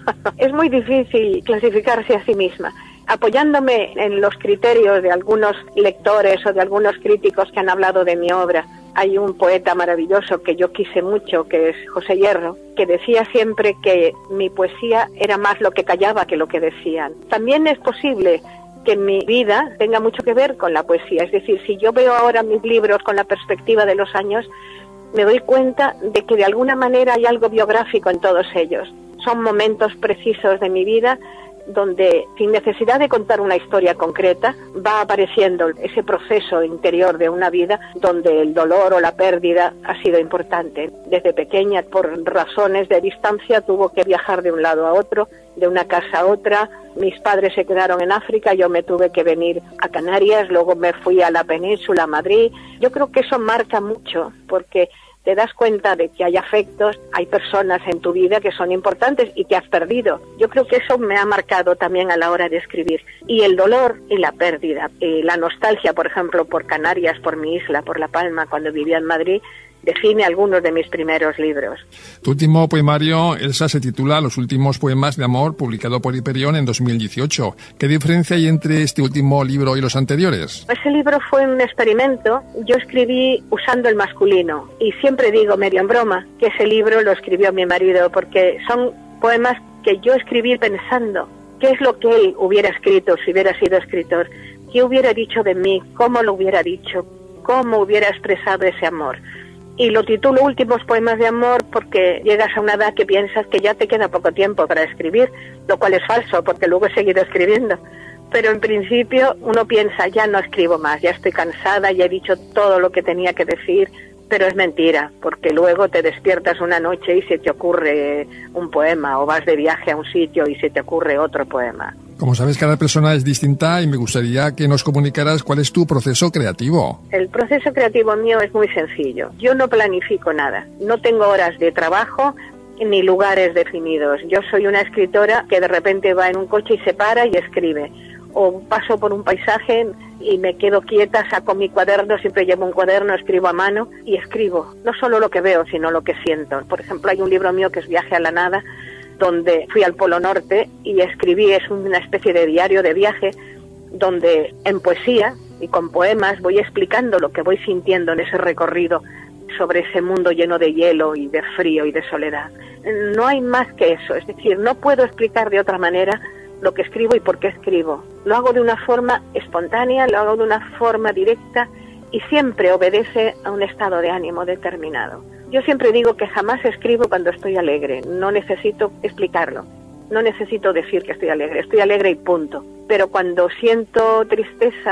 Es muy difícil clasificarse a sí misma. Apoyándome en los criterios de algunos lectores o de algunos críticos que han hablado de mi obra, hay un poeta maravilloso que yo quise mucho, que es José Hierro, que decía siempre que mi poesía era más lo que callaba que lo que decían. También es posible que mi vida tenga mucho que ver con la poesía. Es decir, si yo veo ahora mis libros con la perspectiva de los años, me doy cuenta de que de alguna manera hay algo biográfico en todos ellos. Son momentos precisos de mi vida donde, sin necesidad de contar una historia concreta, va apareciendo ese proceso interior de una vida donde el dolor o la pérdida ha sido importante. Desde pequeña, por razones de distancia, tuvo que viajar de un lado a otro, de una casa a otra. Mis padres se quedaron en África, yo me tuve que venir a Canarias, luego me fui a la península, a Madrid. Yo creo que eso marca mucho, porque te das cuenta de que hay afectos, hay personas en tu vida que son importantes y que has perdido. Yo creo que eso me ha marcado también a la hora de escribir. Y el dolor y la pérdida, y la nostalgia, por ejemplo, por Canarias, por mi isla, por La Palma, cuando vivía en Madrid, define algunos de mis primeros libros. Tu último poemario, Elsa, se titula Los últimos poemas de amor, publicado por Hiperión en dos mil dieciocho. ¿Qué diferencia hay entre este último libro y los anteriores? Ese libro fue un experimento. Yo escribí usando el masculino y siempre digo, medio en broma, que ese libro lo escribió mi marido, porque son poemas que yo escribí pensando qué es lo que él hubiera escrito si hubiera sido escritor, qué hubiera dicho de mí, cómo lo hubiera dicho, cómo hubiera expresado ese amor. Y lo titulo Últimos poemas de amor porque llegas a una edad que piensas que ya te queda poco tiempo para escribir, lo cual es falso porque luego he seguido escribiendo. Pero en principio uno piensa, ya no escribo más, ya estoy cansada, ya he dicho todo lo que tenía que decir, pero es mentira, porque luego te despiertas una noche y se te ocurre un poema, o vas de viaje a un sitio y se te ocurre otro poema. Como sabes, cada persona es distinta y me gustaría que nos comunicaras cuál es tu proceso creativo. El proceso creativo mío es muy sencillo. Yo no planifico nada. No tengo horas de trabajo ni lugares definidos. Yo soy una escritora que de repente va en un coche y se para y escribe. O paso por un paisaje y me quedo quieta, saco mi cuaderno, siempre llevo un cuaderno, escribo a mano y escribo. No solo lo que veo, sino lo que siento. Por ejemplo, hay un libro mío que es Viaje a la Nada, donde fui al Polo Norte y escribí, es una especie de diario de viaje, donde en poesía y con poemas voy explicando lo que voy sintiendo en ese recorrido sobre ese mundo lleno de hielo y de frío y de soledad. No hay más que eso, es decir, no puedo explicar de otra manera lo que escribo y por qué escribo. Lo hago de una forma espontánea, lo hago de una forma directa y siempre obedece a un estado de ánimo determinado. Yo siempre digo que jamás escribo cuando estoy alegre, no necesito explicarlo, no necesito decir que estoy alegre, estoy alegre y punto. Pero cuando siento tristeza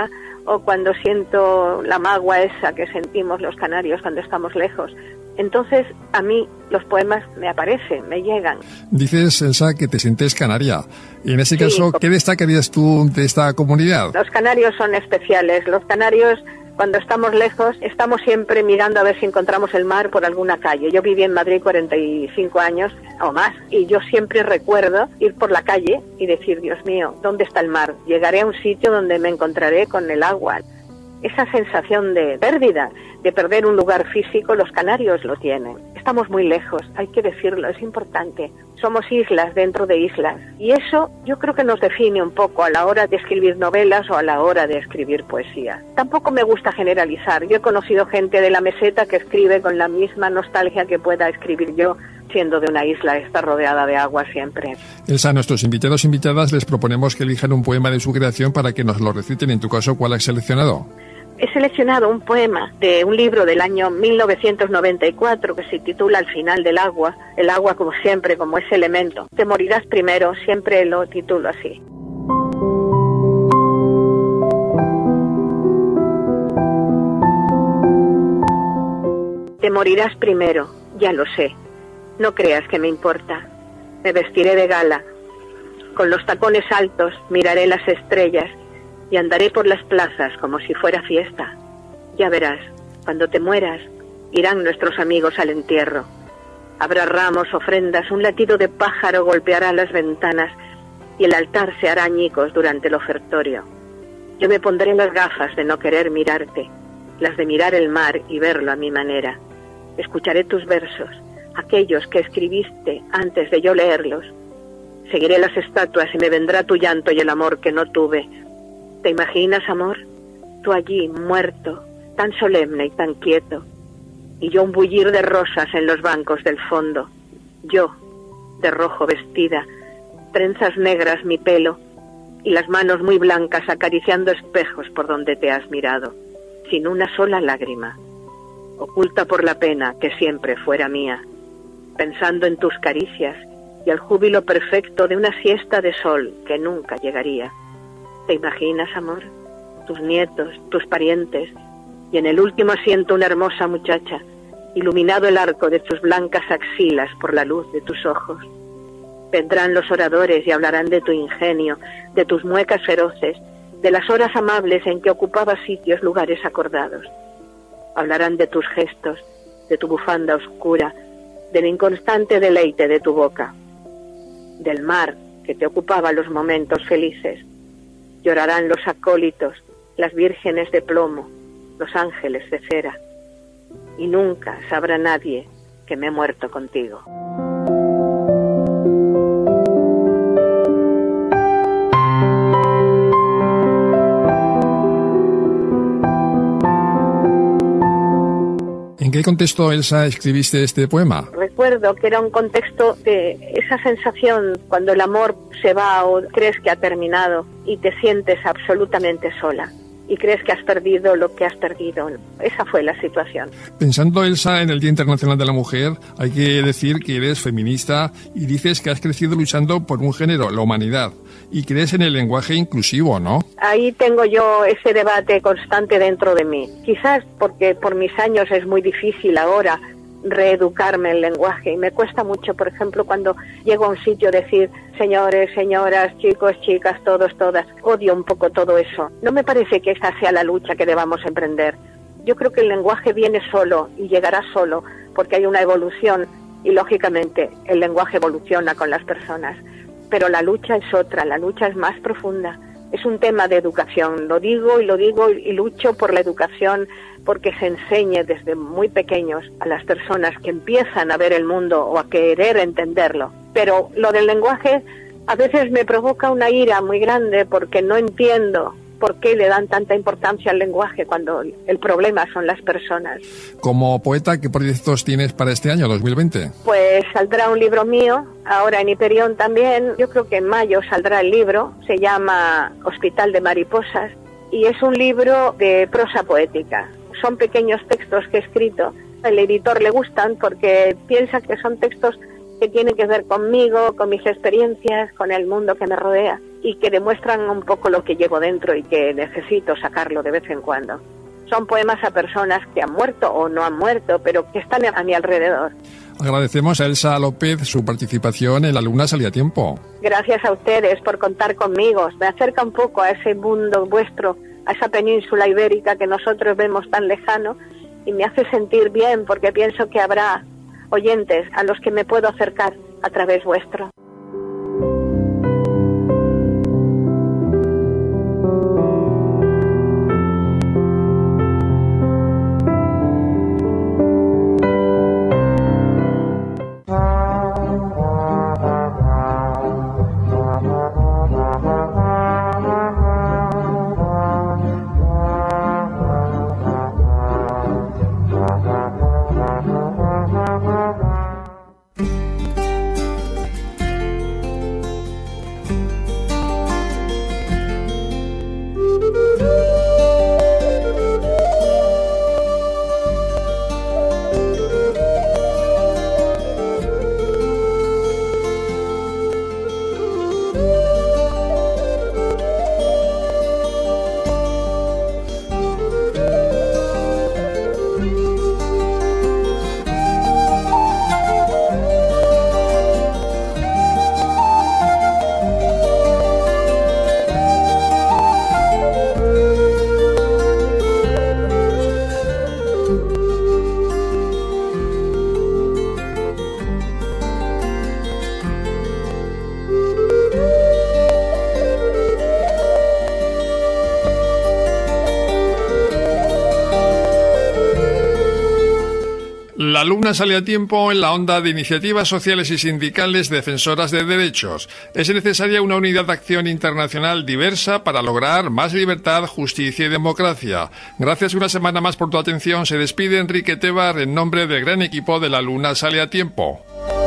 o cuando siento la magua esa que sentimos los canarios cuando estamos lejos. Entonces, a mí los poemas me aparecen, me llegan. Dices, Elsa, que te sientes canaria. Y en ese Sí, caso, ¿qué destacarías tú de esta comunidad? Los canarios son especiales. Los canarios, cuando estamos lejos, estamos siempre mirando a ver si encontramos el mar por alguna calle. Yo viví en Madrid cuarenta y cinco años o más, y yo siempre recuerdo ir por la calle y decir, Dios mío, ¿dónde está el mar? Llegaré a un sitio donde me encontraré con el agua. Esa sensación de pérdida, de perder un lugar físico, los canarios lo tienen. Estamos muy lejos, hay que decirlo, es importante. Somos islas dentro de islas. Y eso yo creo que nos define un poco a la hora de escribir novelas o a la hora de escribir poesía. Tampoco me gusta generalizar. Yo he conocido gente de la meseta que escribe con la misma nostalgia que pueda escribir yo, siendo de una isla, está rodeada de agua siempre. Elsa, a nuestros invitados e invitadas les proponemos que elijan un poema de su creación para que nos lo reciten. En tu caso, ¿cuál has seleccionado? He seleccionado un poema de un libro del año mil novecientos noventa y cuatro que se titula Al final del agua. El agua, como siempre, como ese elemento. Te morirás primero, siempre lo titulo así. Te morirás primero, ya lo sé. No creas que me importa. Me vestiré de gala. Con los tacones altos miraré las estrellas y andaré por las plazas como si fuera fiesta. Ya verás, cuando te mueras, irán nuestros amigos al entierro. Habrá ramos, ofrendas, un latido de pájaro golpeará las ventanas y el altar se hará añicos durante el ofertorio. Yo me pondré las gafas de no querer mirarte, las de mirar el mar y verlo a mi manera. Escucharé tus versos, aquellos que escribiste antes de yo leerlos. Seguiré las estatuas y me vendrá tu llanto y el amor que no tuve. ¿Te imaginas, amor? Tú allí, muerto, tan solemne y tan quieto, y yo un bullir de rosas en los bancos del fondo. Yo, de rojo vestida, trenzas negras mi pelo, y las manos muy blancas acariciando espejos por donde te has mirado, sin una sola lágrima, oculta por la pena que siempre fuera mía, pensando en tus caricias y el júbilo perfecto de una siesta de sol que nunca llegaría. ¿Te imaginas, amor? Tus nietos, tus parientes, y en el último asiento una hermosa muchacha, iluminado el arco de tus blancas axilas por la luz de tus ojos. Vendrán los oradores y hablarán de tu ingenio, de tus muecas feroces, de las horas amables en que ocupabas sitios, lugares acordados. Hablarán de tus gestos, de tu bufanda oscura, del inconstante deleite de tu boca, del mar que te ocupaba los momentos felices. Llorarán los acólitos, las vírgenes de plomo, los ángeles de cera. Y nunca sabrá nadie que me he muerto contigo. ¿En qué contexto, Elsa, escribiste este poema? Recuerdo que era un contexto de esa sensación cuando el amor se va o crees que ha terminado y te sientes absolutamente sola y crees que has perdido lo que has perdido. Esa fue la situación. Pensando, Elsa, en el Día Internacional de la Mujer, hay que decir que eres feminista y dices que has crecido luchando por un género, la humanidad, y crees en el lenguaje inclusivo, ¿no? Ahí tengo yo ese debate constante dentro de mí. Quizás porque por mis años es muy difícil ahora reeducarme en lenguaje y me cuesta mucho, por ejemplo, cuando llego a un sitio decir señores, señoras, chicos, chicas, todos, todas. Odio un poco todo eso. No me parece que esa sea la lucha que debamos emprender. Yo creo que el lenguaje viene solo y llegará solo porque hay una evolución y, lógicamente, el lenguaje evoluciona con las personas. Pero la lucha es otra, la lucha es más profunda. Es un tema de educación, lo digo y lo digo y lucho por la educación porque se enseñe desde muy pequeños a las personas que empiezan a ver el mundo o a querer entenderlo. Pero lo del lenguaje a veces me provoca una ira muy grande porque no entiendo por qué le dan tanta importancia al lenguaje cuando el problema son las personas. Como poeta, ¿qué proyectos tienes para este año, dos mil veinte? Pues saldrá un libro mío, ahora en Hiperión también. Yo creo que en mayo saldrá el libro, se llama Hospital de Mariposas, y es un libro de prosa poética. Son pequeños textos que he escrito. Al editor le gustan porque piensa que son textos que tienen que ver conmigo, con mis experiencias, con el mundo que me rodea. y que demuestran un poco lo que llevo dentro y que necesito sacarlo de vez en cuando. Son poemas a personas que han muerto o no han muerto, pero que están a mi alrededor. Agradecemos a Elsa López su participación en La Luna Sale a Tiempo. Gracias a ustedes por contar conmigo. Me acerca un poco a ese mundo vuestro, a esa península ibérica que nosotros vemos tan lejano, y me hace sentir bien porque pienso que habrá oyentes a los que me puedo acercar a través vuestro. La Luna Sale a Tiempo en la onda de iniciativas sociales y sindicales defensoras de derechos. Es necesaria una unidad de acción internacional diversa para lograr más libertad, justicia y democracia. Gracias una semana más por tu atención. Se despide Enrique Tebar en nombre del gran equipo de La Luna Sale a Tiempo.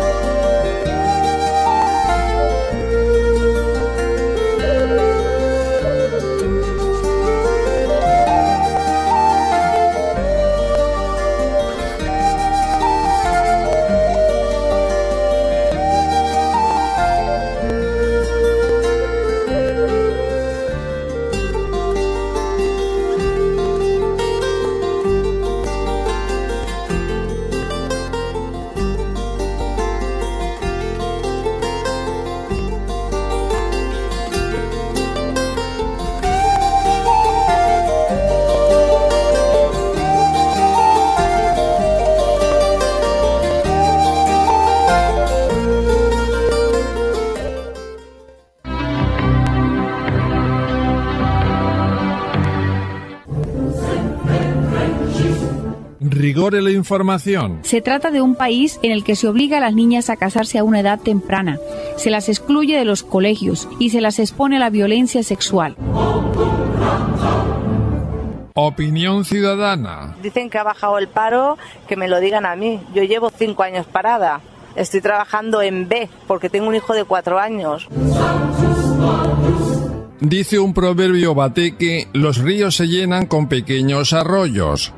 Rigor en la información. Se trata de un país en el que se obliga a las niñas a casarse a una edad temprana, se las excluye de los colegios y se las expone a la violencia sexual. Opinión ciudadana. Dicen que ha bajado el paro, que me lo digan a mí. Yo llevo cinco años parada. Estoy trabajando en B porque tengo un hijo de cuatro años. Dice un proverbio bateque, los ríos se llenan con pequeños arroyos.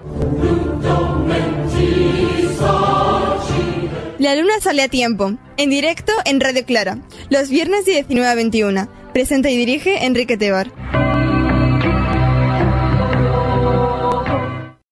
La Luna Sale a Tiempo, en directo en Radio Clara, los viernes de diecinueve a veintiuna. Presenta y dirige Enrique Tebar.